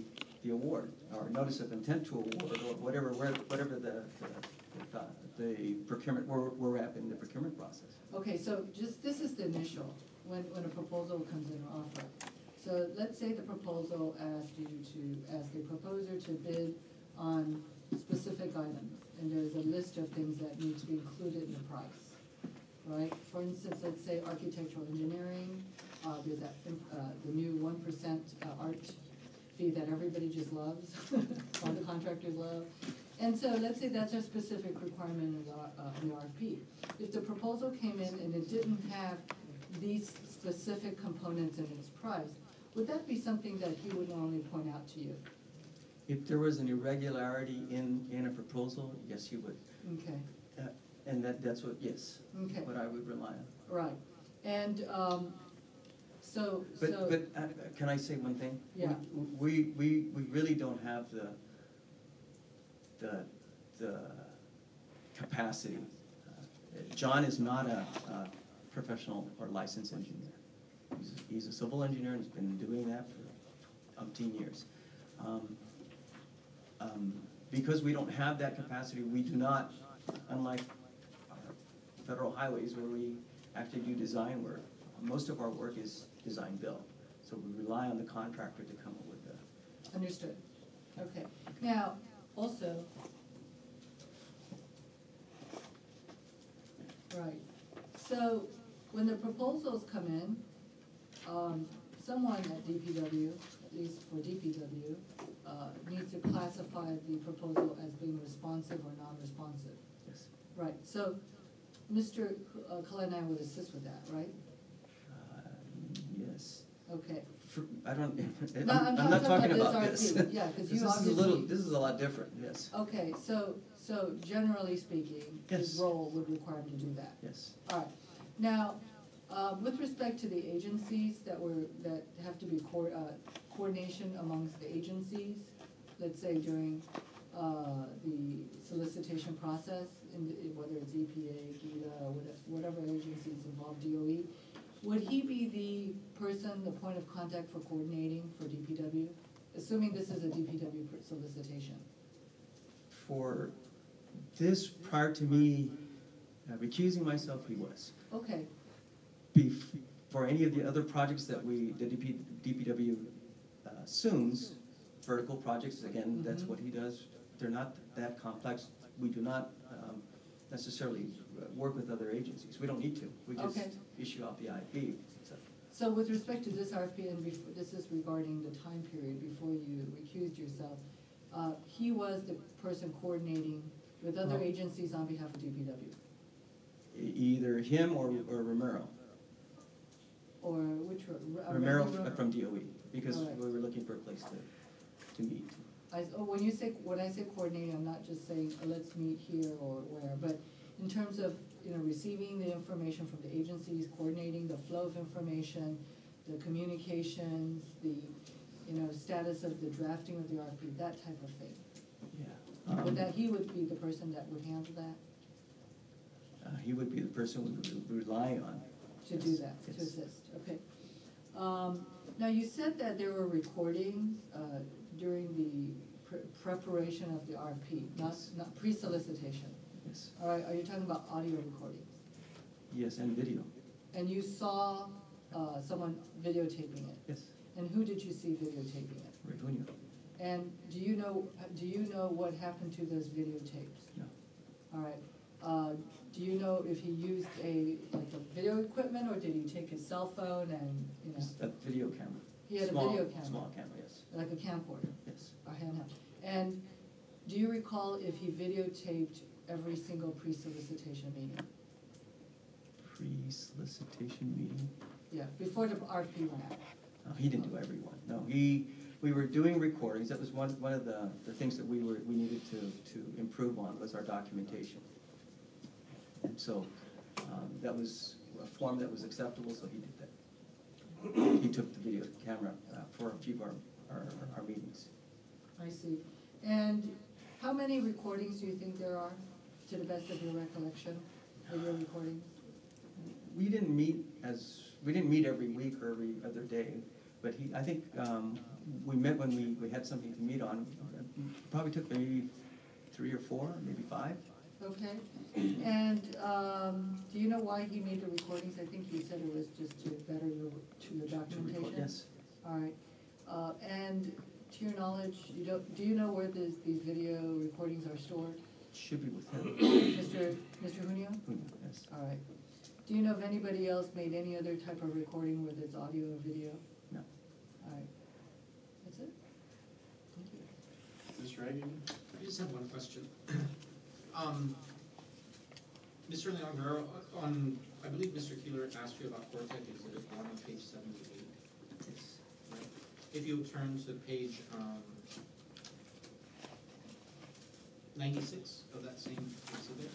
the award, or notice of intent to award, or whatever, where- whatever the, the, the procurement, where we're at in the procurement process. Okay, so just, this is the initial, when, when a proposal comes in or offer. So let's say the proposal asked you to, ask a proposer to bid on specific items, and there's a list of things that need to be included in the price, right? For instance, let's say architectural engineering, uh, there's that, uh, the new one percent uh, art fee that everybody just loves, all the contractors love. And so let's say that's a specific requirement in the, uh, in the R F P. If the proposal came in and it didn't have these specific components in its price, would that be something that he would normally point out to you? If there was an irregularity in, in a proposal, yes, you would. Okay, Uh, And that, that's what, yes, okay, what I would rely on. right. And, um, so, But, so, but uh, can I say one thing? Yeah. We, we, we really don't have the, the, the capacity. Uh, John is not a, a professional or licensed engineer. He's, he's a civil engineer and he's been doing that for umpteen years. Um, um, Because we don't have that capacity, we do not, unlike our federal highways where we actually do design work, most of our work is design build. So we rely on the contractor to come up with the, understood, okay. Now, also, right, so when the proposals come in, um, someone at D P W, at least for D P W, uh, needs to classify the proposal as being responsive or non-responsive. yes. Right, so Mister Kalanai would assist with that, right? Uh, Yes. Okay. For- I don't, I'm No, I'm I'm not talking talking about about this this. R F P, yeah, 'cause you This is a little, obviously- this is a lot different, yes, Okay, so, so generally speaking, his Yes. role would require him to do that. yes. All right. Now, um, with respect to the agencies that were, that have to be co- uh, coordination amongst the agencies, let's say during, uh, the solicitation process, in the, whether it's E P A, GITA, or whatever, whatever agencies involved, D O E, would he be the person, the point of contact for coordinating for D P W? Assuming this is a D P W pr- solicitation. For this, prior to me uh, recusing myself, he was. Okay, Bef- For any of the other projects that we, the D P, D P W uh, assumes, vertical projects, again, that's Mhm. what he does. They're not that complex. We do not um, necessarily uh, work with other agencies. We don't need to. We just Okay. issue out the I P. So, so with respect to this R F P, and before, this is regarding the time period before you recused yourself, uh, he was the person coordinating with other Well- agencies on behalf of D P W, e- Either him or or Romero. or which, ro- uh, Romero Randy Ro- f- from D O E, because Alright. we were looking for a place to, to meet. I, oh, when you say, when I say coordinating, I'm not just saying, uh, let's meet here or where, but in terms of, you know, receiving the information from the agencies, coordinating the flow of information, the communications, the, you know, status of the drafting of the R F P, that type of thing. Yeah. Would Um, that, he would be the person that would handle that, uh, He would be the person we would rely on. to do Yes, that, to yes. assist, okay. Um, now, you said that there were recordings, uh, during the pre- preparation of the R F P, not, Yes. not pre-solicitation. Yes, All right, are you talking about audio recordings? yes, and video, And you saw, uh, someone videotaping it? yes, And who did you see videotaping it? Regunio, And do you know, do you know what happened to those videotapes? no, All right, uh, do you know if he used a, like a video equipment, or did he take his cell phone and, you know, Just a video camera. He had a Small- video camera. Small camera, yes, like a camcorder, yes. or handheld? And do you recall if he videotaped every single pre-solicitation meeting? Pre-solicitation meeting, Yeah, before the R F P went out? no, he didn't do everyone, no, he, we were doing recordings, that was one, one of the, the things that we were, we needed to, to improve on was our documentation. And so, um, that was a form that was acceptable, so he did that. He took the video camera uh, for a few of our, our, our meetings. I see. And how many recordings do you think there are, to the best of your recollection, video recordings? We didn't meet as, we didn't meet every week or every other day, but he, I think, um, we met when we, we had something to meet on. Probably took maybe three or four, maybe five. Okay, and, um, do you know why he made the recordings? I think he said it was just to better your, to your To record, documentation? yes. All right, uh, and to your knowledge, you don't, do you know where this, these video recordings are stored? Should be with him. Mister Mister Junio? Who knows, yes. All right. Do you know if anybody else made any other type of recording, whether it's audio or video? No. All right, that's it? Thank you. Mister Aggie? I just have one question. Um, Mister Leon Guerrero, on, I believe Mister Keeler asked you about Cortec Exhibit one on page seventy-eight. Yes. Right. If you turn to page, um, ninety-six of that same exhibit.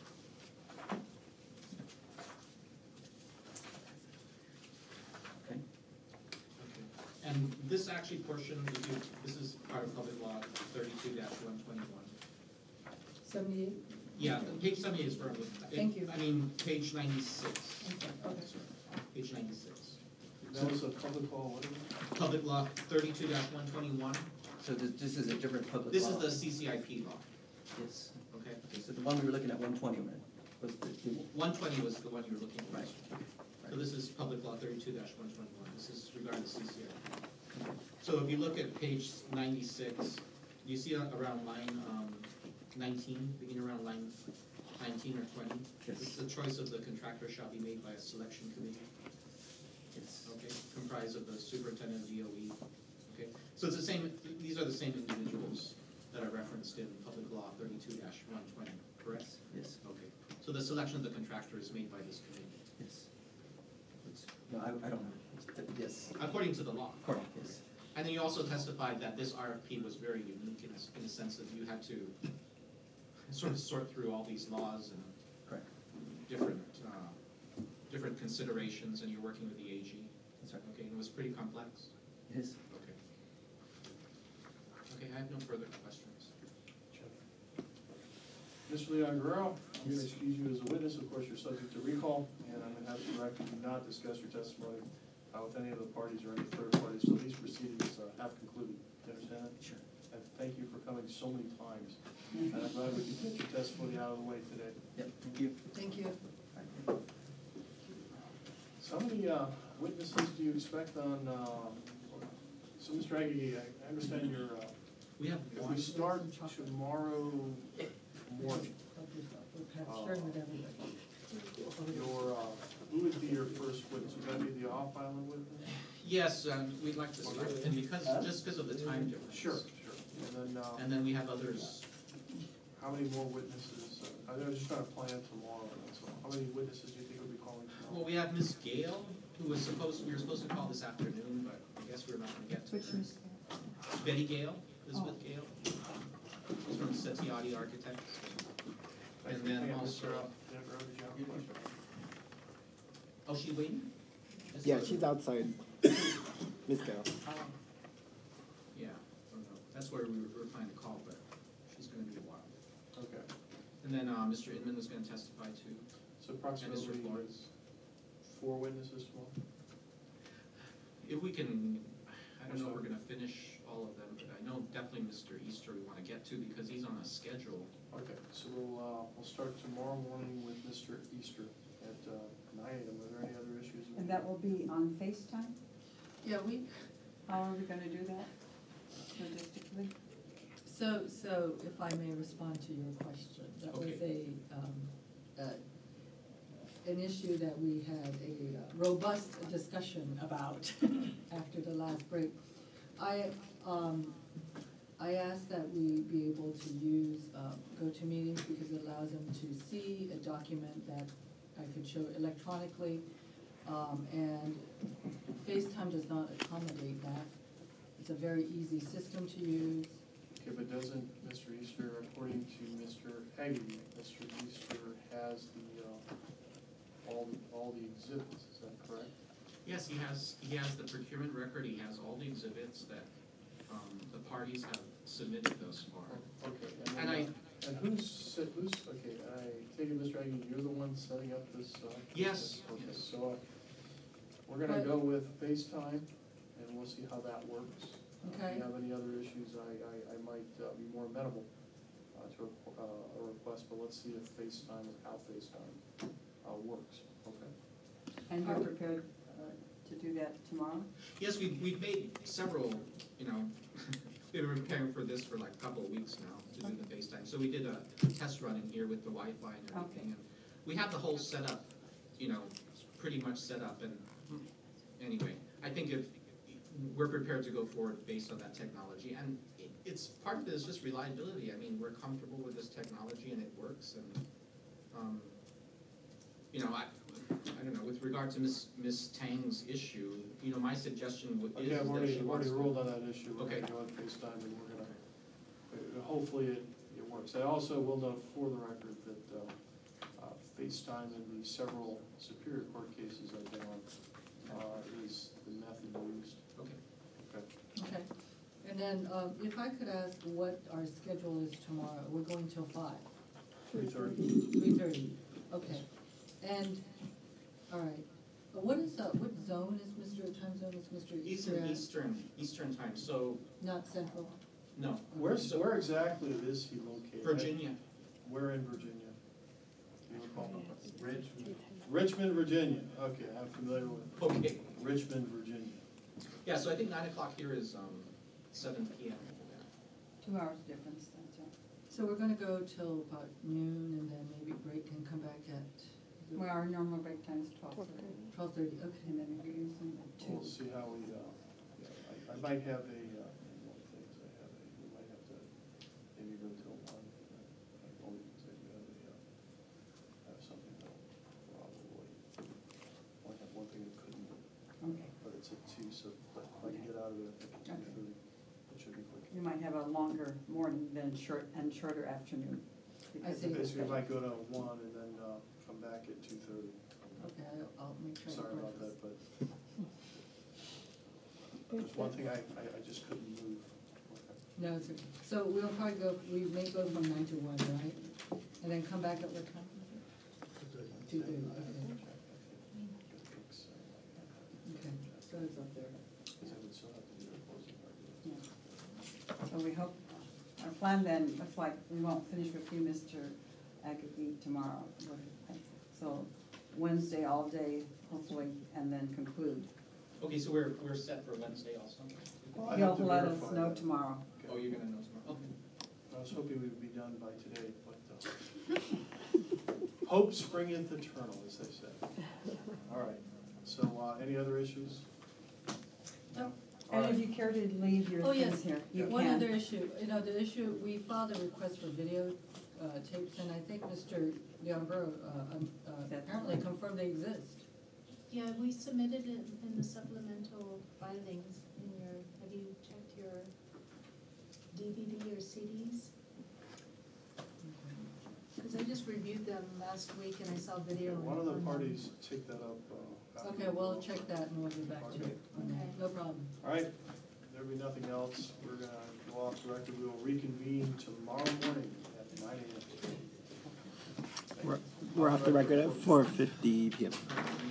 Okay. Okay. And this actually portion, if you, this is part of public law thirty-two one twenty-one. Seventy-eight? Yeah, page seventy-eight is for, Thank you. I mean, page ninety-six. Okay, okay. Sorry, page ninety-six. That was a public law, what is it? Public law thirty-two one twenty-one. So this, this is a different public This law? is the C C I P law, Yes. okay? Okay, so the one we were looking at, one twenty, was the, the- One twenty was the one you were looking at. right. So this is public law thirty-two one twenty-one. This is regarding the C C I P. So if you look at page ninety-six, you see around line, um, nineteen, beginning around line nineteen or twenty? Yes. It's the choice of the contractor shall be made by a selection committee, Yes. okay, comprised of the superintendent of D O E, okay? So it's the same, these are the same individuals that are referenced in public law thirty-two one twenty, correct? Yes, Okay, so the selection of the contractor is made by this committee, yes. It's- No, I, I don't know. It's- Yes, according to the law. correct, yes. And then you also testified that this R F P was very unique in a, in a sense that you had to sort of sort through all these laws and Correct. different, uh, different considerations, and you're working with the A G. That's right. Okay, and it was pretty complex? Yes. Okay. Okay, I have no further questions. Mister Leon Guerrero, I'm Yes. gonna excuse you as a witness, of course, you're subject to recall, and I'm gonna have to direct you to not discuss your testimony uh, with any of the parties or any third parties, so these proceedings uh, have concluded. You understand that? Sure. And thank you for coming so many times, and I'm glad we could get your testimony out of the way today. Yep, thank you. Thank you. So how many uh, witnesses do you expect on, uh, so Mister Aggie, I I understand your, uh, We have if one. we start tomorrow morning, Sharing with everybody. your, uh, who would be your first witness? Would that be the off-island witness? Yes, um, we'd like to start, and because, just because of the time difference. Sure, sure. And then, uh, And then we have others. how many more witnesses? uh, I was just trying to plan tomorrow, that's all. How many witnesses do you think will be calling Well, tomorrow? we have Miss Gale, who was supposed, we were supposed to call this afternoon, but I guess we're not gonna get to Which her. Miss Betty Gale, Elizabeth Oh. Gale. She's from Setiati Architects. Thank And you. then Hang on, Mister also- uh, Denver, did you have a question? Oh, she waiting? Just Yeah, for- she's outside. Miss Gal. Yeah, oh no, that's where we were, we were planning to call, but she's gonna be a while. Okay, And then, uh, Mister Inman was gonna testify too. so approximately Flores. four witnesses tomorrow? If we can, I don't know if we're gonna finish all of them, but I know definitely Mister Easter we wanna get to because he's on a schedule. Okay, so we'll, uh, we'll start tomorrow morning with Mister Easter at, uh, nine A M. Are there any other issues? And that will be on FaceTime? Yeah, we, How are we gonna do that logistically? so, so if I may respond to your question, that was Okay. a, um, uh, an issue that we had a uh, robust discussion about after the last break. I, um, I asked that we be able to use, uh, GoToMeetings because it allows them to see a document that I could show electronically. Um, and FaceTime does not accommodate that. It's a very easy system to use. Okay, but doesn't Mister Easter, according to Mister Aggie, Mister Easter has the, uh, all, the- all the exhibits, is that correct? Yes, he has, he has the procurement record, he has all the exhibits that, um, the parties have submitted thus far. Okay. And then, I- uh, And who's, set- who's, okay, I take it, Mister Aggie, you're the one setting up this, uh? Yes, Okay, yes. so, uh, we're gonna But- go with FaceTime, and we'll see how that works. If Okay. you have any other issues, I, I, I might uh, be more amenable uh, to a, uh, a request, but let's see if FaceTime, how FaceTime uh, works, okay? And you're prepared uh, to do that tomorrow? Yes, we, we've made several, you know, we've been preparing for this for like a couple of weeks now to do the FaceTime. So we did a test run in here with the Wi-Fi and Okay. everything. And we have the whole setup, you know, pretty much set up. And anyway, I think if we're prepared to go forward based on that technology. And it- it's, part of it is just reliability. I mean, we're comfortable with this technology and it works. And, um, you know, I, I don't know, with regard to Miss Miss Tang's issue, you know, my suggestion would, is Okay, I've is that already, she I've already wants. ruled on that issue. We're Okay. gonna go on FaceTime and we're gonna, uh, hopefully it, it works. I also will note for the record that, uh, uh, FaceTime in the several Superior Court cases I've been on, uh, is the method used. Okay. Okay. Okay. And then, um, if I could ask what our schedule is tomorrow, we're going till five, Three thirty. three thirty, okay. And, all right, Uh, what is, uh, what zone is Mister, time zone is Mister He's in Easter at? Eastern, Eastern time, so, Not central? no. Where's, So- where exactly is he located? Virginia. Where in Virginia? Do you recall? Richmond. Richmond, Virginia. Okay, I'm familiar with Okay. Richmond, Virginia. Yeah, so I think nine o'clock here is, um, seven P M over there. Two hours difference, that's all. So we're gonna go till about noon and then maybe break and come back at Well, our normal break time is twelve thirty, twelve thirty, okay. and then we're using at We'll two. see how we, uh, yeah, I, I might have a, uh, one of the things I have, a we might have to maybe go till one. I only because I do have a, uh, have something that'll probably, might have one thing that couldn't, Okay. but it's at two, so if I can get out of it, I think at two thirty, it should be quick. You might have a longer morning than short, and shorter afternoon. I because see. of the Basically, I might schedule. go to one and then, uh, come back at two thirty. Okay, I'll- I'll make sure. I Sorry have about that, breakfast. but there's one thing I, I, I just couldn't move. No, it's okay. So we'll probably go, we may go from nine to one, right? And then come back at what time? Two thirty, okay. Okay, so it's up there. Because I would still have to do a closing argument. Yeah. So we hope, our plan then, looks like we won't finish with you, Mister Agagi, tomorrow. So Wednesday all day, hopefully, and then conclude. Okay, so we're, we're set for Wednesday also? Well, I have You'll to let us verify know that. tomorrow. Oh, you're gonna know tomorrow, okay. I was hoping we'd be done by today, but, uh, hope springeth eternal, as they say. All right, so, uh, any other issues? No. All And if right. you care to leave your Oh, things yes, here, you can. one other issue, you know, the issue, we filed a request for video uh, tapes, and I think Mister Leonbro uh, um, uh, apparently confirmed they exist. Yeah, we submitted it in the supplemental filings in your, have you checked your D V D or C Ds? Because I just reviewed them last week and I saw video. One of the on them. parties take that up. uh, after Okay, the we'll vote. check that and we'll be back to it on that, Okay. no problem. All right, there be nothing else, we're gonna go off the record, we will reconvene tomorrow morning at nine A M. We're, we're off the record at four fifty P M.